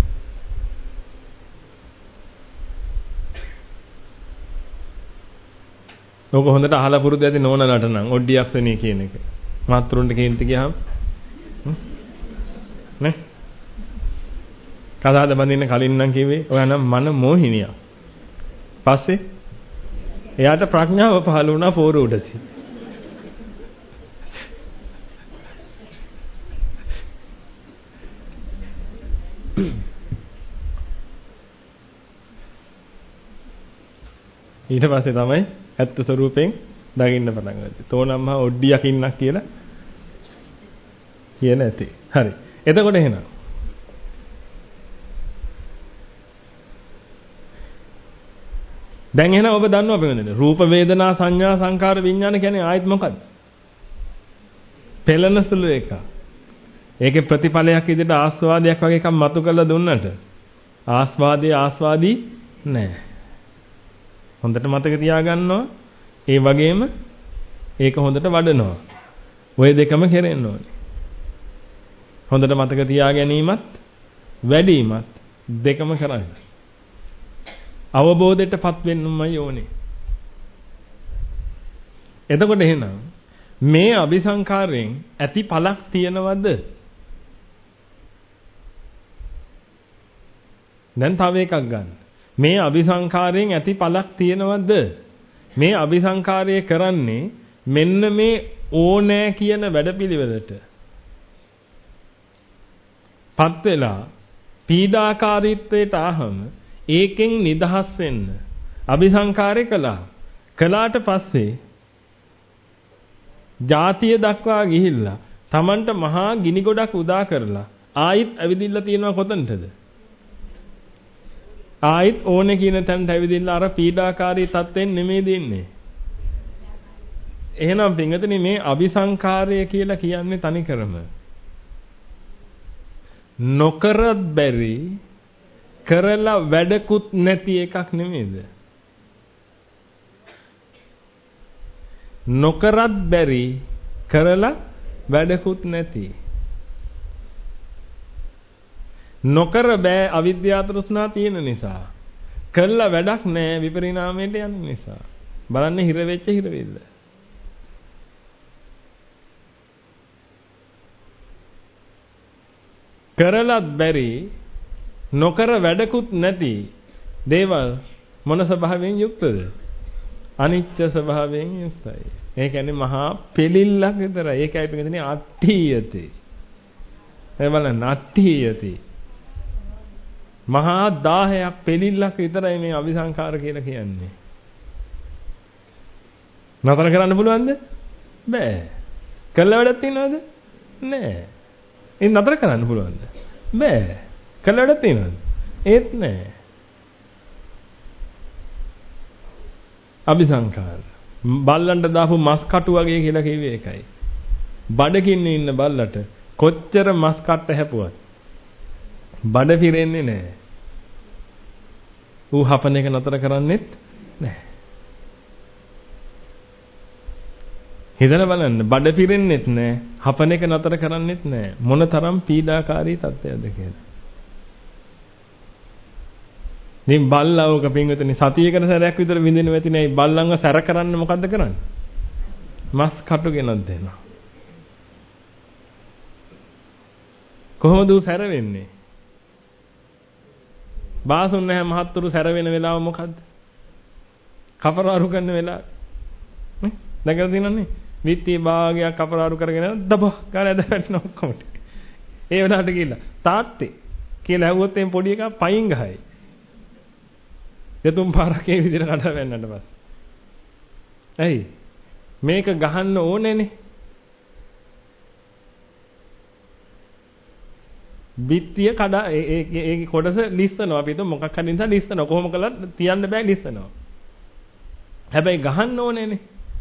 Speaker 1: ඔක හොඳට අහලා පුරුදු ඇති නෝනලට නම් ඔඩ්ඩි යක්ෂණී කියන එක. මාත්‍රුන්ට කේන්ති ගියාම නේ? කතාවද බඳින්න කලින් නම් කිව්වේ ඔයා නම් මන මෝහිනියක්. පස්සේ එයාට ප්‍රඥාව පහළ වුණා පෝර උඩදී. ඊට පස්සේ තමයි ඇත්ත ස්වරූපයෙන් දකින්න පටන් ගත්තේ. තෝනම්මා ඔඩ්ඩියක් ඉන්නක් කියලා කියන ඇති. හරි. එතකොට එහෙනම් දැන් එහෙනම් ඔබ දන්නවා අපේ රූප වේදනා සංඥා සංකාර විඥාන කියන්නේ ආයෙත් මොකද්ද? පෙළෙන සුළු එක. ඒකේ ප්‍රතිඵලයක් විදිහට ආස්වාදයක් වගේ එකක් මතු කරලා දුන්නට ආස්වාදී නෑ. හොඳට මතක තියාගන්නවා. ඒ වගේම ඒක හොඳට වඩනවා. ওই දෙකම කෙරෙන්න ඕනේ. හොඳට මතක තියා ගැනීමත් වැඩිමත් දෙකම කරන්න. අවබෝධයටපත් වෙන්නමයි ඕනේ. එතකොට එහෙනම් මේ අபிසංකාරයෙන් ඇති පළක් තියනවද? දැන් තව එකක් ගන්න. මේ අபிසංකාරයෙන් ඇති පළක් තියනවද? මේ අபிසංකාරය කරන්නේ මෙන්න මේ ඕනෑ කියන වැඩපිළිවෙලට පත් වෙලා පීඩාකාරීත්වයට ආවම ඒකෙන් නිදහස් වෙන්න අபிසංකාරය කළාට පස්සේ ජාතිය දක්වා ගිහිල්ලා Tamanට මහා ගිනි ගොඩක් උදා කරලා ආයිත් ඇවිදින්න තියෙනවා කොතනටද? ආයිත් ඕනේ කියන තැනට ඇවිදින්න අර පීඩාකාරී තත්ත්වෙන් නෙමෙයි දෙන්නේ. එහෙනම් පින්වතුනි මේ අபிසංකාරය කියලා කියන්නේ තනිකරම නොකරත් බැරි කරලා වැඩකුත් නැති එකක් නෙමෙයිද? නොකරත් බැරි කරලා වැඩකුත් නැති. නොකර බෑ අවිද්‍යාව තෘෂ්ණා තියෙන නිසා. කළා වැඩක් නෑ විපරිණාමයට යන නිසා. බලන්න හිර වෙච්ච හිරවිල්ල. කරලත් බැරි නොකර වැඩකුත් නැති දේවල් මොන ස්වභාවයෙන් යුක්තද? අනිච්ච ස්වභාවයෙන් යුක්තයි. ඒ කියන්නේ මහා පෙලිල්ලක් විතරයි. ඒකයි පිටින් අට්ඨියති. ඒ බලන්න අට්ඨියති. මහා 1000ක් පෙලිල්ලක් විතරයි මේ අபிසංකාර කියලා කියන්නේ. නතර කරන්න පුළුවන්ද? බෑ. කළා වැඩක් තියනවද? නෑ. ඒ නතර කරන්න පුළුවන්ද? බෑ. කළා වැඩක් තියනවද? ඒත් නෑ. අபிසංකාර. බල්ලන්ට දාපු මස් කටු වගේ කියලා කිව්වේ ඒකයි. බඩකින් ඉන්න බල්ලට කොච්චර මස් කට්ට හැපුවත් බඩ පිරෙන්නේ නැහැ. ඌ හපන එක නතර කරන්නේත් නැහැ. හිතලා බලන්න බඩ පිරෙන්නේත් නැහැ. හපන එක නතර කරන්නේත් නැහැ. මොනතරම් පීඩාකාරී තත්ත්වයක්ද කියලා. මේ බල්ලවක පින්විතනි සතියකට සැරයක් විතර විඳින්න වෙති නේ. බල්ලන්ව සැර කරන්න මොකද්ද කරන්නේ? මස් කටු ගෙනත් දෙනවා. කොහොමද ඌ සැර වෙන්නේ? බාසුන් නැහැ මහත්තුරු සැර වෙන වෙලාව මොකද්ද? කපරාරු කරන වෙලාව. නේ? දැකලා තියෙනවනේ. විත්ති භාගයක් කපරාරු කරගෙන දබ ගාලා ඇද වැටෙන ඔක්කොම. ඒ වෙලාවට ගිහිල්ලා තාත්තේ කියලා ඇහුවොත් එම් පොඩි එකා පයින් ගහයි. දෙතුන් පාරක් ඒ විදිහට කඩලා වෙන්නට පස්සේ. ඇයි? මේක ගහන්න ඕනේනේ. බිත්තිය කඩ ඒ කොටස ලිස්සනවා. අපි හිතුව මොකක් හරි නිසා ලිස්සනවා. කොහොම කළත් තියන්න බෑ ලිස්සනවා. හැබැයි ගහන්න ඕනේනේ.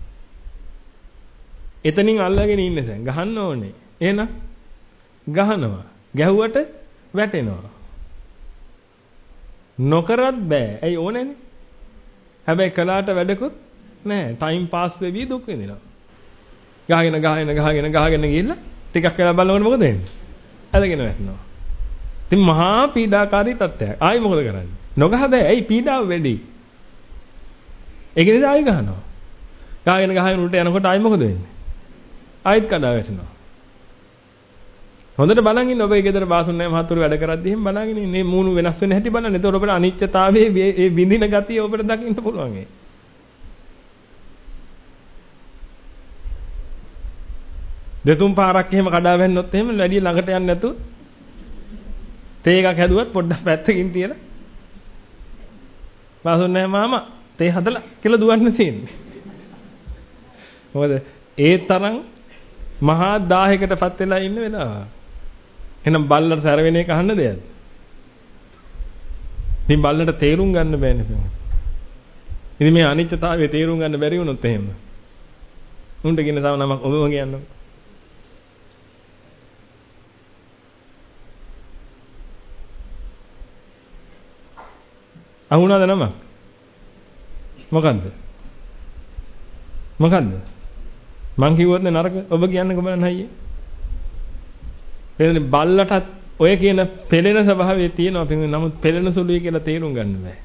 Speaker 1: එතනින් අල්ලගෙන ඉන්නේ දැන්. ගහන්න ඕනේ. එහෙනම් ගහනවා. ගැහුවට වැටෙනවා. නොකරත් බෑ. ඇයි ඕනේනේ? හැබැයි කලාට වැඩකුත් නෑ. ටයිම් පාස් වෙවි දුක් විඳිනවා. ගහගෙන ගිහිල්ලා ටිකක් වෙලා බලනකොට මොකද වෙන්නේ? ඇදගෙන වැටෙනවා. ඉතින් මහා පීඩාකාරී තත්ත්වයක්. ආයි මොකද කරන්නේ? නොගහ බෑ. ඇයි පීඩාව වැඩි? ඒක නිසා ආයි ගහනවා. ගහගෙන උල්ට යනකොට ආයි මොකද වෙන්නේ? ආයිත් කඩා වැටෙනවා. හොඳට බලන් ඉන්න ඔබේ ගෙදර බාසුන් නැහැ මහතුරු වැඩ කරද්දී එහෙම බලගෙන ඉන්නේ මූණු වෙනස් වෙන හැටි බලන්න. එතකොට ඔබට අනිත්‍යතාවයේ මේ විඳින ගතිය ඔබට දකින්න පුළුවන් ඒ. දෙතුන් පාරක් එහෙම කඩා වැන්නොත් එහෙම වැඩි ළඟට යන්නේ නැතුව තේ එකක් හැදුවත් පොඩ්ඩක් පැත්තකින් තියලා බාසුන් නැහැ මාමා තේ හදලා කියලා දුවන්න තියෙන්නේ. මොකද ඒ තරම් මහා 1000කටපත් වෙලා ඉන්න වෙලාව. එහෙනම් බල්ලට සැර වෙන එක අහන්න දෙයක්ද? ඉතින් බල්ලට තේරුම් ගන්න බෑනේ. ඉතින් මේ අනිත්‍යතාවය තේරුම් ගන්න බැරි වුණොත් එහෙම. උන්ට කියන තව නමක් ඔබම කියන්න. අහුණාද නමක්? මොකද්ද? මං කිව්වොත් නේ නරක ඔබ කියන්නකෝ බලන්න අයියේ. එතන බල්ලටත් ඔය කියන පෙළෙන ස්වභාවය තියෙනවා පිටින්. නමුත් පෙළෙන සුළුයි කියලා තේරුම් ගන්න බෑ.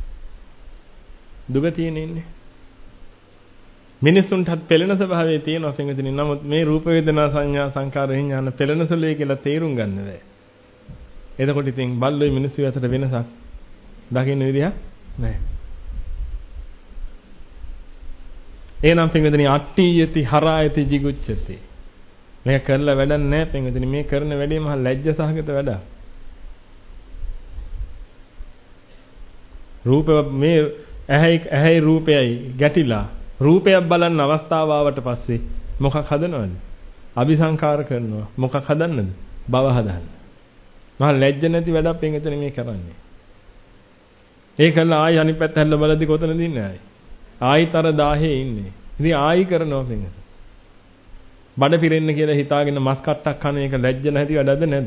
Speaker 1: දුක තියෙන්නේ. මිනිසුන්ටත් පෙළෙන ස්වභාවය තියෙනවා පිටින්. නමුත් මේ රූප වේදනා සංඥා සංකාර විඥාන පෙළෙන සුළුයි කියලා තේරුම් ගන්න බෑ. එතකොට ඉතින් බල්ලොයි මිනිස්සු අතර වෙනසක් දකින්න විදියක් නැහැ. එනම් පින්වදනි අට්ඨියති හරායති jigucchati. මේක කරලා වැඩක් නැහැ පින්වදනි. මේ කරන වැඩේ මහ ලැජ්ජ සහගත වැඩක්. රූප මේ ඇහැයි රූපයයි ගැටිලා රූපයක් බලන්න අවස්ථාව ආවට පස්සේ මොකක් හදනවද? අபிසංකාර කරනවා. මොකක් හදන්නද? භව හදන්න. මහ ලැජ්ජ නැති වැඩක් පින්වදනි මේ කරන්නේ. ඒකලා ආයි අනිත් පැත්ත හැල්ල බලද්දි කොතනද ඉන්නේ ආයි? ආයිත් අර 1000 ඉන්නේ. ඉතින් ආයි කරනවා පිටින්. බඩ පිරෙන්න කියලා හිතාගෙන මස් කට්ටක් කන එක ලැජ්ජ නැති වැඩක්ද නැද්ද?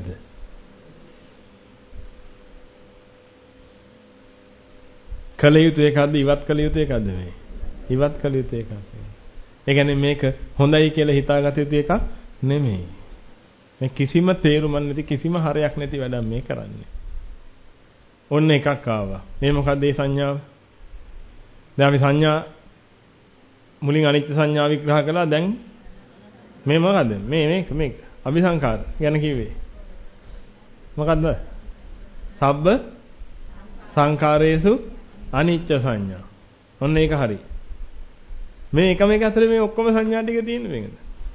Speaker 1: කල යුතු එකක්ද ඉවත් කළ යුතු එකක්ද මේ? ඉවත් කළ යුතු එකක්. ඒ කියන්නේ මේක හොඳයි කියලා හිතාගත යුතු එකක් නෙමෙයි. මේ කිසිම තේරුමක් නැති කිසිම හරයක් නැති වැඩක් මේ කරන්නේ. ඔන්න එකක් ආවා. මේ මොකද්ද මේ සංඥාව? දැන් අපි සංඥා මුලින් අනිත්‍ය සංඥා විග්‍රහ කළා. දැන් මේ මොකද්ද? මේ අபிසංකාර ගැන කිව්වේ. මොකද්ද? සබ්බ සංකාරේසු අනිච්ච සංඥා. ඔන්න ඒක හරි. මේ එකම එක අතර මේ ඔක්කොම සංඥා ටික තියෙන්නේ මේකද?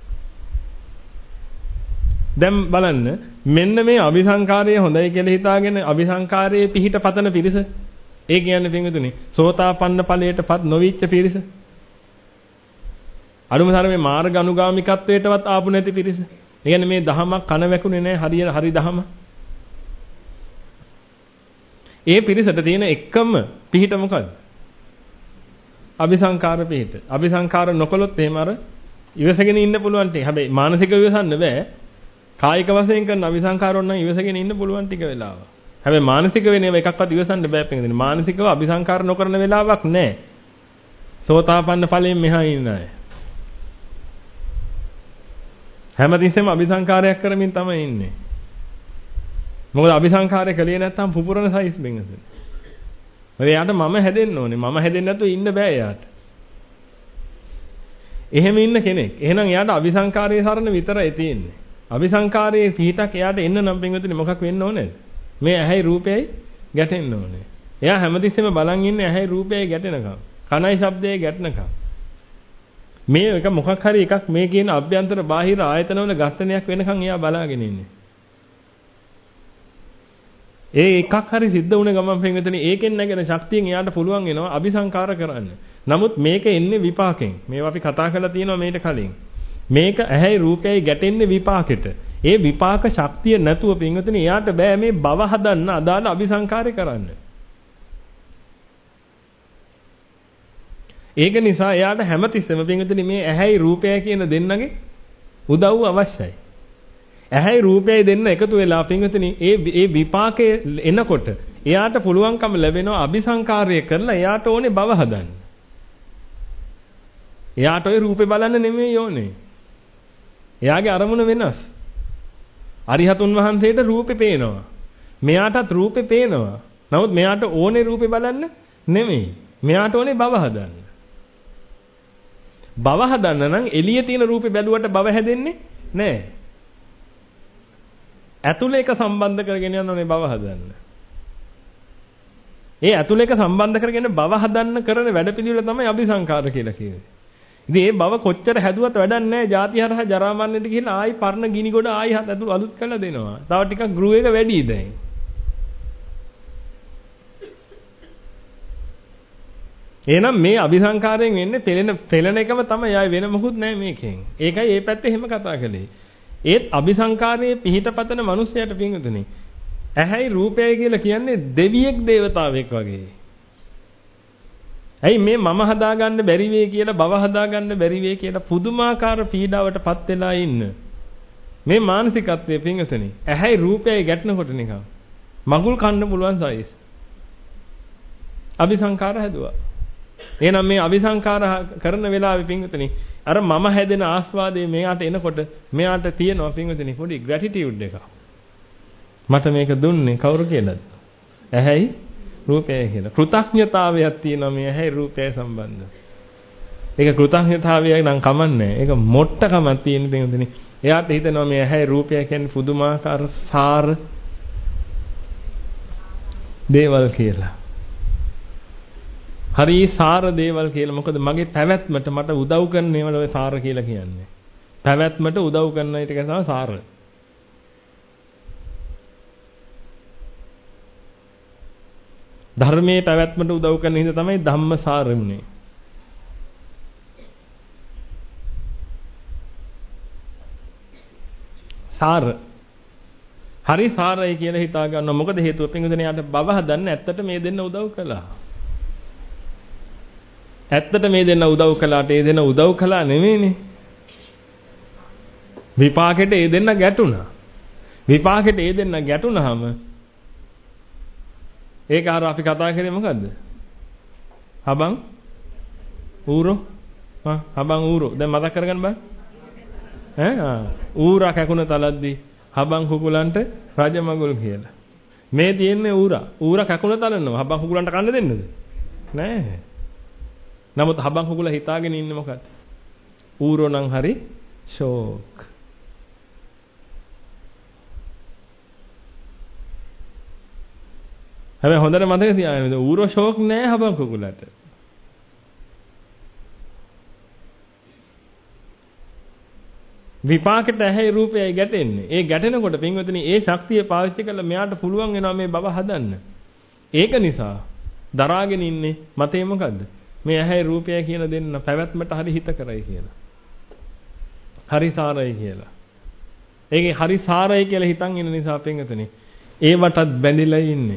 Speaker 1: දැන් බලන්න මෙන්න මේ අபிසංකාරය හොඳයි කියලා හිතාගෙන අபிසංකාරයේ පිහිට පතන පිරිස. ඒ කියන්නේ පින්විතුනේ සෝතාපන්න ඵලයටපත් නොවිච්ච පිරිස. අනුම තරමේ මාර්ග අනුගාමිකත්වයටවත් ආපු නැති පිරිස. ඒ කියන්නේ මේ දහමක් කන වැකුනේ නැහැ හරි දහම. ඒ පිරිසට තියෙන එකම පිහිට මොකද්ද? අபிසංකාර පිහිට. අபிසංකාර නොකළොත් එහෙම අර ඉවසගෙන ඉන්න පුළුවන් ටික. හැබැයි මානසිකව ඉවසන්න බෑ. කායික වශයෙන් කරන අபிසංකාරොන් නම් ඉවසගෙන ඉන්න පුළුවන් ටික වෙලාව. හැබැයි මානසික වෙනේව එකක්වත් ඉවසන්න බෑ පිටින්. මානසිකව අபிසංකාර නොකරන වෙලාවක් නැහැ. සෝතාපන්න ඵලයෙන් මෙහා ඉන්න අය. හැමතිස්සෙම අபிසංකාරයක් කරමින් තමයි ඉන්නේ. මොකද අபிසංකාරය කලේ නැත්තම් පුපුරන සයිස් බෙන්ගස. එයාට මම හැදෙන්න ඕනේ. මම හැදෙන්න නැතුව ඉන්න බෑ එයාට. එහෙම ඉන්න කෙනෙක්. එහෙනම් එයාට අபிසංකාරයේ සරණ විතරයි තියෙන්නේ. අபிසංකාරයේ පිටක් එයාට එන්න නම් පින්වතුනි මොකක් වෙන්න ඕනේද? මේ ඇහැයි රූපයයි ගැටෙන්න ඕනේ. එයා හැමතිස්සෙම බලන් ඉන්නේ ඇහැයි රූපයයි ගැටෙනකම්. කනයි ශබ්දයයි ගැටෙනකම්. මේ එක මොකක් හරි එකක් මේ කියන අභ්‍යන්තර බාහිර ආයතනවල ඝට්ටනයක් වෙනකන් එයා බලාගෙන ඉන්නේ. ඒ එකක් හරි සිද්ධ වුණ ගමන් පින්වතුනි ඒකෙන් නැගෙන ශක්තියෙන් එයාට පුළුවන් වෙනවා අபிසංකාර කරන්න. නමුත් මේක එන්නේ විපාකෙන්. මේවා අපි කතා කරලා තියෙනවා මේට කලින්. මේක ඇහැයි රූපයයි ගැටෙන්නේ විපාකෙට. ඒ විපාක ශක්තිය නැතුව පින්වතුනි එයාට බෑ මේ භව හදන්න අදාළ අபிසංකාරය කරන්න. ඒක නිසා එයාට හැමතිස්සෙම පින්වතුනි මේ ඇහැයි රූපයයි කියන දෙන්නගේ උදව්ව අවශ්‍යයි. ඇහැයි රූපයයි දෙන්න එකතු වෙලා පින්වතුනි ඒ විපාකයේ එනකොට එයාට පුළුවන්කම ලැබෙනවා අபிසංකාරය කරලා එයාට ඕනේ භව හදන්න. එයාට ওই රූපේ බලන්න නෙමෙයි ඕනේ. එයාගේ අරමුණ වෙනස්. අරිහතුන් වහන්සේට රූපේ පේනවා. මෙයාටත් රූපේ පේනවා. නමුත් මෙයාට ඕනේ රූපේ බලන්න නෙමෙයි. මෙයාට ඕනේ භව හදන්න. භව හදන්න නම් එළියේ තියෙන රූපේ බැලුවට භව හැදෙන්නේ නැහැ. ඇතුළේ එක සම්බන්ධ කරගෙන යනෝනේ භව හදන්න. ඒ ඇතුළේ එක සම්බන්ධ කරගෙන භව හදන්න කරන වැඩපිළිවෙල තමයි අபிසංකාර කියලා කියන්නේ. ඉතින් මේ භව කොච්චර හැදුවත් වැඩක් නැහැ. ජාති හරහා ජරා මරණයට ගිහිල්ලා ආයි පරණ ගිනි ගොඩ ආයි අලුත් කරලා දෙනවා. තව ටිකක් ග්‍රූ එක වැඩි දැන්. එහෙනම් මේ අபிසංකාරයෙන් වෙන්නේ පෙළෙන එකම තමයි. ආයි වෙන මොකුත් නැහැ මේකෙන්. ඒකයි මේ පැත්තේ එහෙම කතා කළේ. ඒත් අபிසංකාරයේ පිහිටපතන මිනිස්සයාට පිංගුතුනේ ඇහැයි රූපයයි කියලා කියන්නේ දෙවියෙක් දේවතාවෙක් වගේ. ඇයි මේ මම හදාගන්න බැරි වෙයි කියලා භව හදාගන්න බැරි වෙයි කියලා පුදුමාකාර පීඩාවටපත් වෙලා ඉන්න. මේ මානසිකත්වයේ පිංගුතුනේ ඇහැයි රූපයයි ගැටෙනකොට නිකන් මඟුල් කන්න පුළුවන් සයිස්. අபிසංකාර හැදුවා. එහෙනම් මේ අபிසංකාර කරන වෙලාවේ පිංගුතුනේ අර මම හැදෙන ආස්වාදයේ මෙයාට එනකොට මෙයාට තියෙනවා පින්වතුනි පොඩි ග්‍රැටිටියුඩ් එකක්. මට මේක දුන්නේ කවුරු කියලාද? ඇහැයි රූපයයි කියලා. කෘතඥතාවයක් තියෙනවා මේ ඇහැයි රූපයයි සම්බන්ධව. ඒක කෘතඥතාවයක් නම් කමන්නේ. ඒක මොට්ටකමක් තියෙන පින්වතුනි. එයාට හිතෙනවා මේ ඇහැයි රූපයයි කියන්නේ පුදුමාකාර සාර දේවල් කියලා. හරි සාර දේවල් කියලා. මොකද මගේ පැවැත්මට මට උදව් කරන ඒවල ඔය සාර කියලා කියන්නේ. පැවැත්මට උදව් කරන ඊට තමයි සාර. ධර්මයේ පැවැත්මට උදව් කරන හින්දා තමයි ධම්මසාර වුනේ. සාර. හරි සාරයි කියලා හිතා ගන්නවා. මොකද හේතුව පින්වතුනි යාට බව හදන්න ඇත්තට මේ දෙන්න උදව් කළා. ඇත්තට මේ දෙන්න උදව් කළාට ඒ දෙන්න උදව් කළා නෙමෙයිනේ. විපාකෙට ඒ දෙන්න ගැටුණා. විපාකෙට ඒ දෙන්න ගැටුණාම ඒක අර අපි කතා කරේ මොකද්ද? හබන් ඌරෝ හබන් ඌරෝ දැන් මතක් කරගන්න බෑ ඈ ඌරා කැකුණ තලද්දි හබන් කුකුලන්ට රජමගුල් කියලා. මේ තියෙන්නේ ඌරා. ඌරා කකුල තලනවා. හබන් කුකුලන්ට කන්න දෙන්නද? නෑ. නමුත් හබන් කුකුල හිතාගෙන ඉන්නේ මොකද්ද? ඌරෝ නම් හරි ෂෝක්. හැබැයි හොඳට මතක තියාගන්න ඌරෝ ෂෝක් නෑ හබන් කුකුලට. විපාකෙට ඇහැයි රූපයයි ගැටෙන්නේ. ඒ ගැටෙනකොට පින්වතුනි ඒ ශක්තිය පාවිච්චි කරලා මෙයාට පුළුවන් වෙනවා මේ බව හදන්න. ඒක නිසා දරාගෙන ඉන්නේ මතේ මොකද්ද? මේ ඇහැයි රූපයයි කියන දෙන්න පැවැත්මට හරි හිත කරයි කියලා. හරි සාරයි කියලා. ඒකේ හරි සාරයි කියලා හිතන් ඉන්න නිසා පින්වතුනි ඒවටත් බැඳිලා ඉන්නේ.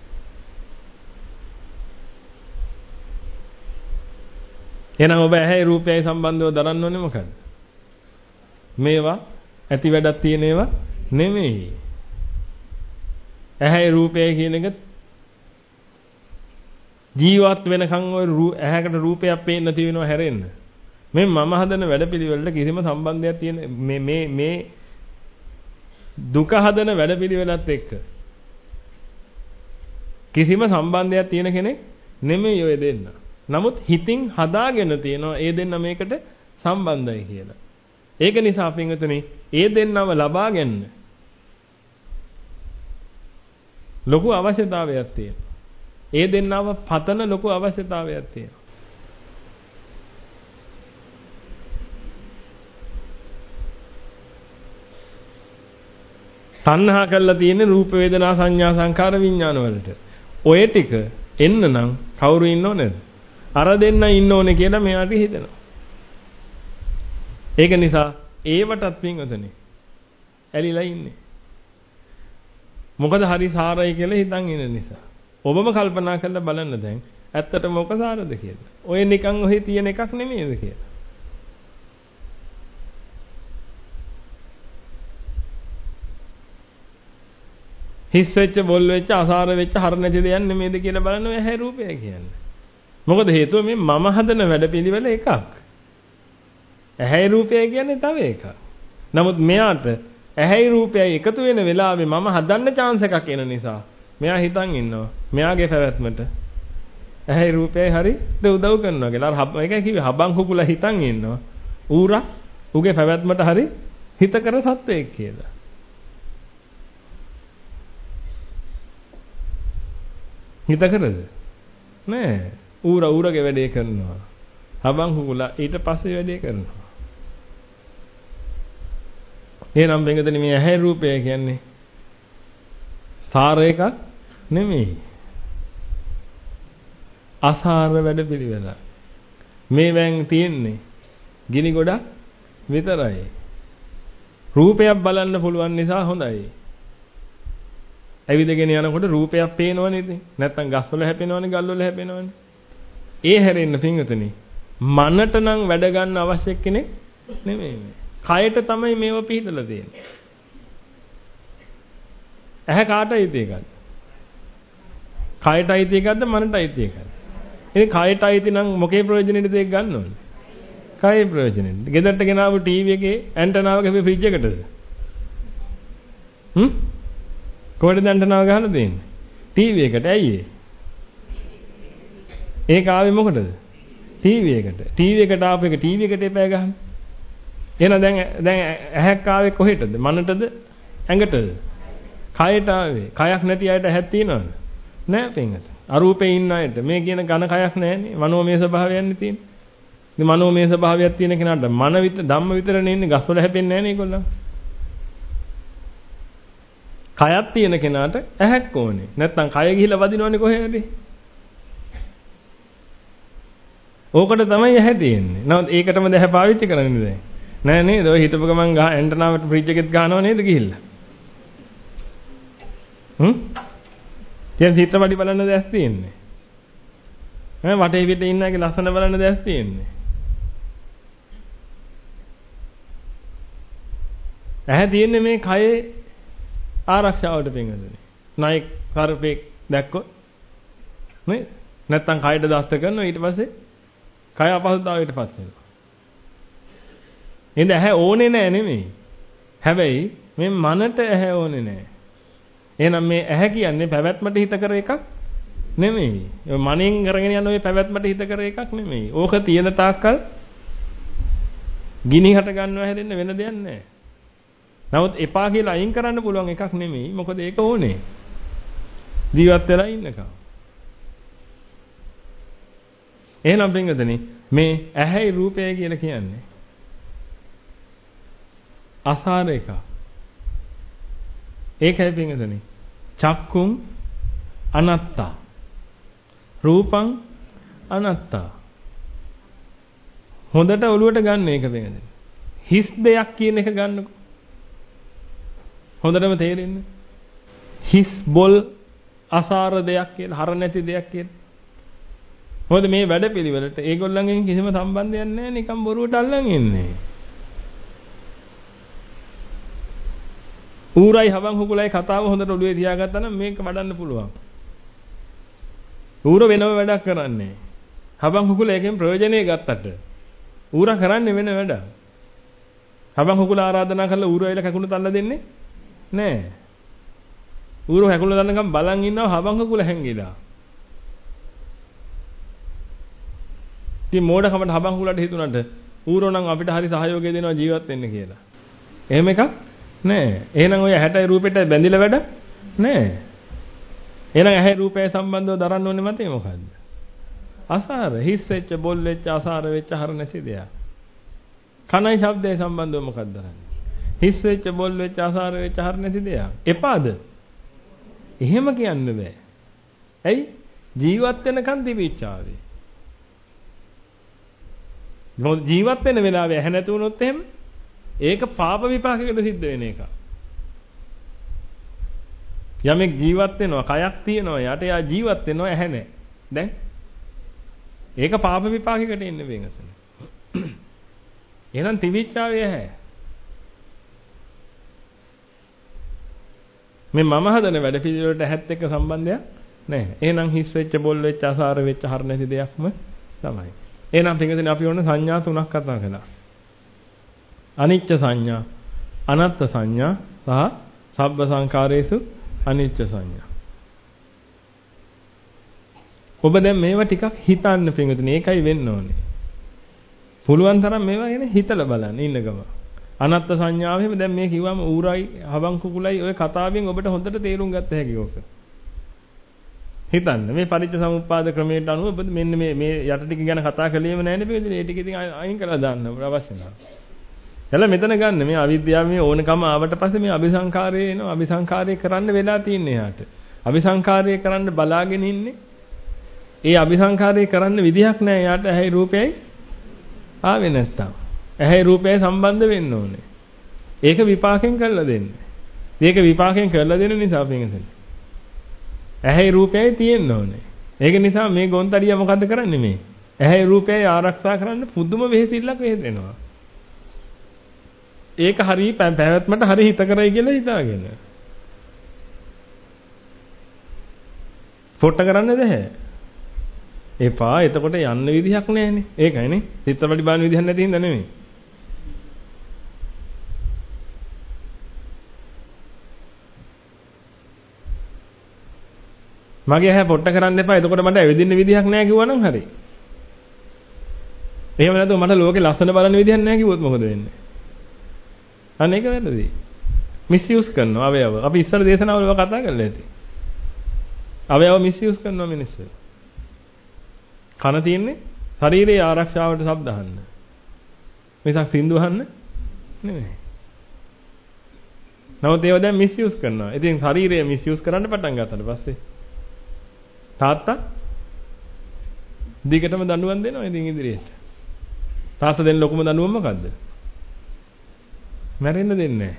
Speaker 1: එහෙනම් ඔබ ඇහැයි රූපයයි සම්බන්ධව දරන්න ඕනේ මොකද්ද? මේවා ඇති වැඩක් තියෙන ඒවා නෙමෙයි. ඇහැයි රූපයයි කියන එක ජීවත් වෙනකන් ඔය ඇහැකට රූපයක් පේන්න තියෙනවා හැරෙන්න. මේ මම හදන වැඩපිළිවෙලට කිසිම සම්බන්ධයක් තියෙන මේ දුක හදන වැඩපිළිවෙලත් එක්ක කිසිම සම්බන්ධයක් තියෙන කෙනෙක් නෙමෙයි ඔය දෙන්න. නමුත් හිතින් හදාගෙන තියෙනවා ඒ දෙන්න මේකට සම්බන්ධයි කියලා. ඒක නිසා පින්වතුනි ඒ දෙන්නව ලබා ගන්න ලොකු අවශ්‍යතාවයක් තියෙනවා. ඒ දෙන්නව පතන ලොකු අවශ්‍යතාවයක් තියෙනවා. තණ්හා කරලා තියෙන රූප වේදනා සංඥා සංකාර විඥාන වලට. ඔය ටික එන්න නම් කවුරු ඉන්නව නේද? අර දෙන්න ඉන්න ඕනේ කියලා මෙයාට හිතෙනවා. ඒක නිසා ඒවටත් පින්වතුනි ඇලිලා ඉන්නේ. මොකද හරි සාරයි කියලා හිතන් ඉන්න නිසා. ඔබම කල්පනා කරලා බලන්න දැන් ඇත්තටම මොක සාරද කියලා. ඔය නිකන් ඔහි තියෙන එකක් නෙමෙයිද කියලා. හිස් වෙච්ච බොල් වෙච්ච අසාර වෙච්ච හර නැති දෙයක් නෙමෙයිද කියලා බලන්න ඔය ඇහැ රූපය කියන්නේ. මොකද හේතුව මේ මම හදන වැඩපිළිවෙල එකක්. ඇහැයි රූපයයි කියන්නේ තව එකක්. නමුත් මෙයාට ඇහැයි රූපයයි එකතු වෙන වෙලාවේ මම හදන්න chance එකක් එන නිසා මෙයා හිතන් ඉන්නවා. මෙයාගේ පැවැත්මට ඇහැයි රූපයයි හරි උදව් කරනවා කියලා. අර ඒකයි කිව්වේ හබන් කුකුලා හිතන් ඉන්නවා. ඌරා උගේ පැවැත්මට හරි හිත කර සත්වයක් කියලා. හිත කරද? නෑ. ඌරගේ වැඩේ කරනවා. හබන් කුකුලා ඊට පස්සේ වැඩේ කරනවා. එහෙනම් බෙන්ගදෙනි මේ ඇහැ රූපය කියන්නේ සාර එකක් නෙමෙයි. අසාර වැඩ පිළිවෙල. මේ වැන් තියෙන්නේ ගිනි ගොඩක් විතරයි. රූපයක් බලන්න පුළුවන් නිසා හොඳයි. ඇවිදගෙන යනකොට රූපයක් පේනවනේ ඉතින්. නැත්තම් ගස්වල හැපෙනවනේ, ගල්වල හැපෙනවනේ. ඒ හැරෙන්න පින්වතුනි මනට නම් වැඩ ගන්න අවශ්‍ය කෙනෙක් නෙමෙයි. කයට තමයි මේව පිළිදලා තියෙන්නේ. ඇහැ කාටයි තියෙකද? කයටයි තියෙකද මනටයි තියෙකද? ඉතින් කයටයි තියෙනම් මොකේ ප්‍රයෝජනෙටද ඒක ගන්න ඕනේ? කයේ ප්‍රයෝජනෙට. ගෙදරට ගෙනාවු ටීවී එකේ ඇන්ටනාවක හැපි ෆ්‍රිජ් එකටද? කොහෙද ඇන්ටනාව ගහලා දෙන්නේ? ටීවී එකට. ඇයි ඒ? ඒක ආවේ මොකටද? ටීවී එකට. ටීවී එකට ආපු එක ටීවී එකට එපා ගහන්න. එහෙනම් දැන් ඇහැක් ආවේ කොහෙටද? මනටද? ඇඟටද? කයට ආවේ. කයක් නැති අයට ඇහක් තියනවද? නෑ පින්ගත. අරූපේ ඉන්න අයට මේ කියන ඝන කයක් නෑනේ. මනෝමය ස්වභාවයන්නේ තියෙන්නේ. ඉතින් මනෝමය ස්වභාවයක් තියෙන කෙනාට මන ධම්ම විතරනේ ඉන්නේ. ගස්වල හැපෙන්නේ නෑනේ ඒගොල්ලෝ. කයක් තියෙන කෙනාට ඇහැක් ඕනේ. නැත්තම් කය ගිහිලා වදිනවනේ කොහෙද? ඕකට තමයි ඇහැ තියෙන්නේ. නමුත් ඒකටම දැහැ පාවිච්චි කරන්නේ දැන්. නෑ නේද? ඔය හිතපු ගමන් ඇන්ටනාවට ෆ්‍රිජ් එකෙත් ගහනව නේද ගිහිල්ලා? දැන් චිත්‍රපටි බලන්න දැස් තියෙන්නේ. වටේ පිට ඉන්න අයගේ ලස්සන බලන්න දැස් තියෙන්නේ. ඇහැ තියෙන්නේ මේ කයේ ආරක්ෂාවට පින්වතුනි. නායක කරපේ දැක්කොත් නේ? නැත්තම් කයට දෂ්ට කරනවා ඊට පස්සේ කය අපහසුතාවයටපත් වෙනවා. එහෙනම් ඇහැ ඕනේ නෑ නෙමෙයි. හැබැයි මේ මනට ඇහැ ඕනේ නැහැ. එහෙනම් මේ ඇහැ කියන්නේ පැවැත්මට හිත කර එකක් නෙමෙයි. මනෙන් කරගෙන යන ඔය පැවැත්මට හිත කර එකක් නෙමෙයි. ඕක තියෙන තාක්කල් ගිනි හට ගන්නවා හැදෙන්න වෙන දෙයක් නැහැ. නමුත් එපා කියලා අයින් කරන්න පුළුවන් එකක් නෙමෙයි. මොකද ඒක ඕනේ. ජීවත් වෙලා ඉන්නකම්. එහෙනම් පින්වතුනි මේ ඇහැයි රූපයයි කියලා කියන්නේ අසාර එක. ඒකයි පින්වතුනි. චක්කුම් අනත්තා. රූපං අනත්තා. හොඳට ඔළුවට ගන්න එක පින්වතුනි. හිස් දෙයක් කියන එක ගන්නකො. හොඳටම තේරෙන්නේ. හිස් බොල් අසාර දෙයක් කියලා, හර නැති දෙයක් කියලා. මොකද මේ වැඩපිළිවෙලට ඒගොල්ලන්ගෙන් කිසිම සම්බන්ධයක් නැහැ, නිකන් බොරුවට අල්ලන් ඉන්නේ. ඌරයි හවන් හුකුලයි කතාව හොඳට ඔළුවේ තියාගත්තා නම් මේක වඩන්න පුළුවන්. ඌර වෙනම වැඩක් කරන්නේ. හවන් හුකුල එකෙන් ප්‍රයෝජනෙ ගත්තට ඌරා කරන්නේ වෙන වැඩක්. හවන් හුකුල ආරාධනා කරලා ඌර වෙල කැකුණු තල්ල දෙන්නේ නැහැ. ඌර කැකුණු තල්ලකම් බලන් ඉන්නවා හවන් හුකුල හැංගිලා. ඉතින් මෝඩකමට හවන් හුකුලට හිතුණාට ඌරෝ නම් අපිට හරි සහයෝගය දෙනවා ජීවත් වෙන්න කියලා. එහෙම එකක් නෑ. එහෙනම් ඔය 60 රූපෙට බැඳිලා වැඩ නෑ. එහෙනම් ඇහැ රූපය සම්බන්ධව දරන්න ඕනේ මතේ මොකද්ද? අසාර, හිස් වෙච්ච, බොල් වෙච්ච, අසාර වෙච්ච හර නැති දෙයක්. කනයි ශබ්දය සම්බන්ධව මොකක්ද දරන්නේ? හිස් වෙච්ච, බොල් වෙච්ච, අසාර වෙච්ච හර නැති දෙයක්. එපාද? එහෙම කියන්න බෑ. ඇයි? ජීවත් වෙනකන් තිබිච්චාවේ. ජීවත් වෙන වෙලාවේ ඇහැ නැති වුණොත් එහෙම ඒක පාප විපාකයකට සිද්ධ වෙන එක. යමෙක් ජීවත් වෙනවා, කයක් තියෙනවා, යට යා ජීවත් වෙනවා, ඇහැ නැහැ. දැන් ඒක පාප විපාකයකට එන්නේ වෙනසන. එහෙනම් තිවිච්චාවේ ඇහැ. මේ මම හදන වැඩ පිළිවෙලට ඇහත් එක්ක සම්බන්ධයක් නැහැ. එහෙනම් හිස් වෙච්ච, බොල් වෙච්ච, අසාර වෙච්ච, හර නැති දෙයක්ම තමයි. එහෙනම් පිටකදී අපි ඕන සංඥා තුනක් කතා කළා. අනිච්ච සංඥා, අනත්ත් සංඥා සහ සබ්බ සංඛාරේසු අනිච්ච සංඥා. ඔබ දැන් මේවා ටිකක් හිතන්න පිටුනේ. ඒකයි වෙන්න ඕනේ. පුළුවන් තරම් මේවා ගැන හිතලා බලන්න ඉන්න ගම. අනත්ත් සංඥාවෙම දැන් මේ කිව්වම ඌරයි හවන් කුකුලයි ඔය කතාවෙන් ඔබට හොඳට තේරුම් ගත්ත හැකි ඕක. හිතන්න මේ පරිච්ඡ සමුප්පාද ක්‍රමයට අනුව ඔබ මෙන්න මේ යට ටික ගැන කතා කළේම නැහැනේ පිටුනේ. ඒ ටික ඉතින් අයින් කරලා දාන්න අවශ්‍ය නැහැ. එළ මෙතන ගන්න මේ අවිද්‍යාව මේ ඕනකම ආවට පස්සේ මේ අபிසංකාරය එනවා. අபிසංකාරය කරන්න වෙලා තින්නේ යාට. අபிසංකාරය කරන්න බලාගෙන ඉන්නේ. ඒ අபிසංකාරය කරන්න විදිහක් නැහැ යාට. ඇහැයි රූපයයි ආවේ නැත්තම්. ඇහැයි රූපයයි සම්බන්ධ වෙන්න ඕනේ. ඒක විපාකෙන් කරලා දෙන්නේ. මේක විපාකෙන් කරලා දෙන නිසා පින්සෙන්. ඇහැයි රූපයයි තියෙන්න ඕනේ. ඒක නිසා මේ ගොන්තරිය මොකද්ද කරන්නේ මේ? ඇහැයි රූපයයි ආරක්ෂා කරන්න පුදුම වෙහෙසිල්ලක් වෙහෙදෙනවා. ඒක හරි පැවැත්මට හරි හිත කරයි කියලා හිතාගෙන. පොට්ට කරන්නේ නැහැ. එපා එතකොට යන්න විදිහක් නැහැනේ. ඒකයිනේ. චිත්තපටි බාන විදිහක් නැති හින්දා නෙමෙයි. මගේ ඇහැ පොට්ට කරන්න එපා. එතකොට මට ඇවිදින්න විදිහක් නැහැ කිව්වනම් හරි. එහෙම නැත්නම් මට ලෝකේ ලස්සන බලන්න විදිහක් නැහැ කිව්වොත් මොකද වෙන්නේ? අනේක වැරදි. මිස්යූස් කරනවා අවයව. අපි ඉස්සර දේශනාවල කතා කරලා ඇති. අවයව මිස්යූස් කරනවා මිනිස්සු. කන තියෙන්නේ ශරීරයේ ආරක්ෂාවට ශබ්ද අහන්න. මිසක් සින්දු අහන්න නෙමෙයි. නමුත් ඒව දැන් මිස්යූස් කරනවා. ඉතින් ශරීරය මිස්යූස් කරන්න පටන් ගත්තට පස්සේ තාත්තා දිගටම දඬුවම් දෙනවා ඉතින් ඉදිරියට. තාත්තා දෙන ලොකුම දඬුවම මොකද්ද? මැරෙන්න දෙන්නේ නැහැ.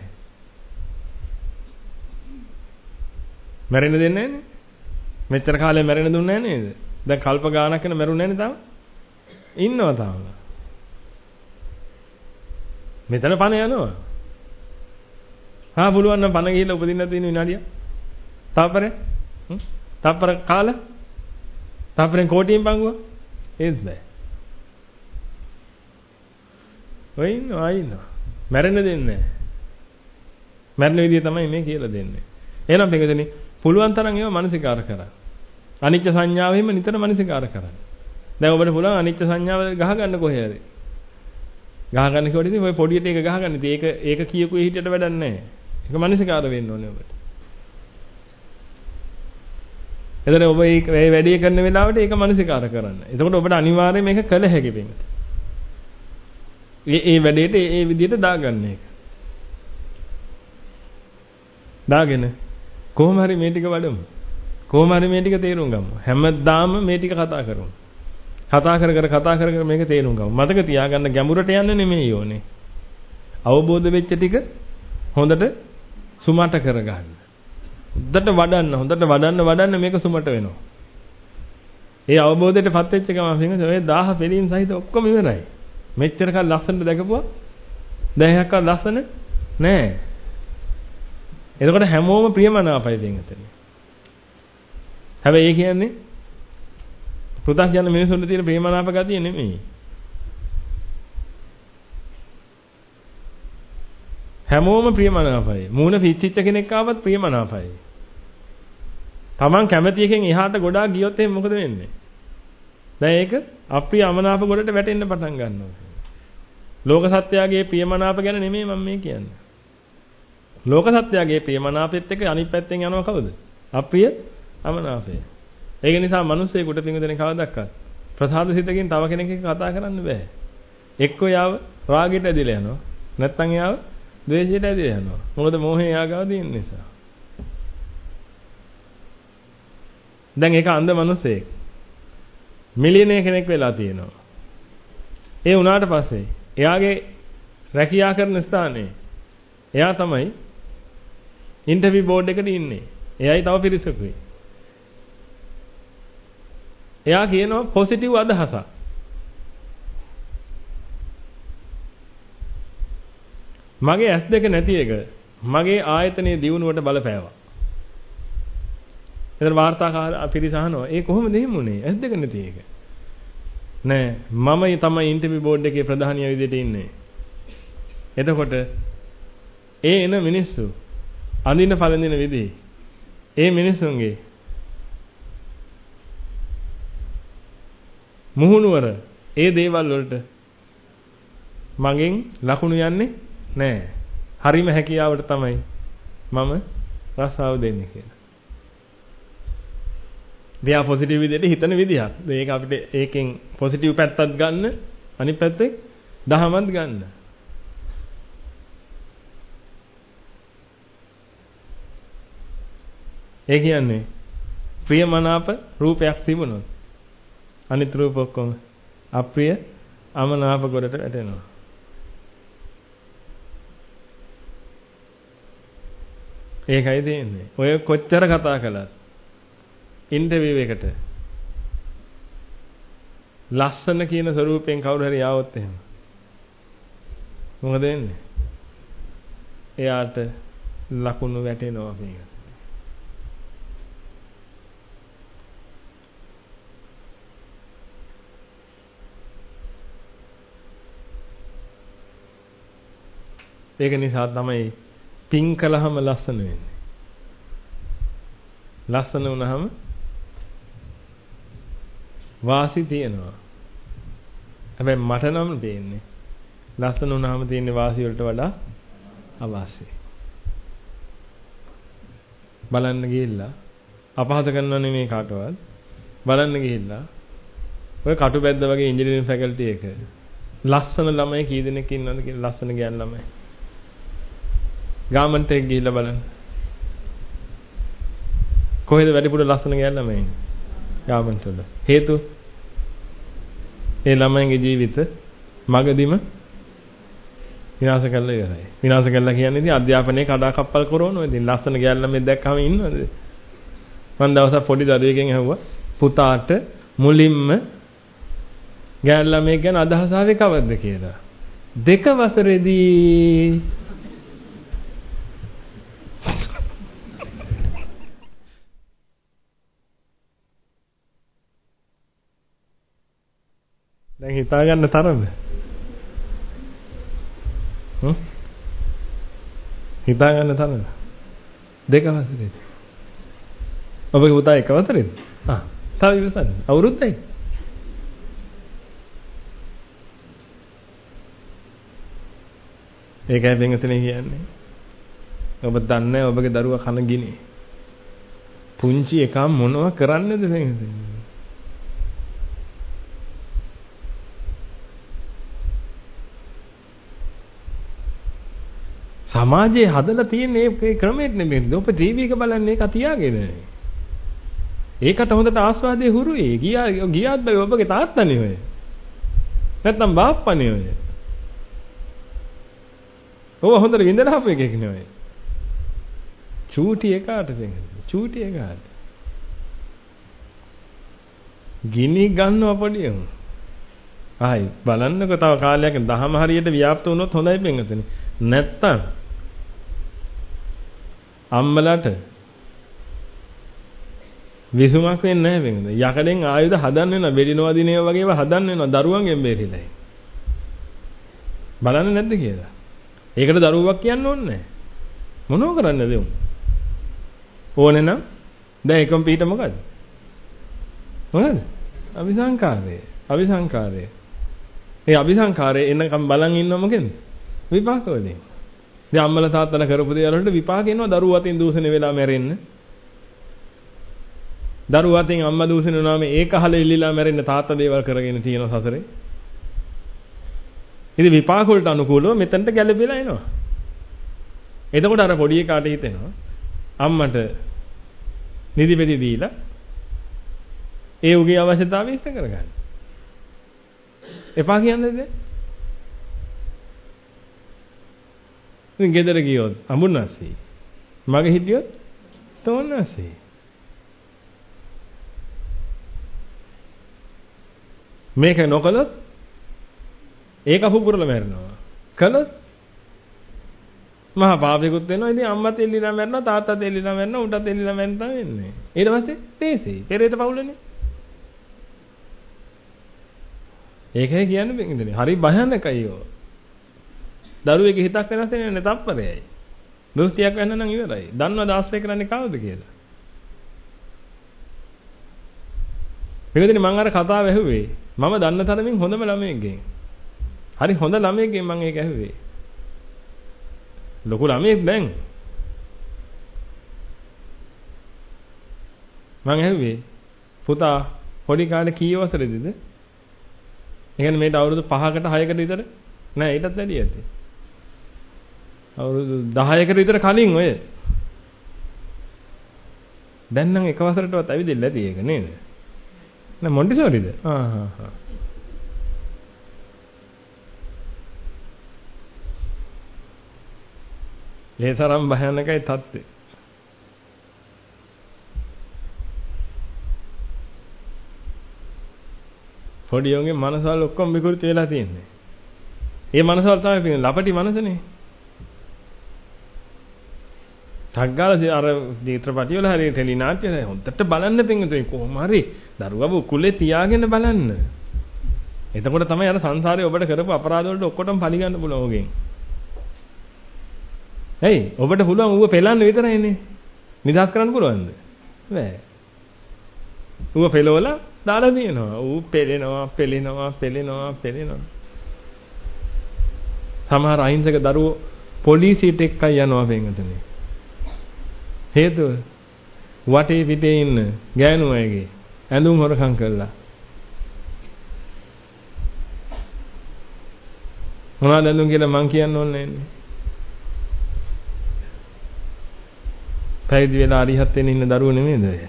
Speaker 1: මැරෙන්න දෙන්නේ නැන්නේ. මෙච්චර කාලේ මැරෙන්න දුන්නේ නැහැ නේද? දැන් කල්ප ගානක් යන මැරුන්නේ නැහැ තාම. ඉන්නවා තාම. මෙතන පණ යනවා. පුළුවන් නම් පණ ගිහිල්ලා උපදින්න තියෙන විනාඩිය. තාපරේ. තාපර කාලා. තාපරෙන් කෝටියෙන් පංගුවා. ඒත් බෑ. ඔය ඉන්නවා. මැරෙන්න දෙන්නේ නැහැ. මැරෙන විදිය තමයි මේ කියලා දෙන්නේ. එහෙනම් පිටුදෙනි පුළුවන් තරම් ඒවා මානසිකාර කරන්න. අනිච්ච සංඥාවෙම නිතර මානසිකාර කරන්න. දැන් ඔබට පුළුවන් අනිච්ච සංඥාව ගහගන්න කොහේ හරි. ගහගන්න කිව්වට ඉතින් ඔය පොඩියට ඒක ගහගන්න. ඉතින් ඒක කියපු හිටියට වැඩක් නැහැ. ඒක මානසිකාර වෙන්න ඕනේ ඔබට. එතන ඔබ මේ වැඩේ කරන වෙලාවට ඒක මානසිකාර කරන්න. එතකොට ඔබට අනිවාර්යයෙන් මේක කළ හැකි වෙන්නේ. මේ වැඩේට ඒ විදිහට දාගන්න එක. දාගෙන කොහොම හරි මේ ටික වඩමු. කොහොම හරි මේ ටික තේරුම් ගමු. හැමදාම මේ ටික කතා කරමු. කතා කර මේක තේරුම් ගමු. මතක තියාගන්න ගැඹුරට යන්න නෙමෙයි ඕනේ. අවබෝධ වෙච්ච ටික හොඳට සුමට කරගන්න. හොඳට වඩන්න මේක සුමට වෙනවා. ඒ අවබෝධයටපත් වෙච්ච ගමන් පින්වතුනි ඔය 1000 පිළින් සහිත ඔක්කොම ඉවරයි. මෙච්චර කල් ලස්සනට දැකපුවා දැන් එකක්වත් ලස්සන නෑ. එතකොට හැමෝම ප්‍රියමනාපයි පින්වතුනි. හැබැයි ඒ කියන්නේ පෘථග්ජන මිනිසුන්ට තියෙන ප්‍රේමනාප ගතිය නෙමෙයි. හැමෝම ප්‍රියමනාපයි. මූණ පිච්චිච්ච කෙනෙක් ආවත් ප්‍රියමනාපයි. Taman කැමති එකෙන් එහාට ගොඩාක් ගියොත් එහෙනම් මොකද වෙන්නේ? දැන් ඒක අප්‍රිය අමනාප ගොඩට වැටෙන්න පටන් ගන්නවා. ලෝක සත්‍යයේ ප්‍රියමනාප ගැන නෙමෙයි මම මේ කියන්නේ. ලෝක සත්‍යයේ ප්‍රියමනාපෙත් එක්ක අනිත් පැත්තෙන් යනවා කවුද? අප්‍රිය අමනාපය. ඒක නිසා මිනිස්සෙකුට පිංගුදෙනේ කවදාවත් ප්‍රසාද සිතකින් තව කෙනෙක් එක්ක කතා කරන්න බෑ. එක්කෝ යාව රාගයට ඇදිලා යනවා. නැත්නම් යාව ද්වේෂයට ඇදිලා යනවා. මොකද මෝහය යාගාව දින නිසා. දැන් ඒක අන්ධ මිනිස්සෙක්. මිලියනර් කෙනෙක් වෙලා තියෙනවා. ඒ වුණාට පස්සේ එයාගේ රැකියා කරන ස්ථානයේ එයා තමයි ඉන්ටර්විව් බෝඩ් එකට ඉන්නේ. එයයි තව පිරිසකුයි. එයා කියනවා පොසිටිව් අදහසක්. මගේ S2 නැති එක මගේ ආයතනයේ දියුණුවට බලපෑවා. එතන වාර්තාකාර පිරිස අහනවා ඒ කොහොමද එහෙම උනේ? S2 නැති එක. නෑ මම තමයි ඉන්ටර්විව් බෝඩ් එකේ ප්‍රධානිය විදිහට ඉන්නේ. එතකොට ඒ එන මිනිස්සු අඳින පළඳින විදිහ ඒ මිනිස්සුන්ගේ මුහුණුවර ඒ දේවල් වලට මගෙන් ලකුණු යන්නේ නැහැ. හරිම හැකියාවට තමයි මම රස්සාව දෙන්නේ කියලා. දෙයා පොසිටිව් විදිහට හිතන විදිහක්. මේක අපිට ඒකෙන් පොසිටිව් පැත්තත් ගන්න අනිත් පැත්තේ දහමත් ගන්න. ඒ කියන්නේ ප්‍රියමනාප රූපයක් තිබුණොත් අනිත් රූප ඔක්කොම අප්‍රිය අමනාප කොටට වැටෙනවා. ඒකයි තියෙන්නේ. ඔය කොච්චර කතා කළත් ඉන්ටර්විව් එකට ලස්සන කියන ස්වරූපයෙන් කවුරු හරි ආවොත් එහෙම මොකද වෙන්නේ? එයාට ලකුණු වැටෙනවා මේක. ඒක නිසා තමයි පින් කළාම ලස්සන වෙන්නේ. ලස්සන වුණාම වාසි තියෙනවා. හැබැයි මට නම් දෙන්නේ ලස්සන වුණාම තියෙන වාසි වලට වඩා අවාසි. බලන්න ගිහිල්ලා අපහාස කරනව නෙමෙයි කාටවත්. බලන්න ගිහිල්ලා ඔය කටුබැද්ද වගේ ඉංජිනේරින් ෆැකල්ටි එක ලස්සන ළමයි කී දෙනෙක් ඉන්නවද කියලා ලස්සන ගෑන් ළමයි. ගාමන්ට් එක ගිහිල්ලා බලන්න. කොහෙද වැඩිපුර ලස්සන ගෑන් ළමයි ඉන්නේ? ගාමන්ට් වල. හේතුව ඒ ළමයින්ගේ ජීවිත මගදීම විනාශ කරලා ඉවරයි. විනාශ කරලා කියන්නේ ඉතින් අධ්‍යාපනයේ කඩාකප්පල් කරනවා. ඉතින් ලස්සන ගෑන් ළමෙක් දැක්කම ඉන්නවද? මම දවසක් පොඩි දරුවෙක්ගෙන් ඇහුවා පුතාට මුලින්ම ගෑන් ළමයෙක් ගැන අදහස ආවේ කවද්ද කියලා. 2 වසරේදී දැන් හිතා ගන්න තරමද? හිතා ගන්න තරම. දෙක වසරේ. ඔබගේ පුතා එක වසරේද? තව ඉවසන්න. අවුරුද්දයි. ඒකයි බෙන්ගතනේ කියන්නේ. ඔබ දන්නේ ඔබගේ දරුවා කන ගිනේ. පුංචි එකා මොනව කරන්නේද බෙන්ගතනේ? සමාජයේ හදලා තියෙන මේ ක්‍රමෙත් නෙමෙයි. ඔබ ටීවී එක බලන්නේ ඒක තියාගෙන. ඒකට හොඳට ආස්වාදයේ හුරුයි. ගියාත් බෑ ඔබගේ තාත්තනේ ඔය. නැත්තම් බාප්පනේ ඔය. ඔව් හොඳට විඳලා ආපු එකෙක් නේ ඔය. චූටි එකාට දෙන්නේ. චූටි එකාට. ගිනි ගන්නව පොඩියම. ආයි බලන්නකෝ තව කාලයක් දහම හරියට ව්‍යාප්ත වුණොත් හොඳයි බෙන්ගතනේ. නැත්තම් අම්මලට විසුමක් වෙන්නේ නැහැ වෙනද. යකඩෙන් ආයුධ හදන්න වෙනවා. වෙඩිනවා දිනේ වගේව හදන්න වෙනවා. දරුවන්ගෙන් බේරිලා. බලන්නේ නැද්ද කියලා. ඒකට දරුවක් කියන්න ඕනේ නැහැ. මොනව කරන්නද උන්? ඕනේ නම් දැන් එකම පිට මොකද? මොකද? අபிසංකාරය. අபிසංකාරය. ඒ අபிසංකාරය එනකම් බලන් ඉන්නව මොකෙන්ද? විපාක වලින්. දැන් අම්මලා තාත්තලා කරපු දේවල් වලට විපාක එනවා. දරුවෝ අතින් දූෂණය වෙලා මැරෙන්න. දරුවෝ අතින් අම්මා දූෂණය වුණාම ඒක අහල ඉල්ලලා මැරෙන්න තාත්තා දේවල් කරගෙන තියෙන සසරේ. ඉතින් විපාක වලට අනුකූලව මෙතනට ගැලපෙලා එනවා. එතකොට අර පොඩි එකාට හිතෙනවා අම්මට නිදිපෙදි දීලා ඒ උගේ අවශ්‍යතාවය ඉෂ්ට කරගන්න. එපා කියන්නේ නේද? ඉතින් ගෙදර ගියොත් අඹුන්නස්සී. මගේ හිටියොත් තෝන්නස්සී. මේක නොකළොත් ඒක පුපුරලා මැරෙනවා. කළොත් මහා පාපයකුත් වෙනවා. ඉතින් අම්මත් එල්ලිලා මැරෙනවා, තාත්තත් එල්ලිලා මැරෙනවා, උටත් එල්ලිලා මැරෙන්න තමයි වෙන්නේ. ඊට පස්සේ තේසෙයි. පෙරේත පවුලනේ. ඒකයි කියන්නේ බෙන්ගතනේ. හරි භයානකයි යෝ. දරුවෙගේ හිතක් වෙනස් වෙන්නේ තප්පරයයි. දොස්තියක් වෙන්න නම් ඉවරයි. දන්නවද ආශ්‍රය කරන්නේ කවුද කියලා? බෙන්ගතනේ මම අර කතාව ඇහුවේ. මම දන්න තරමින් හොඳම ළමයෙක්ගෙන්. හරි හොඳ ළමයෙක්ගෙන් මම ඒක ඇහුවේ. ලොකු ළමයෙක් දැන්. මම ඇහුවේ පුතා පොඩි කාලේ කී වසරේදද? ඒ කියන්නේ මේට අවුරුදු 5කට 6කට විතර නෑ ඊටත් වැඩි ඇති. අවුරුදු 10කට විතර කලින් ඔය. දැන් නම් එක වසරටවත් ඇවිදින්න ඇති ඒක නේද? නෑ මොන්ටිසෝරිද? ඒ තරම් භයානකයි තත්ත්වය. පොඩි යෝගේ මනසවල ඔක්කොම විකෘති වෙලා තියෙන්නේ. ඒ මනසවල තමයි තියෙන්නේ ලපටි මනසනේ. ටග්ගාලා අර චිත්‍රපටි වල හරි ටෙලි නාට්‍ය වල හොඳට බලන්න පින්තුනේ කොහොම හරි දරුවව කුලේ තියාගෙන බලන්න. එතකොට තමයි අර සංසාරේ ඔබට කරපු අපරාධ වලට ඔක්කොටම පරිගන්න පුළුවන් ඔගෙන්. ඇයි ඔබට පුළුවන් ඌව පෙලන්න විතරයිනේ. නිදහස් කරන්න පුළුවන්ද? බෑ. ඌව පෙලවලා දාලා දිනනවා. ඌ පෙලෙනවා. සමහර අහිංසක දරුවෝ පොලිසියට එක්කයි යනවා වෙන්ගතනේ. හේතුව වටේ පිටේ ඉන්න ගෑනු අයගේ ඇඳුම් හොරකම් කළා. මොනවද ඇඳුම් කියලා මං කියන්න ඕනේ නැහැ. පැවිදි වෙලා අරිහත් වෙන්න ඉන්න දරුවෝ නෙමෙයිද ඔය?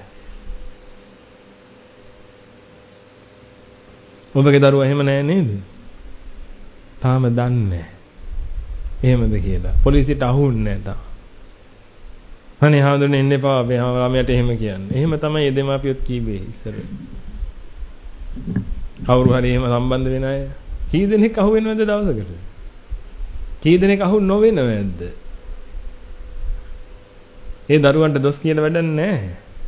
Speaker 1: ඔබගේ දරුවා එහෙම නැහැ නේද? තාම දන්නේ නැහැ. එහෙමද කියලා. පොලිසියට අහුන්නේ නැහැ තාම. අනේ හාමුදුරනේ එන්න එපා අපේ ළමයට එහෙම කියන්නේ. එහෙම තමයි එදෙමාපියොත් කීවේ ඉස්සර. කවුරු හරි එහෙම සම්බන්ධ වෙන අය කී දෙනෙක් අහු වෙනවද දවසකට? කී දෙනෙක් අහු නොවෙනවද? ඒ දරුවන්ට දොස් කියන වැඩක් නැහැ.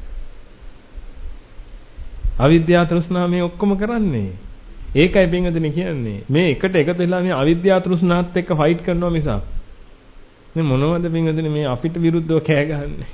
Speaker 1: අවිද්‍යාව තෘෂ්ණාව මේ ඔක්කොම කරන්නේ. ඒකයි පින්වතුනි කියන්නේ. මේ එකට එකතු වෙලා මේ අවිද්‍යාව තෘෂ්ණාවත් එක්ක ෆයිට් කරනවා මිසක් මේ මොනවද පින්වතුනි මේ අපිට විරුද්ධව කෑ ගහන්නේ?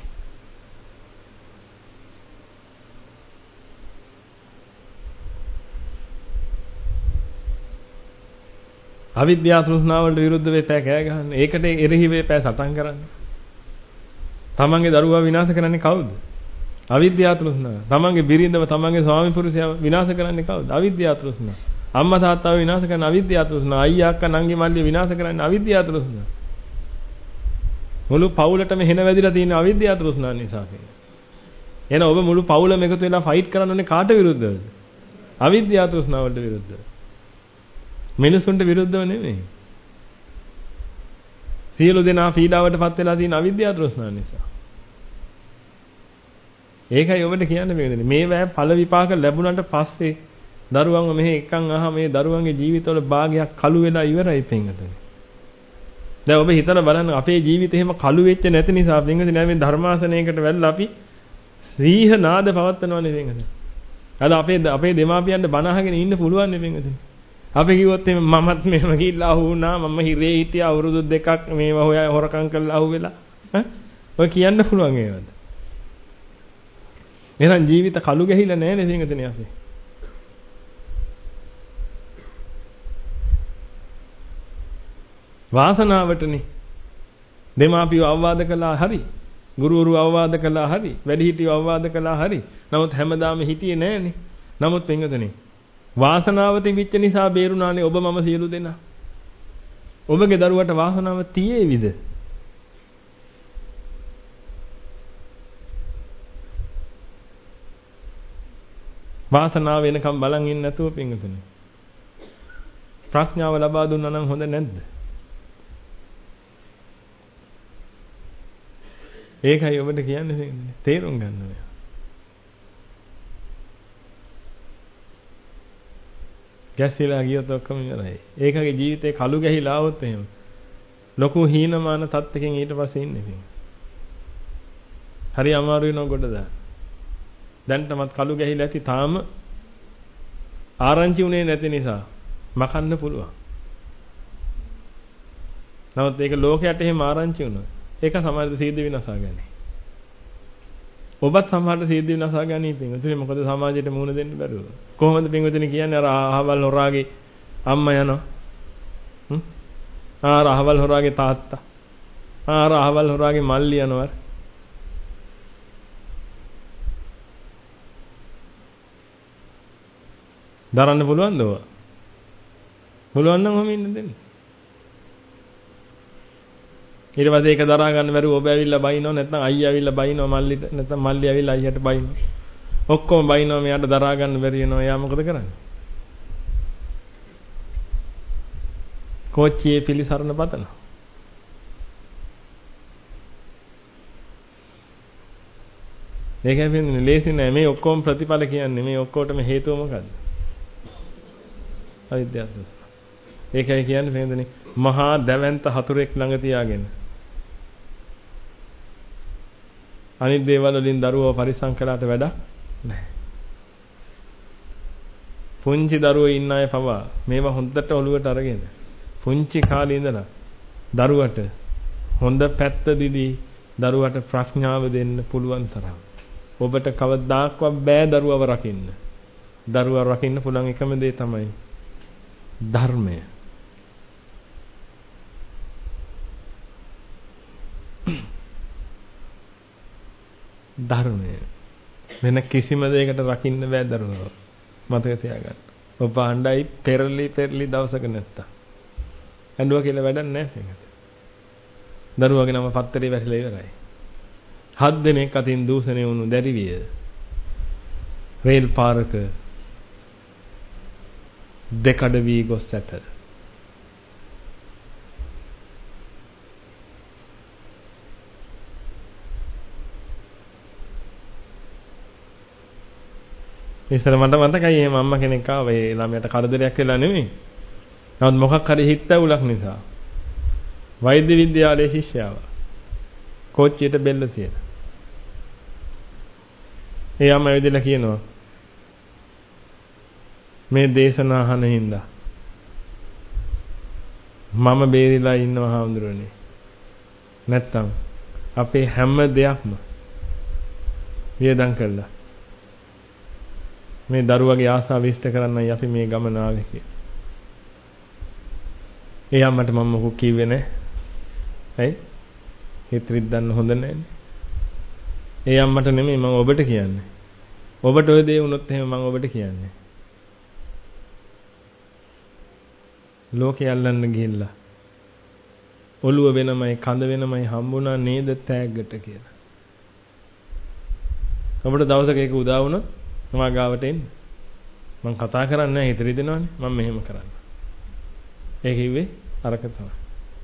Speaker 1: අවිද්‍යාව තෘෂ්ණාව වලට විරුද්ධ වෙපෑ කෑ ගහන්නේ. ඒකට එරෙහි වෙපෑ සටන් කරන්නේ. තමන්ගේ දරුවා විනාශ කරන්නේ කවුද? අවිද්‍යාව තෘෂ්ණාව. තමන්ගේ බිරිඳව තමන්ගේ ස්වාමි පුරුෂයා විනාශ කරන්නේ කවුද? අවිද්‍යාව තෘෂ්ණාව. අම්මා තාත්තාව විනාශ කරන අවිද්‍යාව තෘෂ්ණාව. අයියා අක්කා නංගි මල්ලි විනාශ කරන්නේ අවිද්‍යාව තෘෂ්ණාව. මුළු පවුලටම හෙන වැදිලා තියෙන අවිද්‍යාව තෘෂ්ණාව නිසා කියන්නේ. එහෙනම් ඔබ මුළු පවුලම එකතු වෙලා ෆයිට් කරන්න ඕනේ කාට විරුද්ධවද? අවිද්‍යාව තෘෂ්ණාව වලට විරුද්ධව. මිනිසුන්ට විරුද්ධව නෙමෙයි. සියලු දෙනා පීඩාවටපත් වෙලා තියෙන අවිද්‍යාව තෘෂ්ණාව නිසා. ඒකයි ඔබට කියන්න බෑනේ. මේ වැය ඵල විපාක ලැබුණාට පස්සේ දරුවන්ව මෙහි එකන් මේ දරුවන්ගේ ජීවිතවල භාගයක් කළු වෙලා ඉවරයි පින්වතුනි. දැන් ඔබ හිතලා බලන්න අපේ ජීවිතේ එහෙම කළු වෙච්ච නැති නිසා පින්වතුනි මේ ධර්මාසනයකට වැල්ලා අපි සීහ නාද පවත්වනවානේ පින්වතුනි. අද අපේ දෙමාපියන්ට බණ අහගෙන ඉන්න පුළුවන් නේ පින්වතුනි. අපි කිව්වොත් මමත් මෙහෙම ගිහිල්ලා අහු වුණා මම හිරේ හිටියා අවුරුදු 2ක් මේවා හොයා හොරකම් කරලා අහු වෙලා ඔය කියන්න පුළුවන් ඒවද එහෙනම් ජීවිත කළු ගහිලා නැහැ නේ සිංහතනේ අපි වාසනාවටනේ දෙමාපියෝ අවවාද කළා හරි ගුරුවරු අවවාද කළා හරි වැඩිහිටියෝ අවවාද කළා හරි නමුත් හැමදාම හිටියේ නැහනේ නමුත් පින්වතුනි වාසනාව තිබිච්ච නිසා බේරුණානේ ඔබ මම සියලු දෙනා. ඔබගේ දරුවට වාසනාව තියේවිද? වාසනාව වෙනකම් බලන් ඉන්න නැතුව පින්වතුනි. ප්‍රඥාව ලබා දුන්නා නම් හොඳ නැද්ද? ඒකයි ඔබට කියන්නේ තේරුම් ගන්න ඕනේ. ගැස්සිලා ගියොත් ඔක්කොම ඉවරයි. ඒකගේ ජීවිතේ කළු ගැහිලා આવොත් එහෙම ලොකු හීනමාන තත්ත්වකින් ඊට පස්සේ ඉන්නේ ඉතින්. හරි අමාරු වෙනව ගොඩ දාන්න. දැන්ටමත් කළු ගැහිලා ඇති තාම ආරංචි උනේ නැති නිසා මකන්න පුළුවන්. නමුත් ඒක ලෝකයට එහෙම ආරංචි වුණා. ඒක සමාජයේ සීද විනාශා ගන්නේ. ඔබත් සමහරට සීද විනාශා ගන්නේ පින්වතුනි මොකද සමාජයට මුහුණ දෙන්න බැරුව. කොහොමද පින්වතුනි කියන්නේ අර අහවල් හොරාගේ අම්මා යනවා. අර අහවල් හොරාගේ තාත්තා. අර අහවල් හොරාගේ මල්ලි යනවා. දරන්න පුළුවන්ද ඔය? පුළුවන් නම් ඔහම ඉන්න දෙන්න. ඊට පස්සේ ඒක දරා ගන්න බැරුව ඔබ ඇවිල්ලා බයිනෝ නැත්නම් අයියා ඇවිල්ලා බයිනෝ මල්ලිට නැත්නම් මල්ලි ඇවිල්ලා අයියට බයිනෝ. ඔක්කොම බයිනෝ මෙයාට දරා ගන්න බැරි වෙනවා. එයා මොකද කරන්නේ? කෝච්චියේ පිලිසරණ පතන. ඒකයි වෙන්නේ ලේසි නෑ මේ ඔක්කොම ප්‍රතිඵල කියන්නේ මේ ඔක්කොටම හේතුව මොකද්ද? අවිද්‍යාව. ඒකයි කියන්නේ වෙනදනේ මහා දැවැන්ත හතුරෙක් ළඟ තියාගෙන අනිත් දේවල් වලින් දරුවව පරිස්සම් කළාට වැඩක් නැහැ. පුංචි දරුවෝ ඉන්න අය පවා මේවා හොඳට ඔලුවට අරගෙන පුංචි කාලේ ඉඳලා දරුවට හොඳ පැත්ත දිදී දරුවට ප්‍රඥාව දෙන්න පුළුවන් තරම් ඔබට කවදාක්වත් බෑ දරුවව රකින්න. දරුවව රකින්න පුළුවන් එකම දේ තමයි ධර්මය. ධර්මය වෙන කිසිම දෙයකට රකින්න බෑ දරුවව. මතක තියාගන්න. ඔබ අඬයි පෙරලි දවසක නැත්තම්. ඇඬුවා කියලා වැඩක් නැහැ මේකට. දරුවගේ නම පත්තරේ වැටිලා ඉවරයි. 7 දෙනෙක් අතින් දූෂණය වුණු දැරිවිය. රේල් පාරක දෙකඩ වී ගොස් ඇත. ඉස්සර මට මතකයි එහෙම අම්මා කෙනෙක් ආවා ඒ ළමයට කරදරයක් වෙලා නෙමෙයි. නමුත් මොකක් හරි හිතවුලක් නිසා වෛද්‍ය විද්‍යාලයේ ශිෂ්‍යයාව කෝච්චියට බෙල්ල තියලා. ඒ අම්මා ඇවිදලා කියනවා මේ දේශනා අහන හින්දා මම බේරිලා ඉන්නවා හාමුදුරනේ. නැත්තම් අපේ හැම දෙයක්ම වියදම් කළා. මේ දරුවගේ ආසාව ඉෂ්ට කරන්නයි අපි මේ ගමන ආවේ කියලා. ඒ අම්මට මම මොකක් කිව්වේ නැහැ. ඇයි? හිත රිද්දන්න හොඳ නැහැනේ. ඒ අම්මට නෙමෙයි මම ඔබට කියන්නේ. ඔබට ඔය දේ වුණොත් එහෙම මම ඔබට කියන්නේ. ලෝකේ අල්ලන්න ගිහිල්ලා ඔළුව වෙනමයි කඳ වෙනමයි හම්බුණා නේද තෑග්ගට කියලා. ඔබට දවසක ඒක උදා වුණොත් මම ගාවට එන්න. මම කතා කරන්නේ නැහැ හිත රිදෙනවනේ. මම මෙහෙම කරන්න. ඒ කිව්වේ අරක තමයි.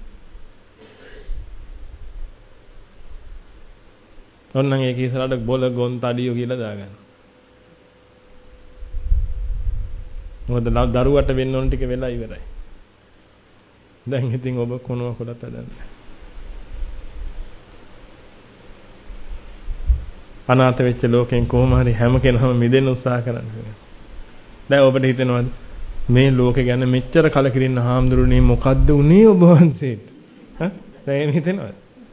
Speaker 1: ඔන්නම් ඒක ඉස්සරහට බොල ගොන් තඩියෝ කියලා දාගන්න. මොකද දරුවට වෙන්න ඕන ටික වෙලා ඉවරයි. දැන් ඉතින් ඔබ කොනවා කොටත් හදන්නේ. අනාථ වෙච්ච ලෝකෙන් කොහොම හරි හැම කෙනාම මිදෙන්න උත්සාහ කරන්නේ. දැන් ඔබට හිතෙනවද මේ ලෝකේ ගැන මෙච්චර කලකිරින්න හාමුදුරනේ මොකද්ද උනේ ඔබ වහන්සේට? හා? දැන් හිතෙනවද?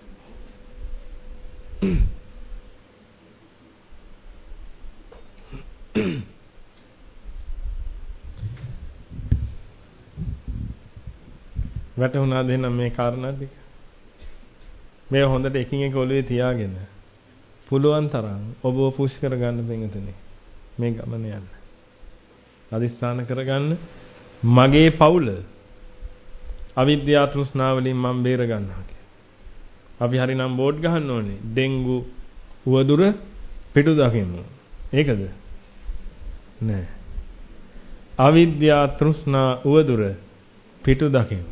Speaker 1: වැටුණා දෙන්න මේ කාරණා ටික. මේ හොඳට එකින් එක ඔළුවේ තියාගෙන පුළුවන් තරම් ඔබව පුෂ් කරගන්න බෙන්ගතනේ. මේ ගමන යන්න. අදිස්ථාන කරගන්න මගේ පවුල අවිද්‍යා තෘෂ්ණාව වලින් මම බේර ගන්නවා කියලා. අපි හරිනම් බෝඩ් ගහන්න ඕනේ. ඩෙන්ගු උවදුර පිටු දකිමු. ඒකද? නෑ. අවිද්‍යා තෘෂ්ණා උවදුර පිටු දකිමු.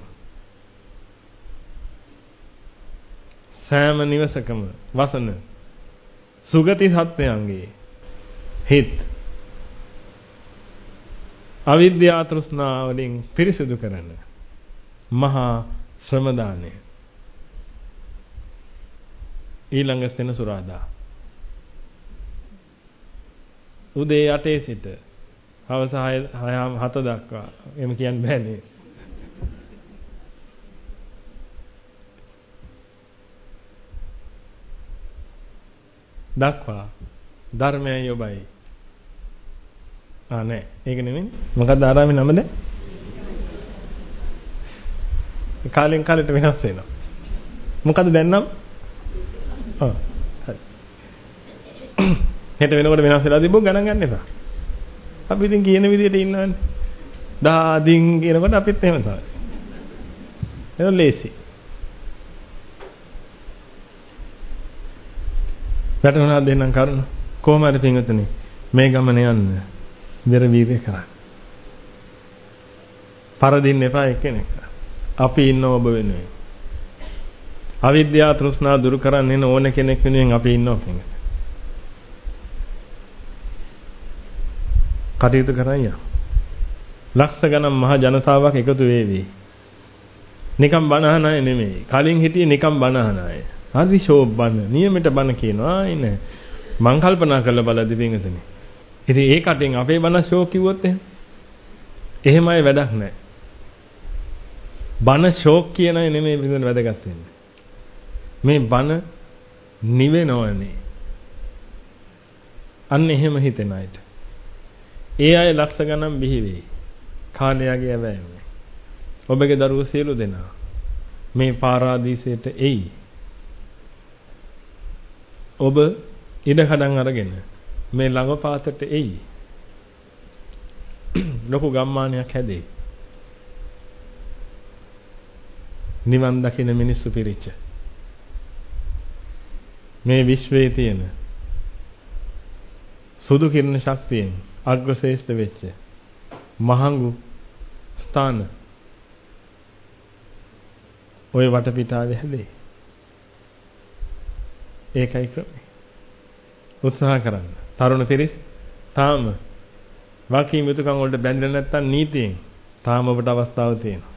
Speaker 1: සෑම නිවසකම වසන සුගති සත්වයන්ගේ හිත අවිද්‍යා තෘෂ්ණා වලින් පිරිසිදු කරන මහා ශ්‍රම දානය ඊළඟ සෙනසුරාදා උදේ 8 සිට හවස 7 දක්වා එම කියන්න බෑනේ. දක්වා ධර්මයයි ඔබයි. නෑ ඒක නෙමෙයි. මොකක්ද ආරාමේ නම දැන්? කාලෙන් කාලෙට වෙනස් වෙනවා. මොකද්ද දැන් නම්? හරි. හෙට වෙනකොට වෙනස් වෙලා තිබ්බොත් ගණන් ගන්න එපා. අපි ඉතින් කියන විදිහට ඉන්නවනේ. දාදින් කියනකොට අපිත් එහෙම තමයි. ඒක ලේසි. වැටුණා දෙන්නම් කරුණ කොහොම හරි පින්වතුනි මේ ගමන යන්න දෙර වීර්ය කරන්න. පරදින්න එපා එක්කෙනෙක්. අපි ඉන්න ඔබ වෙනුවෙන්. අවිද්‍යාව තෘෂ්ණා දුරු කරන්න ඕන කෙනෙක් වෙනුවෙන් අපි ඉන්නවා පින්වතුනි. කටයුතු කරන්න. ලක්ෂ ගණන් මහ ජනතාවක් එකතු වේවි. නිකම් බණ අහන අය නෙමෙයි. කලින් හිටියේ නිකම් බණ අහන අය. හරි ෂෝබ්බන නියමෙට බණ කියනවා නේ. මං කල්පනා කරලා බලද්දි පින්වතුනි. ඉතින් ඒ කටෙන් අපේ බණ ෂෝ කිව්වොත් එහෙම අය වැඩක් නැහැ. බණ ෂෝක් කියන අය නෙමෙයි පින්වතුනි වැදගත් වෙන්නේ. මේ බණ නිවෙනවනේ. අන්න එහෙම හිතෙන අයට. ඒ අය ලක්ෂ ගණන් බිහි වෙයි. කාලයගේ ඇවෑම. ඔබගේ දරුවෝ සියලු දෙනා මේ පාරාදීසයට එයි. ඔබ ඉඩකඩම් අරගෙන මේ ළඟපාතට එයි. ලොකු ගම්මානයක් හැදේ. නිවන් දකින මිනිස්සු පිරිච්ච. මේ විශ්වයේ තියෙන සුදු කිරණ ශක්තියෙන් අග්‍රශ්‍රේෂ්ඨ වෙච්ච මහඟු ස්ථාන ඔය වටපිටාවේ හැදේ. ඒකයි ක්‍රමය. උත්සාහ කරන්න. තරුණ පිරිස් තාම වකීම් යුතුයකම් වලට බැඳලා නැත්තම් නීතියෙන් තාම ඔබට අවස්ථාවක් තියෙනවා.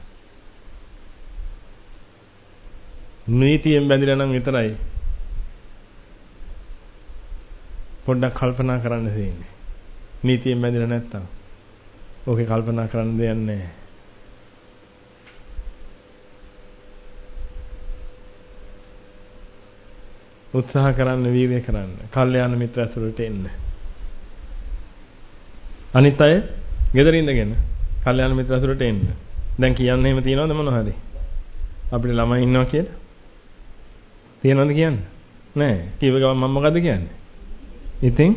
Speaker 1: නීතියෙන් බැඳලා නම් විතරයි පොඩ්ඩක් කල්පනා කරන්න තියෙන්නේ. නීතියෙන් බැඳලා නැත්තම් ඕකේ කල්පනා කරන්න දෙයක් නැහැ. උත්සාහ කරන්න, වීර්ය කරන්න. කල්යාණ මිත්‍ර ඇසුරට එන්න. අනිත් අය ගෙදර ඉඳගෙන කල්යාණ මිත්‍ර ඇසුරට එන්න. දැන් කියන්නේ එහෙම තියනවද මොනවද? අපිට ළමයි ඉන්නවා කියලා? තියනවද කියන්නේ? නෑ. කීව ගමන් මම මොකද කියන්නේ? ඉතින්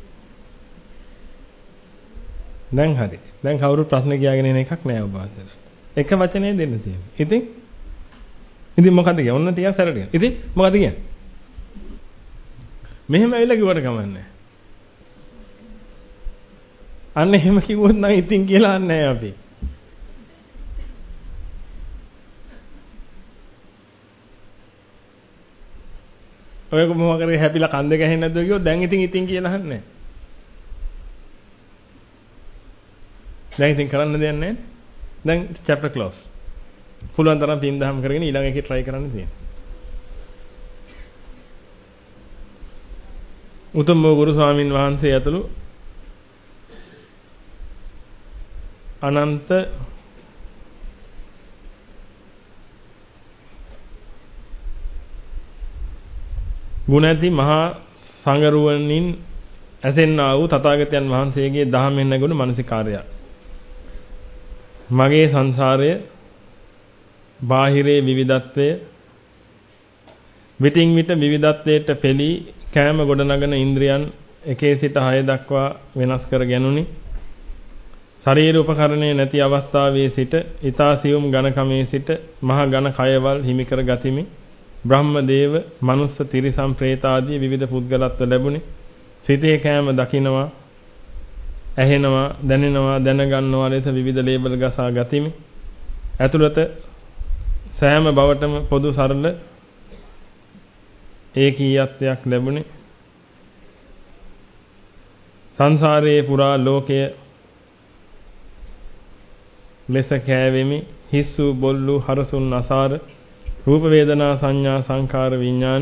Speaker 1: දැන් හරි. දැන් කවුරුත් ප්‍රශ්න කියාගෙන එන එකක් නෑ ඔබ අතට. එක වචනේ දෙන්න තියෙනවා. ඉතින් මොකද කියන්නේ? ඔන්න ටිකක් සැරට කියන්න. ඉතින් මොකද කියන්නේ? මෙහෙම ඇවිල්ලා කිව්වට කමන්නේ. අන්න එහෙම කිව්වොත් නම් ඉතින් කියලා නැහැ අපි. ඔයක මොකක් කරේ හැපිලා කන් දෙක ඇහෙන්නේ නැද්ද කිව්වොත් දැන් ඉතින් කියලා අහන්නේ. දැන් ඉතින් කරන්න දෙයක් නැහැ. දැන් chapter close. පුළුවන් තරම් පින් දහම් කරගෙන ඊළඟ එකේ try කරන්න තියෙනවා. උතුම් ගුරු ස්වාමින් වහන්සේ ඇතුළු අනන්ත ගුණ ඇති මහා සංගරුවනින් ඇසෙන්නා වූ තථාගතයන් වහන්සේගේ දහමෙන් නැගුණු මානසිකාර්යය. මගේ සංසාරය බාහිරේ විවිධත්වය විටින් විට විවිධත්වයට පෙළී කෑම ගොඩනගන ඉන්ද්‍රියන් 1 සිට 6 දක්වා වෙනස් කර ගැනුනි. ශරීර උපකරණේ නැති අවස්ථාවේ සිට ඊතා සියුම් ඝනකමේ සිට මහ ඝන කයවල් හිමි කර ගතිමි. බ්‍රහ්ම දේව, මනුස්ස, තිරිසන්, പ്രേත ආදී විවිධ පුද්ගලත්ව ලැබුණි. සිතේ කෑම දකින්නවා, ඇහෙනවා, දැනෙනවා, දැනගන්නවා ලෙස විවිධ ලේබල් ගසා ගතිමි. ඇතුළත සෑම බවටම පොදු සරල ඒකීයත්වයක් ලැබුණි. සංසාරයේ පුරා ලෝකය ලෙස කෑවෙමි. හිස්සු බොල්ලු හරසුන් අසාර රූප වේදනා සංඥා සංකාර විඥාන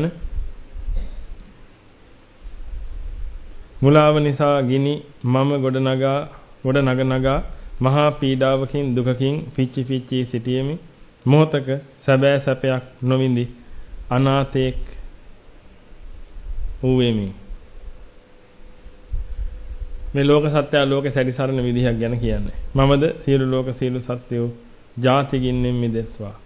Speaker 1: මුලාව නිසා ගිනි මම ගොඩනගා මහා පීඩාවකින් දුකකින් පිච්චි සිටියෙමි. මොහතක සැබෑ සැපයක් නොවිඳි අනාථෙක් වූෙමි. මේ ලෝක සත්‍යය ලෝකේ සැරිසරන විදිහක් ගැන කියන්නේ. මමද සියලු ලෝක සියලු සත්‍යෝ ජාතිගින්නෙන් මිදෙස්වා.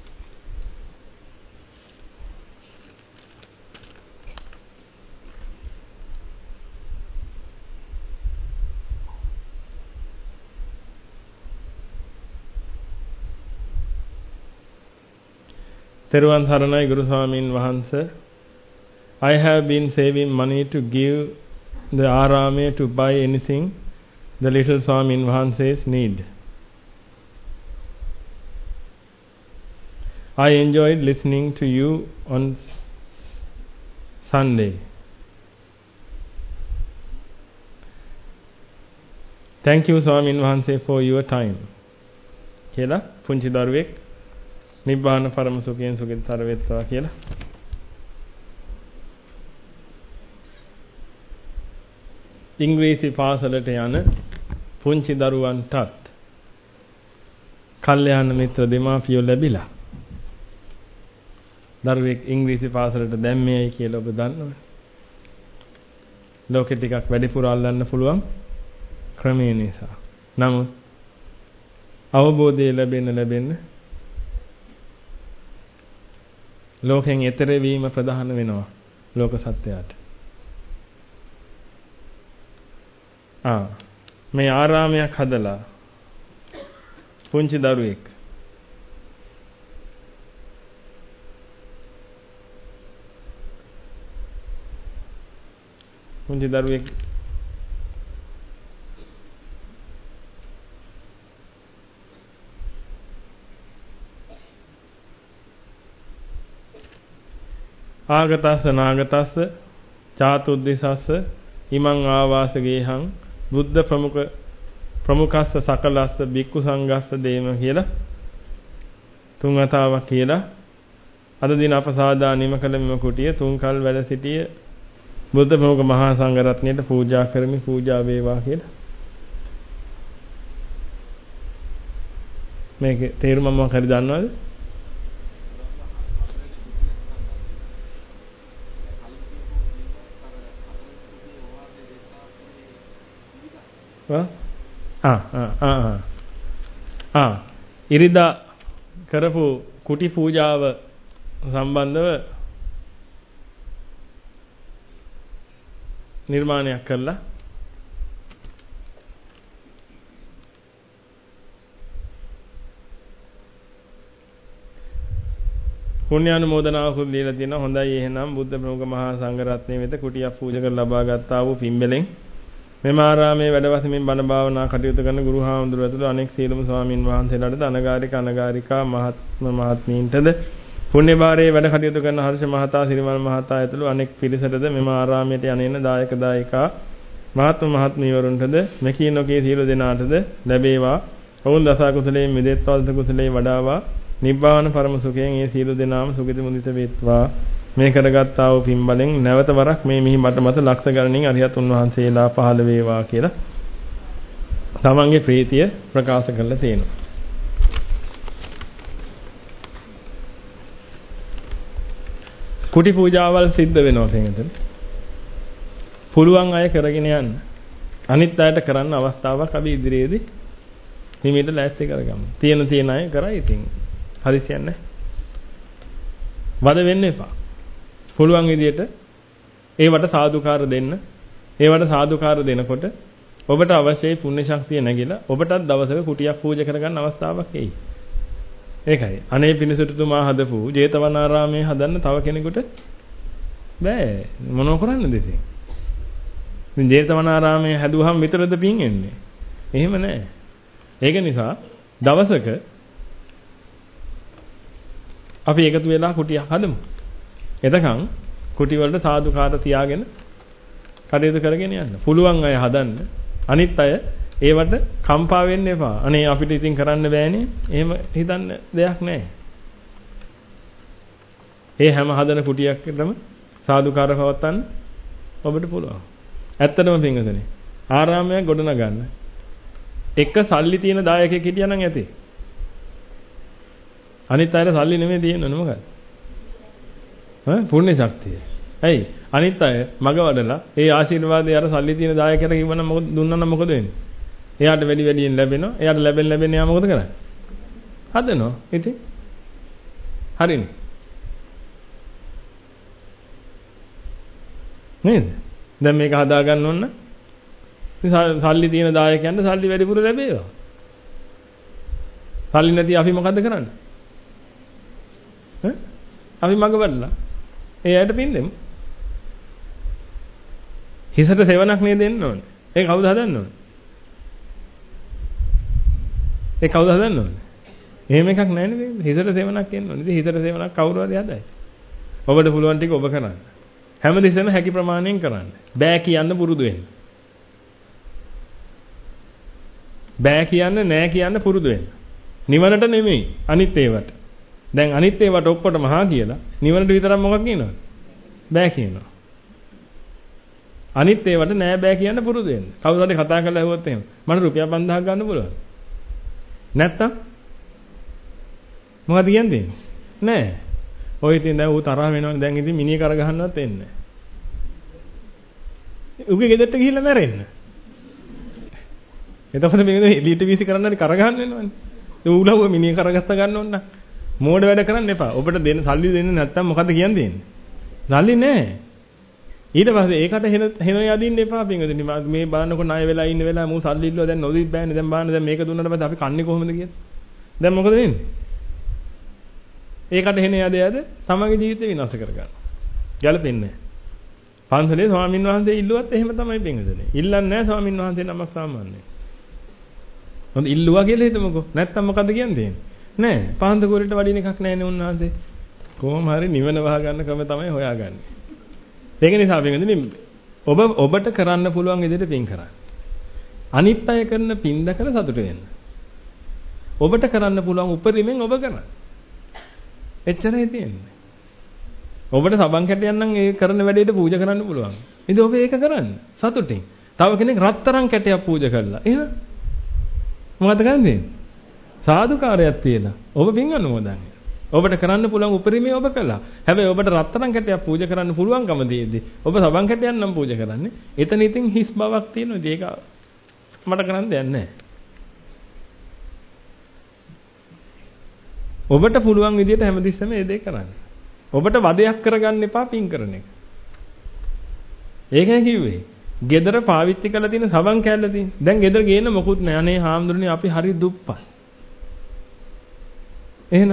Speaker 1: Teruvan Saranai Guru Swamin Wahanse, I have been saving money to give the Arame to buy anything the little Swamin Wahanses need. I enjoyed listening to you on Sunday. Thank you Swamin Wahanse for your time. කියලා පුංචි දරුවෙක් නිබ්බාන පරම සුඛයෙන් සුඛිතතර වෙත්වා කියලා. ඉංග්‍රීසි පාසලට යන පුංචි දරුවන්ටත් කල්යාණ මිත්‍ර දෙමාපියෝ ලැබිලා. දරුවෙක් ඉංග්‍රීසි පාසලට දැම්මේයි කියලා ඔබ දන්නවනේ. ලෝකෙ ටිකක් වැඩිපුර අල්ලන්න පුළුවන් ක්‍රමේ නිසා. නමුත් අවබෝධය ලැබෙන්න ලෝකෙන් එතර වීම ප්‍රධාන වෙනවා ලෝක සත්‍යයට. මේ ආරාමයක් හදලා පුංචි දරුවෙක් ආගතස්ස නාගතස්ස චාතුද්දේශස්ස ඉමං ආවාසගේහං බුද්ධ ප්‍රමුඛස්ස සකලස්ස බික්කු සංඝස්ස දේම කියලා තුන් වතාවක් කියලා අද දින අප සාදා නිම කළ මෙම කුටිය තුන්කල් වැඩ සිටිය බුද්ධ ප්‍රමුඛ මහා සංඝ රත්නයට පූජා කරමි. පූජා වේවා කියලා මේකේ තේරුම මොකක්ද හරි දන්නවද? ඉරිදා කරපු කුටි පූජාව සම්බන්ධව නිර්මාණයක් කළා. පුණ්‍යානුමෝදනාවකුත් දීලා තියෙනවා. හොඳයි එහෙනම් බුද්ධ ප්‍රමුඛ මහා සංඝ රත්නයේ වෙත කුටියක් පූජා කර ලබා ගත්තා වූ පින්බලෙන් මෙම ආරාමයේ වැඩවසමින් බණ භාවනා කටයුතු කරන ගුරු හාමුදුරුවෝ ඇතුළු අනෙක් සියලුම ස්වාමින් වහන්සේලාට අනගාരിക අනගාരികා මහත්මීන්ටද පුණ්‍ය භාරයේ වැඩ කටයුතු කරන හර්ෂ මහතා සිරිමල් මහතා ඇතුළු අනෙක් පිරිසටද මෙම ආරාමයට යන්නේන දායක දායිකා මහත්මීවරුන්ටද මෙකී නොකී සියලු දෙනාටද ලැබේවා. ඔවුන් දස කුසලයෙන් මිදෙත්වා දස කුසලයෙන් වඩාවා. නිබ්බාන පරම සුඛයෙන් ඒ සියලු දෙනාම සුගති මුදිත වේත්වා. මේ කරගත්තා වූ පින්බලෙන් නැවත වරක් මේ මිහි මත ලක්ෂ ගණනින් අරිහතුන් වහන්සේලා පහළ වේවා කියලා තමන්ගේ ප්‍රීතිය ප්‍රකාශ කරලා තියෙනවා. කුටි පූජාවල් සිද්ධ වෙනවා කෙනෙකුට. පුළුවන් අය කරගෙන යන්න. අනිත් අයට කරන්න අවස්ථාවක් අපි ඉදිරියේදී නිමිට ලෑස්ති කරගමු. තියෙන අය කරයි ඉතින්. හරිසියන්නේ නැහැ. වද වෙන්න එපා. පුළුවන් විදියට ඒවට සාදුකාර දෙන්න. ඒවට සාදුකාර දෙනකොට ඔබට අවශ්‍යයි පුණ්‍ය ශක්තිය නැගිලා ඔබටත් දවසක කුටියක් පූජා කරගන්න අවස්ථාවක් එයි. ඒකයි. අනේ පිණිසුතුමා හදපු ජේතවනාරාමයේ හදන්න තව කෙනෙකුට බෑ. මොනව කරන්නද ඉතින්? ඉතින් ජේතවනාරාමයේ හැදුවහම විතරද පින් එන්නේ? එහෙම නෑ. ඒක නිසා දවසක අපි එකතු වෙලා කුටියක් හදමු. එතකන් කුටි වලට සාදුකාර තියාගෙන කටයුතු කරගෙන යන්න. පුළුවන් අය හදන්න. අනිත් අය ඒවට කම්පා වෙන්න එපා. අනේ අපිට ඉතින් කරන්න බෑනේ. එහෙම හිතන්න දෙයක් නැහැ. ඒ හැම හදන කුටියකටම සාදුකාර පවත්වන්න ඔබට පුළුවන්. ඇත්තටම පින්වතුනි ආරාමයක් ගොඩනගන්න එක සල්ලි තියෙන දායකයෙක් හිටියා නම් ඇති. අනිත් අයට සල්ලි නෙමෙයි තියෙන්නේ මොකද? පුණ්‍ය ශක්තිය. ඇයි? අනිත් අය මග වඩලා ඒ ආශිර්වාදය අර සල්ලි තියෙන දායකයට කිව්වනම් මොකද දුන්නා නම් මොකද වෙන්නේ? එයාට වැඩියෙන් ලැබෙනවා. එයාට ලැබෙන එයා මොකද කරන්නේ? හදනවා. ඉතින් හරිනේ. නේද? දැන් මේක හදා ගන්න ඕන. සල්ලි තියෙන දායකයන්ට සල්ලි වැඩිපුර ලැබේවා. සල්ලි නැති අපි මොකද්ද කරන්නේ? අපි මග වඩලා ඒ අයට පින් දෙමු. හිසට සෙවණක් නේ දෙන්න ඕනේ. ඒක කවුද හදන්න ඕනේ? ඒක කවුද හදන්න ඕනේ? එහෙම එකක් නැහැ නේද? හිසට සෙවණක් එන්න ඕනේ. ඉතින් හිසට සෙවණක් කවුරු හරි හදයි. ඔබට පුළුවන් ටික ඔබ කරන්න. හැමදෙස්සෙම හැකි ප්‍රමාණයෙන් කරන්න. බෑ කියන්න පුරුදු වෙන්න. බෑ කියන්න නෑ කියන්න පුරුදු වෙන්න. නිවනට නෙමෙයි අනිත් ඒවට. දැන් අනිත් ඒවට ඔක්කොටම හා කියලා නිවනට විතරක් මොකක් කියනවද? බෑ කියනවා. අනිත් ඒවට නෑ බෑ කියන්න පුරුදු වෙන්න. කවුරු හරි කතා කරලා ඇහුවොත් එහෙම මට රුපියල් 5000ක් ගන්න පුළුවන්. නැත්තම් මොකද කියන්නේ? නෑ. ඔය ඉතින් දැන් ඌ තරහ වෙනවනේ දැන් ඉතින් මිනිහ කර ගහන්නවත් එන්නේ නෑ. උගේ ගෙදරට ගිහිල්ලා මැරෙන්න. එතකොට මේක එලීට වීසි කරන්න හරි කර ගහන්න වෙනවනේ. ඒ ඌලව මිනිහ කරගත්ත ගන්න ඕන නම් මෝඩ වැඩ කරන්න එපා. ඔබට දෙන්න සල්ලි දෙන්නේ නැත්තම් මොකද කියන්නේ? සල්ලි නෑ. ඊට පස්සේ ඒකට හෙන යදින්න එපා පින්වදින්න. මේ බලන්නකො ණය වෙලා ඉන්න වෙලාව මූ සල්ලි ඉල්ලුවා දැන් නොදිත් බෑනේ. දැන් බලන්න දැන් මේක දුන්නාට පස්සේ අපි කන්නේ කොහොමද කියලා. දැන් මොකද වෙන්නේ? ඒකට හෙන යද තමන්ගේ ජීවිතේ විනාශ කරගන්න. ගැලපෙන්නේ නැහැ. පන්සලේ ස්වාමින් වහන්සේ ඉල්ලුවත් එහෙම තමයි පින්වදින්නේ. ඉල්ලන්නේ නැහැ ස්වාමින් වහන්සේ නමක් සාමාන්‍යයෙන්. හොඳ ඉල්ලුවා කියලා හිතමුකෝ. නැත්තම් මොකද කියන්නේ? නෑ. පහන්ත කුරේට වඩින එකක් නෑනේ උන්වහන්සේ. කොහොම හරි නිවන වහ ගන්න ක්‍රම තමයි හොයාගන්නේ. ඒක නිසා පින්වදින්නේ ඔබට කරන්න පුළුවන් විදිහට පින් කරන්න. අනිත් අය කරන පින් දැකලා සතුට වෙන්න. ඔබට කරන්න පුළුවන් උපරිමෙන් ඔබ කරන්න. එච්චරයි තියෙන්නේ. ඔබට සබන් කැටයක් නම් ඒ කරන වැඩේට පූජා කරන්න පුළුවන්. ඉතින් ඔබ ඒක කරන්න සතුටින්. තව කෙනෙක් රත්තරන් කැටයක් පූජා කළා. එහෙනම් මොකද කරන්නේ? සාදුකාරයක් තියලා. ඔබ පින් අනුමෝදන්. ඔබට කරන්න පුළුවන් උපරිමයේ ඔබ කළා. හැබැයි ඔබට රත්තරන් කැටයක් පූජා කරන්න පුළුවන්කම තියෙද්දි ඔබ සබන් කැටයක් නම් පූජා කරන්නේ. එතන ඉතින් හිස් බවක් තියෙනවා. ඒක මට කරන්න දෙයක් නැහැ. ඔබට පුළුවන් විදිහට හැමතිස්සෙම මේ දේ කරන්න. ඔබට වදයක් කරගන්න එපා පින් කරන එක. ඒකයි කිව්වේ. ගෙදර පාවිච්චි කරලා තියෙන සබන් කෑල්ල තියෙන. දැන් ගෙදර ගේන්න මොකුත් නැහැ. අනේ හාමුදුරනේ අපි හරි දුප්පත්. එහෙනම්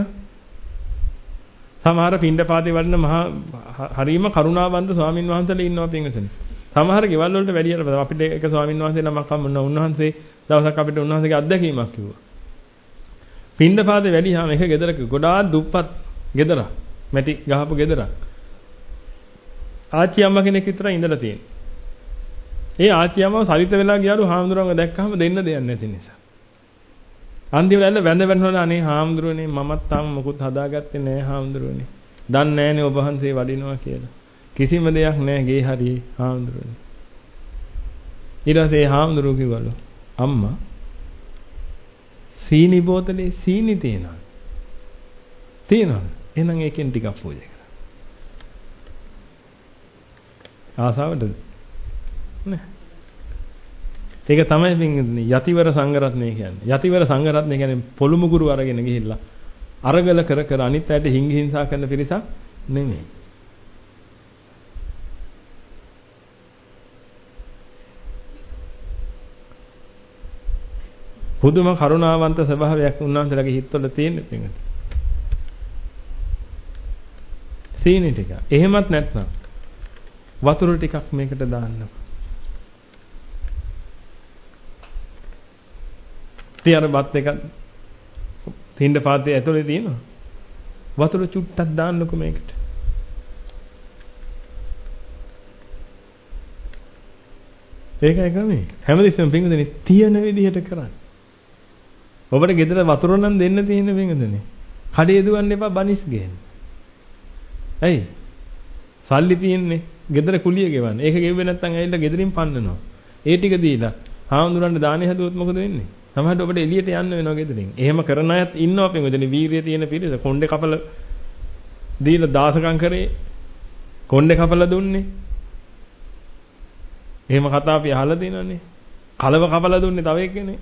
Speaker 1: සමහර පින්ඩපාතේ වඩන මහා හරීම කරුණාවන්ත ස්වාමින් වහන්සේලා ඉන්නවා පින්වතුනි. සමහර ගෙවල් වලට වැඩියට අපිට එක ස්වාමින් වහන්සේ නමක් හම්බුණා. උන්වහන්සේ දවසක් අපිට උන්වහන්සේගේ අත්දැකීමක් කිව්වා. පින්ඩපාතේ වැඩිහම එක ගෙදරක ගොඩාක් දුප්පත් ගෙදරක්. මැටි ගහපු ගෙදරක්. ආච්චි අම්මා කෙනෙක් විතරයි ඉඳලා තියෙන්නේ. ඒ ආච්චි අම්මව සලිත වෙලා ගියාලු හාමුදුරුවන්ව දැක්කම දෙන්න දෙයක් නැති නිසා. අන්තිමට ඇල්ල වැඳ වැඳලා අනේ හාමුදුරුවනේ මමත් තාම මොකුත් හදාගත්තේ නැහැ හාමුදුරුවනේ. දන්නේ නැහනේ ඔබ වහන්සේ වඩිනවා කියලා. කිසිම දෙයක් නැහැ ගේ හරියේ හාමුදුරුවනේ. ඊට පස්සේ හාමුදුරුවෝ කිව්වලු අම්මා සීනි බෝතලේ සීනි තියනවා. තියනවා. එහෙනම් ඒකෙන් ටිකක් පූජා කරන්න. ආසාවටද? නෑ. ඒක තමයි පින්වතුනි යතිවර සංඝරත්නය කියන්නේ. යතිවර සංඝරත්නය කියන්නේ පොළු මුගුරු අරගෙන ගිහිල්ලා අරගල කර කර අනිත් පැයට හිංහිංසා කරන පිරිසක් නෙමෙයි. පුදුම කරුණාවන්ත ස්වභාවයක් උන්වහන්සේලාගේ හිතවල තියෙන පින්වතුනි. සීනි ටික. එහෙමත් නැත්නම් වතුර ටිකක් මේකට දාන්න. තියර බත් එක තින්ද පාතේ ඇතුලේ තියෙනවා. වතුර චුට්ටක් දාන්නකො මේකට. ඒකයි කමේ. හැමදෙස්සම පින්වදනේ තියෙන විදිහට කරන්න. ඔබට ගෙදර වතුර නම් දෙන්න තියෙන පින්වදනේ. කඩේ දුවන්න එපා බනිස් ගේන්න. ඇයි? සල්ලි තියෙන්නේ. ගෙදර කුලිය ගෙවන්න. ඒක ගෙවුවේ නැත්නම් ඇවිල්ලා ගෙදරින් පන්නනවා. ඒ ටික දීලා හාමුදුරන්ට දානේ හැදුවොත් මොකද වෙන්නේ? සමහරවිට ඔබට එළියට යන්න වෙනවා ගෙදරින්. එහෙම කරන අයත් ඉන්නවා පින්වදනේ වීරිය තියෙන පිරිස. කොණ්ඩේ කපල දීලා දාසකම් කරේ. කොණ්ඩේ කපලා දුන්නේ. එහෙම කතා අපි අහලා තියෙනවානේ. කලව කපලා දුන්නේ තව එක්කෙනේ.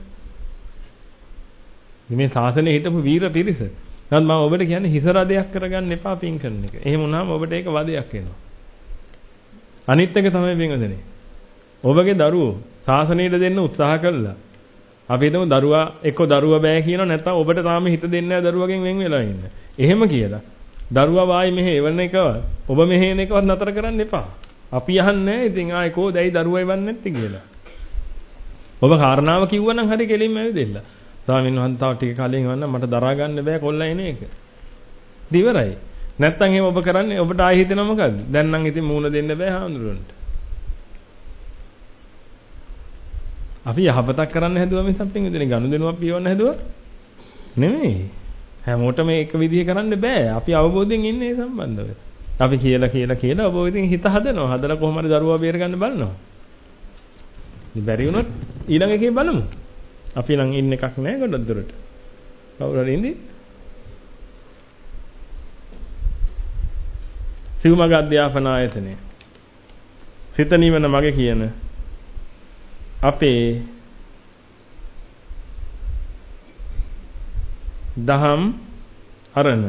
Speaker 1: මේ ශාසනයේ හිටපු වීර පිරිස. නමුත් මම ඔබට කියන්නේ හිස රදයක් කරගන්න එපා පින් කරන එක. එහෙම වුණාම ඔබට ඒක වදයක් වෙනවා. අනිත් එක තමයි පින්වදනේ. ඔබගේ දරුවෝ ශාසනයට දෙන්න උත්සාහ කළා. අපි හිතමු දරුවා එක්ක දරුවා බෑ කියනවා නැත්නම් ඔබට තාම හිත දෙන්නේ නැහැ දරුවගෙන් වෙන් වෙලා ඉන්න. එහෙම කියලා. දරුවා වායි මෙහෙ එවන එකව ඔබ මෙහෙ එන එකවත් නතර කරන්න එපා. අපි අහන්නේ නැහැ ඉතින් ආයේ කොහොදයි දරුවා එවන්නේ නැත්තේ කියලා. ඔබ කාරණාව කිව්වනම් හරි කෙලින්ම ඇවිදෙන්න. ස්වාමීන් වහන්සේ තව ටික කාලෙකින් වන්න මට දරා ගන්න බෑ කොල්ලා එන එක. ඉවරයි. නැත්තම් එහෙම ඔබ කරන්නේ ඔබට ආයෙ හිතෙනව මොකද්ද? දැන් නම් ඉතින් මූණ දෙන්න බෑ හාමුදුරන්ට. අපි යහපතක් කරන්න හැදුවා මිසක් පින්විතනේ ගනුදෙනුවක් පියවන්න හැදුවා නෙමෙයි. හැමෝටම මේක විදිහ කරන්න බෑ. අපි අවබෝධයෙන් ඉන්නේ ඒ සම්බන්ධව. අපි කියලා ඔබ ඉතින් හිත හදනවා. හදලා කොහොම හරි දරුවා බේර ගන්න බලනවා. ඉතින් බැරි වුණොත් ඊළඟ එකේ බලමු. අපි නම් ඉන්න එකක් නෑ ගොඩක් දුරට. කවුරු හරි ඉන්නේ? සිව්මග අධ්‍යාපන ආයතනය. සිත නිවන මගේ කියන අපේ දහම් අරණ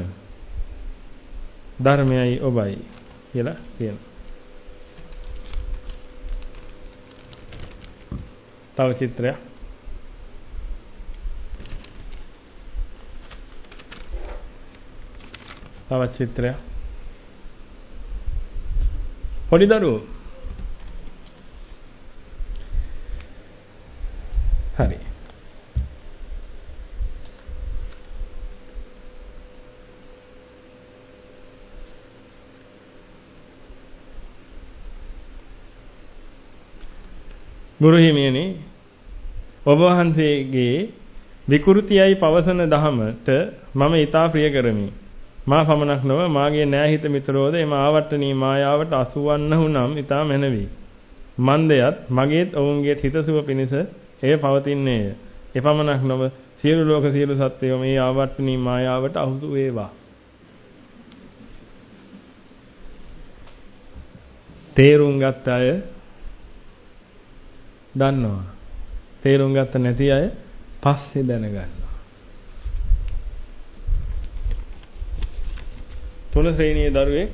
Speaker 1: ධර්මයයි ඔබයි කියලා කියනවා. තව චිත්‍රයක්. තව චිත්‍රයක්. පොඩි දරුවෝ. හරි. ගුරු හිමියනි ඔබ වහන්සේගේ විකෘතියයි පවසන දහමට මම ඊටා ප්‍රිය කරමි. මා පමණක් නොව මාගේ නෑහිත මිත්‍රෝද එම ආවට්ටනී මායාවට අසුවන්නහු නම් ඊටා මැනවි. මන්දයත් මගේත් ඔවුන්ගේත් හිතසුව පිණිස එය පවතින්නේය. එපමණක් නොව සියලු ලෝක සියලු සත්වයෝ මේ ආවට්ටනී මායාවට අහුසු වේවා. තේරුම් ගත්ත අය දන්නවා. තේරුම් ගත්ත නැති අය පස්සේ දැනගන්නවා. තුන ශ්‍රේණියේ දරුවෙක්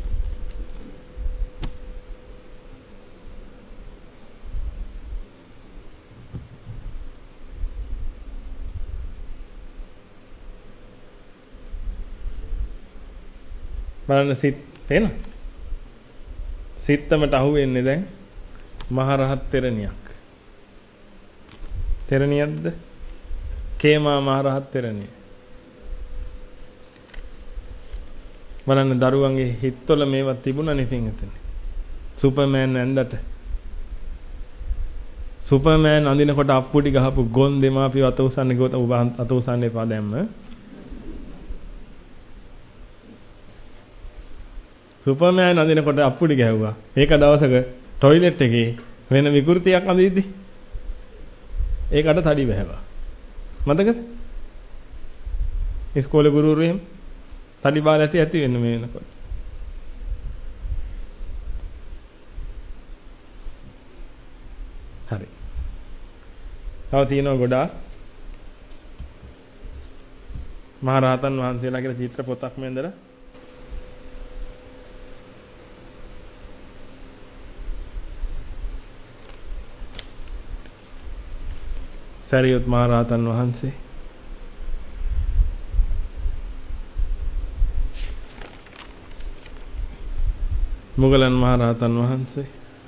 Speaker 1: බලන්න සිත් පේන සිත්තමට අහු වෙන්නේ දැන් මහරහත් තෙරණියක්. තෙරණියක්ද? කේමා මහරහත් තෙරණිය. බලන්න දරුවන්ගේ හිතවල මේවා තිබුණානේ පින්වතුනි. සුපර්මෑන් ඇඳට සුපර්මෑන් අඳිනකොට අප්පුඩි ගහපු ගොන් දෙමාපිය අත උසන්නේ ගොත ඔබ අත උසන්නේ එපා දැම්ම. සුපර්මෑන් අඳිනකොට අප්පුඩි ගැහුවා. ඒක දවසක টয়ලට් එකේ වෙන විකෘතියක් අඳිද්දි ඒකට තඩි වැහැවා. මතකද? ඉස්කෝලේ ගුරුවරු එහෙම තඩි බාල ඇති වෙන්න මේ වෙනකොට. හරි. තව තියෙනවා ගොඩාක් මහරහතන් වහන්සේලා කියලා චිත්‍ර පොතක් මෙන්දලා සරියුත් මහරහතන් වහන්සේ මුගලන් මහරහතන් වහන්සේ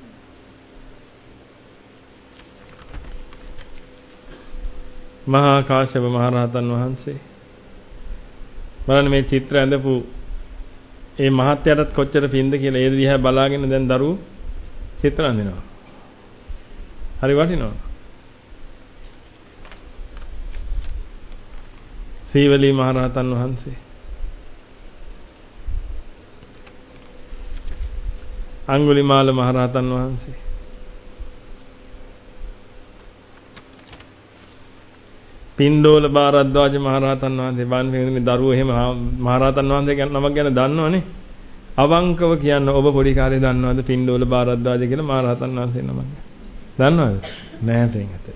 Speaker 1: මහා කාශ්‍යප මහරහතන් වහන්සේ බලන්න මේ චිත්‍ර ඇඳපු ඒ මහත්යටත් කොච්චර පින්ද කියලා ඒ දිහා බලාගෙන දැන් දරුවෝ චිත්‍ර අඳිනවා. හරි වටිනවා. සීවලී මහරහතන් වහන්සේ අඟුලිමාල මහරහතන් වහන්සේ පින්ඩෝල බාරද්වාජ මහරහතන් වහන්සේ බාන්පින්නේ දරුවෝ එහෙම මහරහතන් වහන්සේ ගැන නමක් ගැන දන්නවනේ අවංකව කියන්න ඔබ පොඩි කාලේ දන්නවද පින්ඩෝල බාරද්වාජ කියලා මහරහතන් වහන්සේ නමක් දන්නවද නෑ තේන්ගත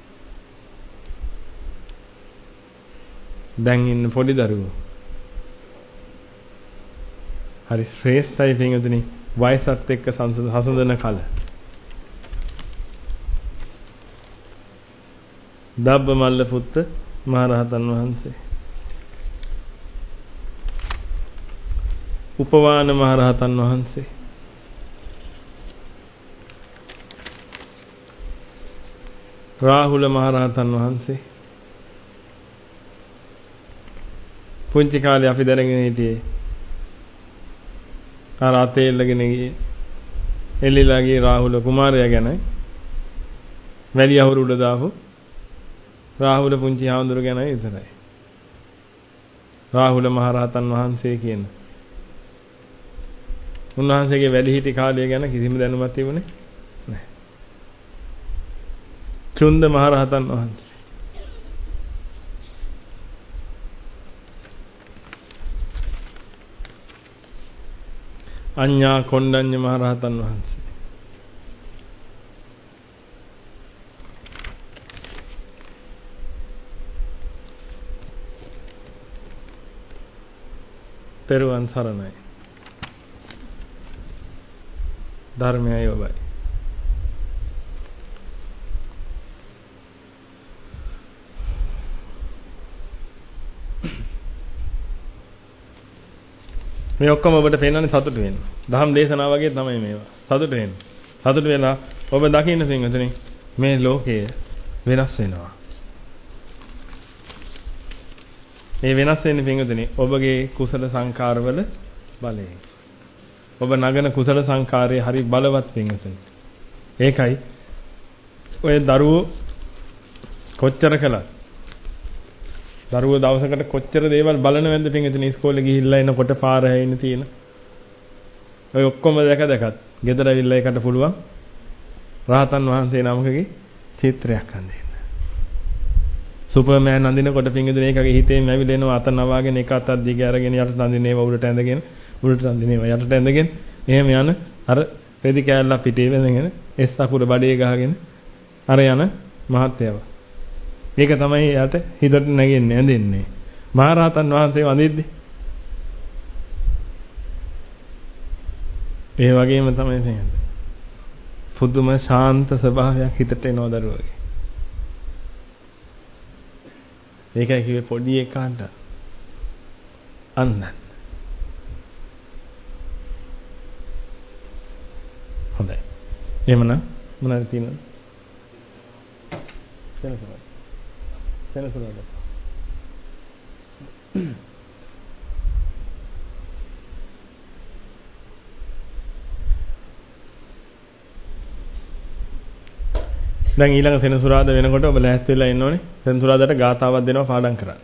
Speaker 1: දැන් ඉන්න පොඩි දරුවෝ හරි ශ්‍රේෂ්ඨයි පින්වතුනි වයසත් එක්ක හසඳන කල දබ්බමල්ල පුත්ත මහරහතන් වහන්සේ උපවාන මහරහතන් වහන්සේ රාහුල මහරහතන් වහන්සේ පුංචි කාලේ අපි දැනගෙන හිටියේ අර අතේල්ලගෙන ගියේ එල්ලිලා ගියේ රාහුල කුමාරයා ගැන වැඩි අවුරු උඩ දාපු රාහුල පුංචි හාමුදුර ගැන විතරයි. රාහුල මහරහතන් වහන්සේ කියන උන්වහන්සේගේ වැඩිහිටි කාලය ගැන කිසිම දැනුමක් තිබුණේ නැහැ. චුන්ද මහරහතන් වහන්සේ අඤ්ඤා කොණ්ඩඤ්ඤ මහරහතන් වහන්සේ පෙරවන් සරණයි ධර්මයයි ඔබයි මේ ඔක්කොම ඔබට පේනන්නේ සතුට වෙන්න. දහම් දේශනා වගේ තමයි මේවා. සතුට වෙන්න. සතුට වෙලා ඔබ දකින්න පින්වතුනි මේ ලෝකය වෙනස් වෙනවා. මේ වෙනස් වෙන්නේ පින්වතුනි ඔබගේ කුසල සංකාරවල බලයෙන්. ඔබ නගන කුසල සංකාරයේ හරි බලවත් පින්වතුනි. ඒකයි ඔය දරුවෝ කොච්චර කළත් දරුවෝ දවසකට කොච්චර දේවල් බලනවද පින්විතනේ ඉස්කෝලේ ගිහිල්ලා එනකොට පාර හැයින තියෙන. ඔය ඔක්කොම දැකත් ගෙදර ඇවිල්ලා ඒකට පුළුවන් රහතන් වහන්සේ නමකගේ චිත්‍රයක් අඳින්න. සුපර්මෑන් අඳිනකොට පින්විතනේ ඒකගේ හිතේම ඇවිලෙනවා අත නවාගෙන එක අතක් දිග අරගෙන යටට අඳිනේවා උඩට ඇඳගෙන උඩට අඳිනේවා යටට ඇඳගෙන එහෙම යන අර රෙදි කෑල්ලක් පිටේ වෙනගෙන එස් අකුර බඩේ ගහගෙන අර යන මහත්යව. ඒක තමයි යාට හිතට නැගෙන්නේ ඇඳෙන්නේ. මහරහතන් වහන්සේ වඳිද්දි ඒ වගේම තමයි තියෙන්නේ. පුදුම ශාන්ත ස්වභාවයක් හිතට එනවා දරුවගේ. ඒකයි කිව්වේ පොඩි එකාට අන්න. හොඳයි. එහෙමනම් මොනවද තියෙනවද? සෙනසුරාදා. දැන් ඊළඟ සෙනසුරාදා වෙනකොට ඔබ ලෑස්ති වෙලා ඉන්න ඕනේ. සෙනසුරාදාට ගාතාවක් දෙනවා පාඩම් කරන්න.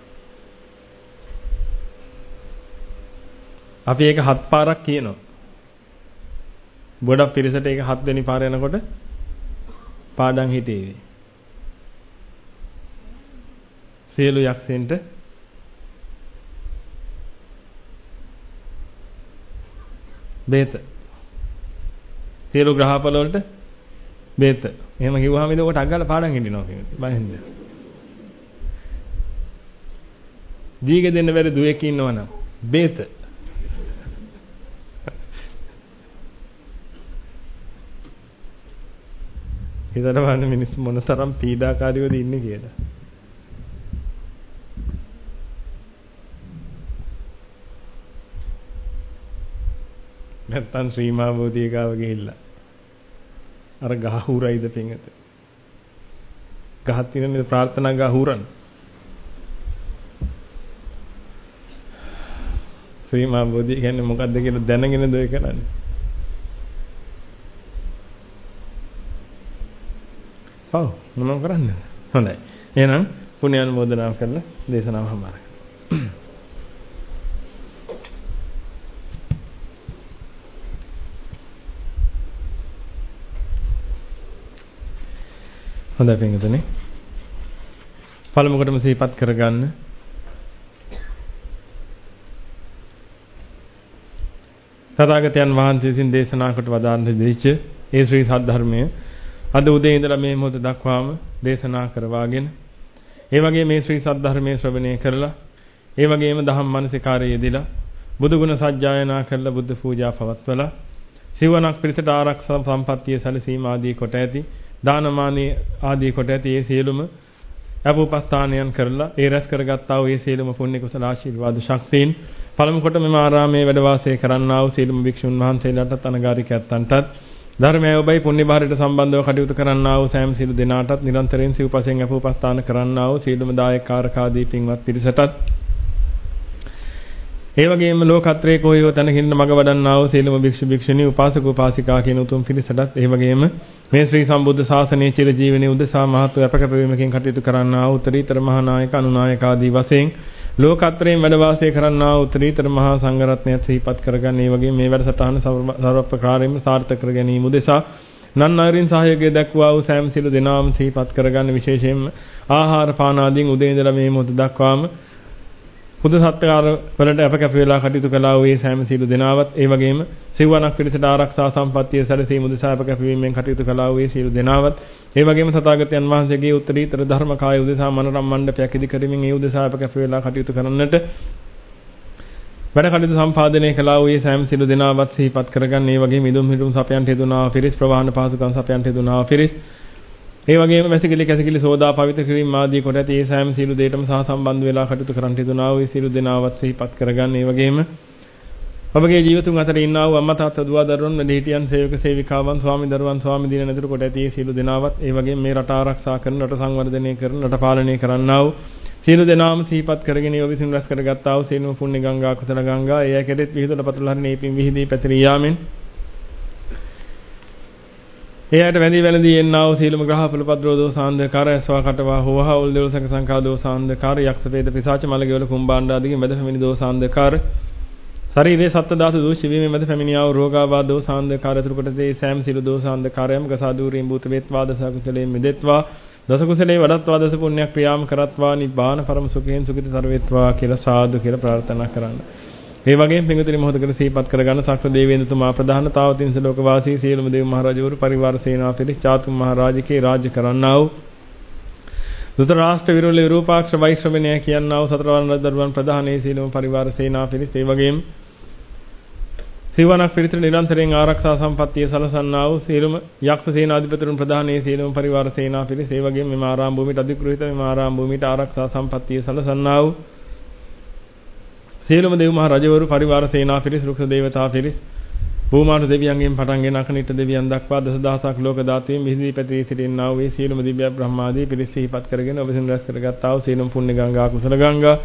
Speaker 1: අපි ඒක 7 පාරක් කියනවා. ගොඩක් පිරිසට ඒක 7 වෙනි පාර යනකොට පාඩම් හිතේවි. සියලු යක්ෂයන්ට බේත. සියලු ග්‍රහපල වලට බේත. එහෙම කිව්වහම ඉතින් ඔකට අග්ගල පාඩම් හිටිනවා කියන්නේ. බයෙන්ද? දීගෙ දෙන්න බැරි දුවෙක් ඉන්නවනම් බේත. හිතට බලන්න මිනිස්සු මොන තරම් පීඩාකාරීවද ඉන්නේ කියලා. නැත්තම් ශ්‍රීමා බෝධිය ගාව ගිහිල්ලා අර ගහහුරයිද පිංගත. ගහක් තියෙන ප්‍රාර්ථනා ගහුරන්. ශ්‍රීමා බෝධිය කියන්නේ මොකක්ද කියලා දැනගෙනද ඔය කරන්නේ? ඔව් මොනව කරන්නේ? හොඳයි. එහෙනම් පුණ්‍ය අනුමෝදනාව කරලා දේශනාව හමාර කරමු. හොඳයි පින්වතුනි. පළමු කොටම සිහිපත් කරගන්න. තථාගතයන් වහන්සේ විසින් දේශනා කොට වදාළන දෙච්ච ඒ ශ්‍රී සද්ධර්මයේ අද උදේ ඉඳලා මේ මොහොත දක්වාම දේශනා කරවාගෙන ඒ වගේ මේ ශ්‍රී සද්ධර්මයේ ශ්‍රවණය කරලා ඒ වගේම දහම් මනසිකාරයේ යෙදিলা බුදු ගුණ සජ්ජායනා කරලා බුද්ධ පූජා පවත්වලා සිවණක් පිරිසට ආරක්ෂා සම්පත්තිය සැලසීම ආදී කොට ඇති දානමානී ආදී කොට ඇති ඒ සියලුම අපෝපස්ථානයන් කරලා ඒ රැස් කරගත්තා වූ ඒ සියලුම පුණ්‍ය කුසල ආශිර්වාද ශක්තියින් පළමු කොට මෙම ආරාමයේ වැඩ වාසය කරන්නා වූ සියලුම භික්ෂුන් වහන්සේලාටත් අනගාരികයන්ටත් ධර්මය ඔබයි පුණ්‍ය භාරයට සම්බන්ධව කටයුතු කරන්නා වූ සෑම සියලු දෙනාටත් නිරන්තරයෙන් සිව්පසෙන් අපෝපස්ථාන කරන්නා වූ සියලුම දායකකාරකාදී පින්වත් පිරිසටත් ඒ වගේම ලෝකත්‍රයේ කොහේව තැනකින් මඟ වඩන්නා වූ සියලුම භික්ෂු භික්ෂුණී උපාසක උපාසිකා කියන උතුම් පිරිසටත් ඒ වගේම මේ ශ්‍රී සම්බුද්ධ ශාසනයේ චිර ජීවනයේ උදෙසා මහත් වූ අපකපවීමකින් කටයුතු කරන්නා වූ උත්තරීතර මහා නායක අනුනායක ආදී වශයෙන් ලෝකත්‍රයෙන් වැඩ වාසය කරන්නා වූ උත්තරීතර මහා සංඝරත්නයත් සිහිපත් කරගන්න. ඒ වගේම මේ වැඩසටහන සර්ව ප්‍රකාරයෙන්ම සාර්ථක කර ගැනීම උදෙසා නන්නාරින් සහයෝගය දක්වා වූ සෑම සිළු දෙනාම සිහිපත් කරගන්න. විශේෂයෙන්ම ආහාර පාන ආදීන් උදේ ඉඳලා මේ මොහොත දක්වාම බුදු සත්කාර වලට අපකැප වේලා කටයුතු කළා වූ සෑම සිළු දෙනාවත් ඒ වගේම සිවණක් පිරිසට ආරක්ෂා සම්පත්තිය සැලසීම උදෙසා අපකැප වීමෙන් කටයුතු කළා වූ සිළු දෙනාවත් ඒ වගේම තථාගතයන් වහන්සේගේ උත්තරීතර ධර්මකාය උදෙසා මනරම් මණ්ඩපයක් ඉදි කරමින් ඒ උදෙසා අපකැප වේලා කටයුතු කරන්නට වැඩ කටයුතු සම්පාදනය කළා වූ සෑම සිළු දෙනාවත් සිහිපත් කරගන්න. ඒ වගේම ඉදුම් හිටුම් සපයන්ට යෙදුනා පිරිස් ප්‍රවාහන පහසුකම් සපයන්ට යෙදුනා පිරිස් ඒ වගේම වැසිකිලි කැසිකිලි සෝදා පවිත්‍ර කිරීම ආදී කොට ඇති ඒ සෑම සිළු දෙයටම සහසම්බන්ධ වෙලා කටයුතු කරන්ට යෙදුනා වූ සිළු දෙනාවත් සිහිපත් කරගන්න. ඒ වගේම ඔබගේ ජීවිතුන් අතර ඉන්නා වූ අම්මා තාත්තා දුව දරුවන් වැඩිහිටියන් සේවක සේවිකාවන් ස්වාමි දරුවන් ස්වාමි දින නැතුරු කොට ඇති සිළු දෙනාවත් ඒ වගේම මේ රට ආරක්ෂා කරන රට සංවර්ධනය කරන රට පාලනය කරන්නා වූ සියලු දෙනාම සිහිපත් කරගෙන ඒ විසින් රැස් කරගත්තා වූ සියලුම පුණ්‍ය ගංගා කුසල ගංගා ඒ ඇකෙරෙත් විහිදුල පතුල හරිනේ පින් විහිදී පැතිරී යාමෙන් එයාට වැඳි වැළඳී එන්නා වූ සීලම ග්‍රහපල පද්‍රෝ දෝසාන්ධකාර ඇස්වා කටවා හොවහවුල් දෙවසක සංඛා දෝසාන්ධකාර යක්ෂ වේද පිසාච මලගෙවල කුම්බාණ්ඩ ආදීගේ මැද පැමිණි දෝසාන්ධකාර ශරීරයේ සත්ත්ව ධාතු දූෂ්‍ය වීමේ මැද පැමිණියා වූ රෝගාබාධ දෝසාන්ධකාර අතුරු කොට දේ සෑම සීල දෝසාන්ධකාරයම් ගසාදූරින් භූත වේත්වා දස කුසලයෙන් මිදෙත්වා දස කුසලේ වඩත්වා දස පුණ්‍ය ක්‍රියාම් කරත්වා නිබ්බාන පරම සුඛයෙන් සුඛිත සර්වෙත්වා කියලා සාදු කියලා ප්‍රාර්ථනා කරන්න. මේ වගේම පිංගුතුනි මොහොතකට සිහිපත් කරගන්න සක්‍ර දේවේන්ද්‍රතුමා ප්‍රධාන තාවතින්ස ලෝක වාසී සියලුම දේව මහරජවරු පරිවාර සේනා පිරිස් චාතුම් මහ රාජකේ රාජ්‍ය කරන්නා වූ ධෘතරාෂ්ට්‍ර විරුල විරූපාක්ෂ වෛශ්‍රවණය කියනා වූ සතරවරණ දරුවන් ප්‍රධානී සීලම පරිවාර සේනා පිරිස ඒ වගේම සිවණක් පිරිතට නිරන්තරයෙන් ආරක්ෂා සම්පත්තිය සලසන්නා වූ සීලම යක්ෂ සේනාධිපතිතුන් ප්‍රධානී සීලම පරිවාර සේනා පිරිස ඒ වගේම මෙම ආරාම භූමියට අධිග්‍රහිත මෙම ආරාම භූමියට ආරක්ෂා සම්පත්තිය සලසන්නා වූ සීලම දේව මහ රජවරු පරිවාර සේනා පිරිස රුක්ෂ දේවතා පිරිස භූමාට දෙවියන්ගෙන් පටන්ගෙන අකනිට දෙවියන් දක්වා දසදහසක් ලෝක ධාතුවේ මිහිදී පැතිරී සිටින්නා වූ සීලම දිව්‍ය බ්‍රහ්මාදී පිරිස සිහිපත් කරගෙන ඔබ සින් රැස් කරගත්තා වූ සීලම පුණ්‍ය ගංගා කුසල ගංගා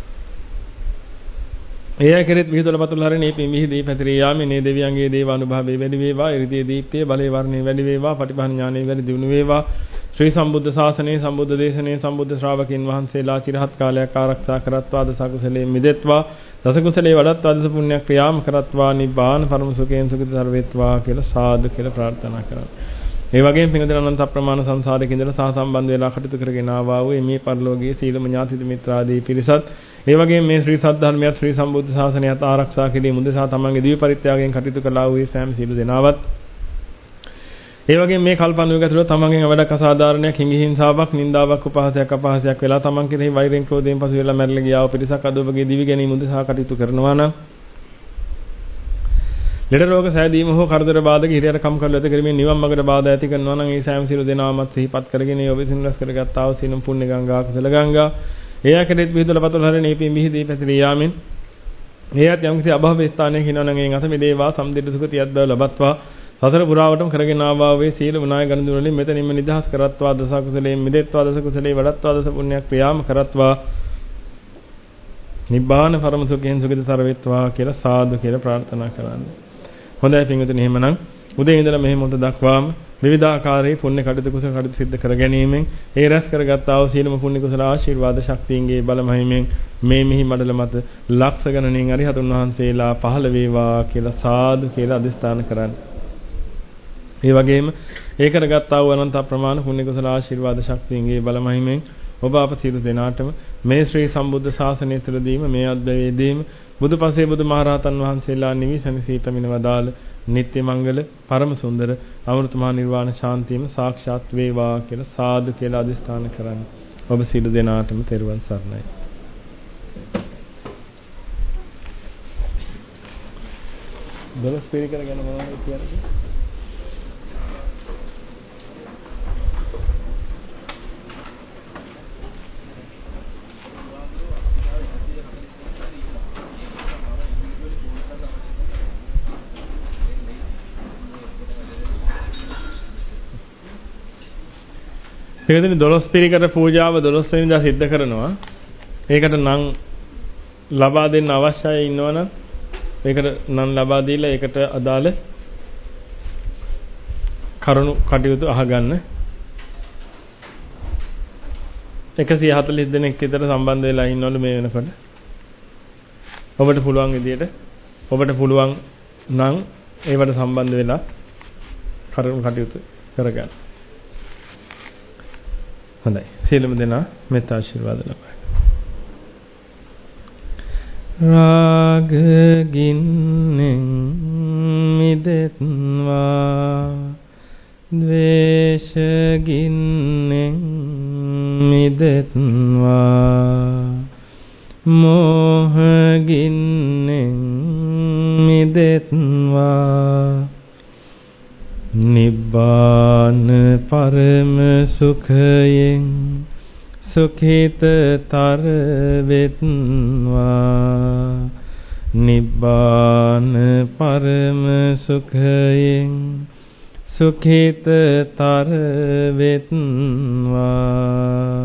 Speaker 1: එය කෙරෙත් විහිදුවල පතුල හරිනේ මිහිදී පැතිරී යාමේ නේ දෙවියන්ගේ දේව අනුභවයේ වැඩි වේවා ඉරිදී දීප්තිය බලේ වර්ණේ වැඩි වේවා පටිපහන ඥානෙ වැඩි දියුණු වේවා ශ්‍රී සම්බුද්ධ ශාසනයේ සම්බුද්ධ දේශනයේ සම්බුද්ධ ශ්‍රාවකින් වහන්සේලා චිරහත් කාලයක් ආරක්ෂා කරත්වා දසකුසලයෙන් මිදෙත්වා දසකුසලේ වඩත්වා දස පුණ්‍ය ක්‍රියාම් කරත්වා නිබ්බාන පරම සුඛයෙන් සුඛිත සර්වෙත්වා කියලා සාදු කියලා ප්‍රාර්ථනා කරා. ඒ වගේම පින්වදින අනන්ත අප්‍රමාණ සංසාරයේ ඉඳලා සහ සම්බන්ධ වෙලා කටයුතු කරගෙන ආවා වූ මේ පරිලෝකීය සීලම ඥාති මිත්‍රාදී පිරිසත් ඒ වගේම මේ ශ්‍රී සද්ධර්මයත් ශ්‍රී සම්බුද්ධ ශාසනයත් ආරක්ෂා කිරීම උදෙසා තමන්ගේ දිව්‍ය පරිත්‍යාගයෙන් කටයුතු කළා වූ සෑම සීල දෙනාවත් ඒ වගේම මේ කල්පණුවක ඇතුළත තමන්ගෙන් වැඩක් අසාධාරණයක් හිංහිංසාවක් නින්දාවක් උපහාසයක් අපහාසයක් වෙලා තමන් කෙරෙහි වෛරයෙන් ක්‍රෝධයෙන් පසු වෙලා මැරලා ගියා වූ පිරිසක් අද ඔබගේ දිවි ගැනීම උදෙසා කටයුතු කරනවා නම් ලෙඩ රෝග සෑදීම හෝ කරදර බාධක හිරියර කම් කරලා ඇති කරමින් නිවන් මාර්ගට බාධා ඇති කරනවා නම් ඒ සෑම සීල දෙනාමත් සිහිපත් කරගෙන ඔබ විසින් රැස් කරගත්තා වූ සීලම් පුණ්‍ය ගංගා කුසල ගංගා එයාකෙත් විහිදුවල පතුල හරනේ මිහිදී පැතිරී යාමෙන් එයාත් යම්කිසි අභව ස්ථානයක හිනවනම් එයින් අත මෙදේවා සම්දිත සුඛතියත් බව ලබත්වා සතර පුරාවටම කරගෙන ආවා වේ සීල විනාය ගණඳුන වලින් මෙතනින්ම නිදහස් කරත්වා දස කුසලයෙන් මිදෙත්වා දස කුසලේ වඩත්වා දස පුණ්‍ය ක්‍රියාම කරත්වා නිබ්බාන පරම සුඛයෙන් සුඛිතතර වෙත්වා කියලා සාදු කියලා ප්‍රාර්ථනා කරන්නේ. හොඳයි පින්විතනි එහෙමනම් උදේ ඉඳලා මෙහෙම උත දක්වාම විවිධාකාරයේ පුණ්‍ය කටයුතු කුසල කටයුතු සිද්ධ කර ගැනීමෙන් ඒ රැස් කරගත්තා වූ සීලම පුණ්‍ය කුසල ආශිර්වාද ශක්තියන්ගේ බලමහිමෙන් මේ මිහි මඩල මත ලක්ෂ ගණනින් අරිහතුන් වහන්සේලා පහළ වේවා කියලා සාදු කියලා අදිස්ථාන කරන්නේ. ඒ වගේම ඒ කරගත්තා වූ අනන්ත ප්‍රමාණ පුණ්‍ය කුසල ආශිර්වාද ශක්තියන්ගේ බලමහිමෙන් ඔබ අප සියලු දෙනාටම මේ ශ්‍රී සම්බුද්ධ ශාසනය තුළදීම මේ අද්වැයේදීම බුදුපසේ බුදුමහරහතන් වහන්සේලා නිවිසනසී පැමිණවදාළ නිත්‍ය මංගල පරම සුන්දර අමෘත මහ නිර්වාණ ශාන්තියම සාක්ෂාත් වේවා කියලා සාදු කියලා අදිස්ථාන කරන්නේ. ඔබ සියලු දෙනාටම තෙරුවන් සරණයි. දොළොස් පිරිකර ගැන මොනවද කියන්නේ? ඒකෙන් 12 පිරිකර පූජාව 12 වෙනිදා සිද්ධ කරනවා. ඒකට නම් ලබා දෙන්න අවශ්‍යයි ඉන්නවනම් ඒකට නම් ලබා දීලා ඒකට අදාළ කරුණු කටයුතු අහගන්න. 140 දෙනෙක් විතර සම්බන්ධ වෙලා ඉන්නවලු මේ වෙනකොට. ඔබට පුළුවන් විදියට ඔබට පුළුවන් නම් ඒවට සම්බන්ධ වෙලා කරුණු කටයුතු කරගන්න. හොඳයි. සියලුම දෙනා මෙත් ආශිර්වාද ලබා. රාග ගින්නෙන් මිදෙත්වා ද්වේෂ ගින්නෙන් මිදෙත්වා මෝහ ගින්නෙන් මිදෙත්වා නිබ්බාන පරම සුඛයෙන් සුඛිතතර වෙත්වා නිබ්බාන පරම සුඛයෙන් සුඛිතතර වෙත්වා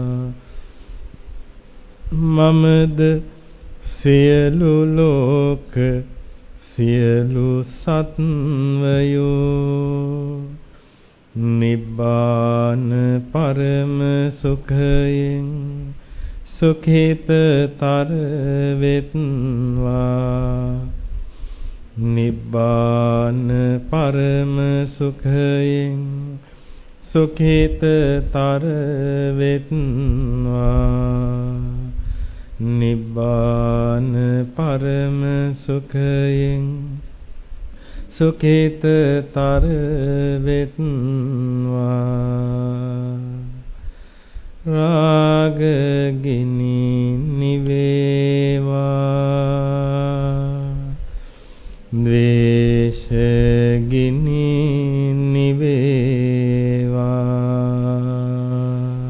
Speaker 1: මමද සියලු ලෝක සියලු සත්වයෝ නිබ්බාන පරම සුඛයෙන් සුඛිතතර වෙත්වා නිබ්බාන පරම සුඛයෙන් සුඛිතතර වෙත්වා නිබ්බාන පරම සුඛයෙන් සුඛිතතර වෙත්වා රාග ගිනි නිවේවා ද්වේෂ ගිනි නිවේවා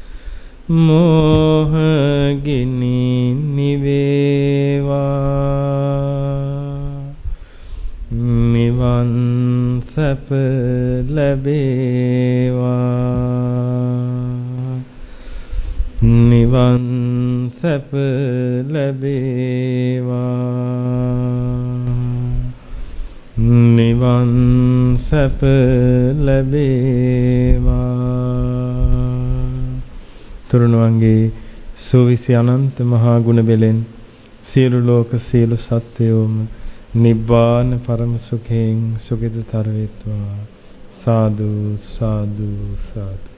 Speaker 1: මෝහ ගිනි නිවේවා නිවන් සැප ලැබේවා නිවන් සැප ලැබේවා නිවන් සැප ලැබේවා තුරුණුවන්ගේ සෝවිසි අනන්ත මහා ගුණ බෙලෙන් සියලු ලෝක සියලු සත්වයෝම නිබ්බාන පරම සුඛයෙන් සුඛිතතර වේත්වා සාදු සාදු සාදු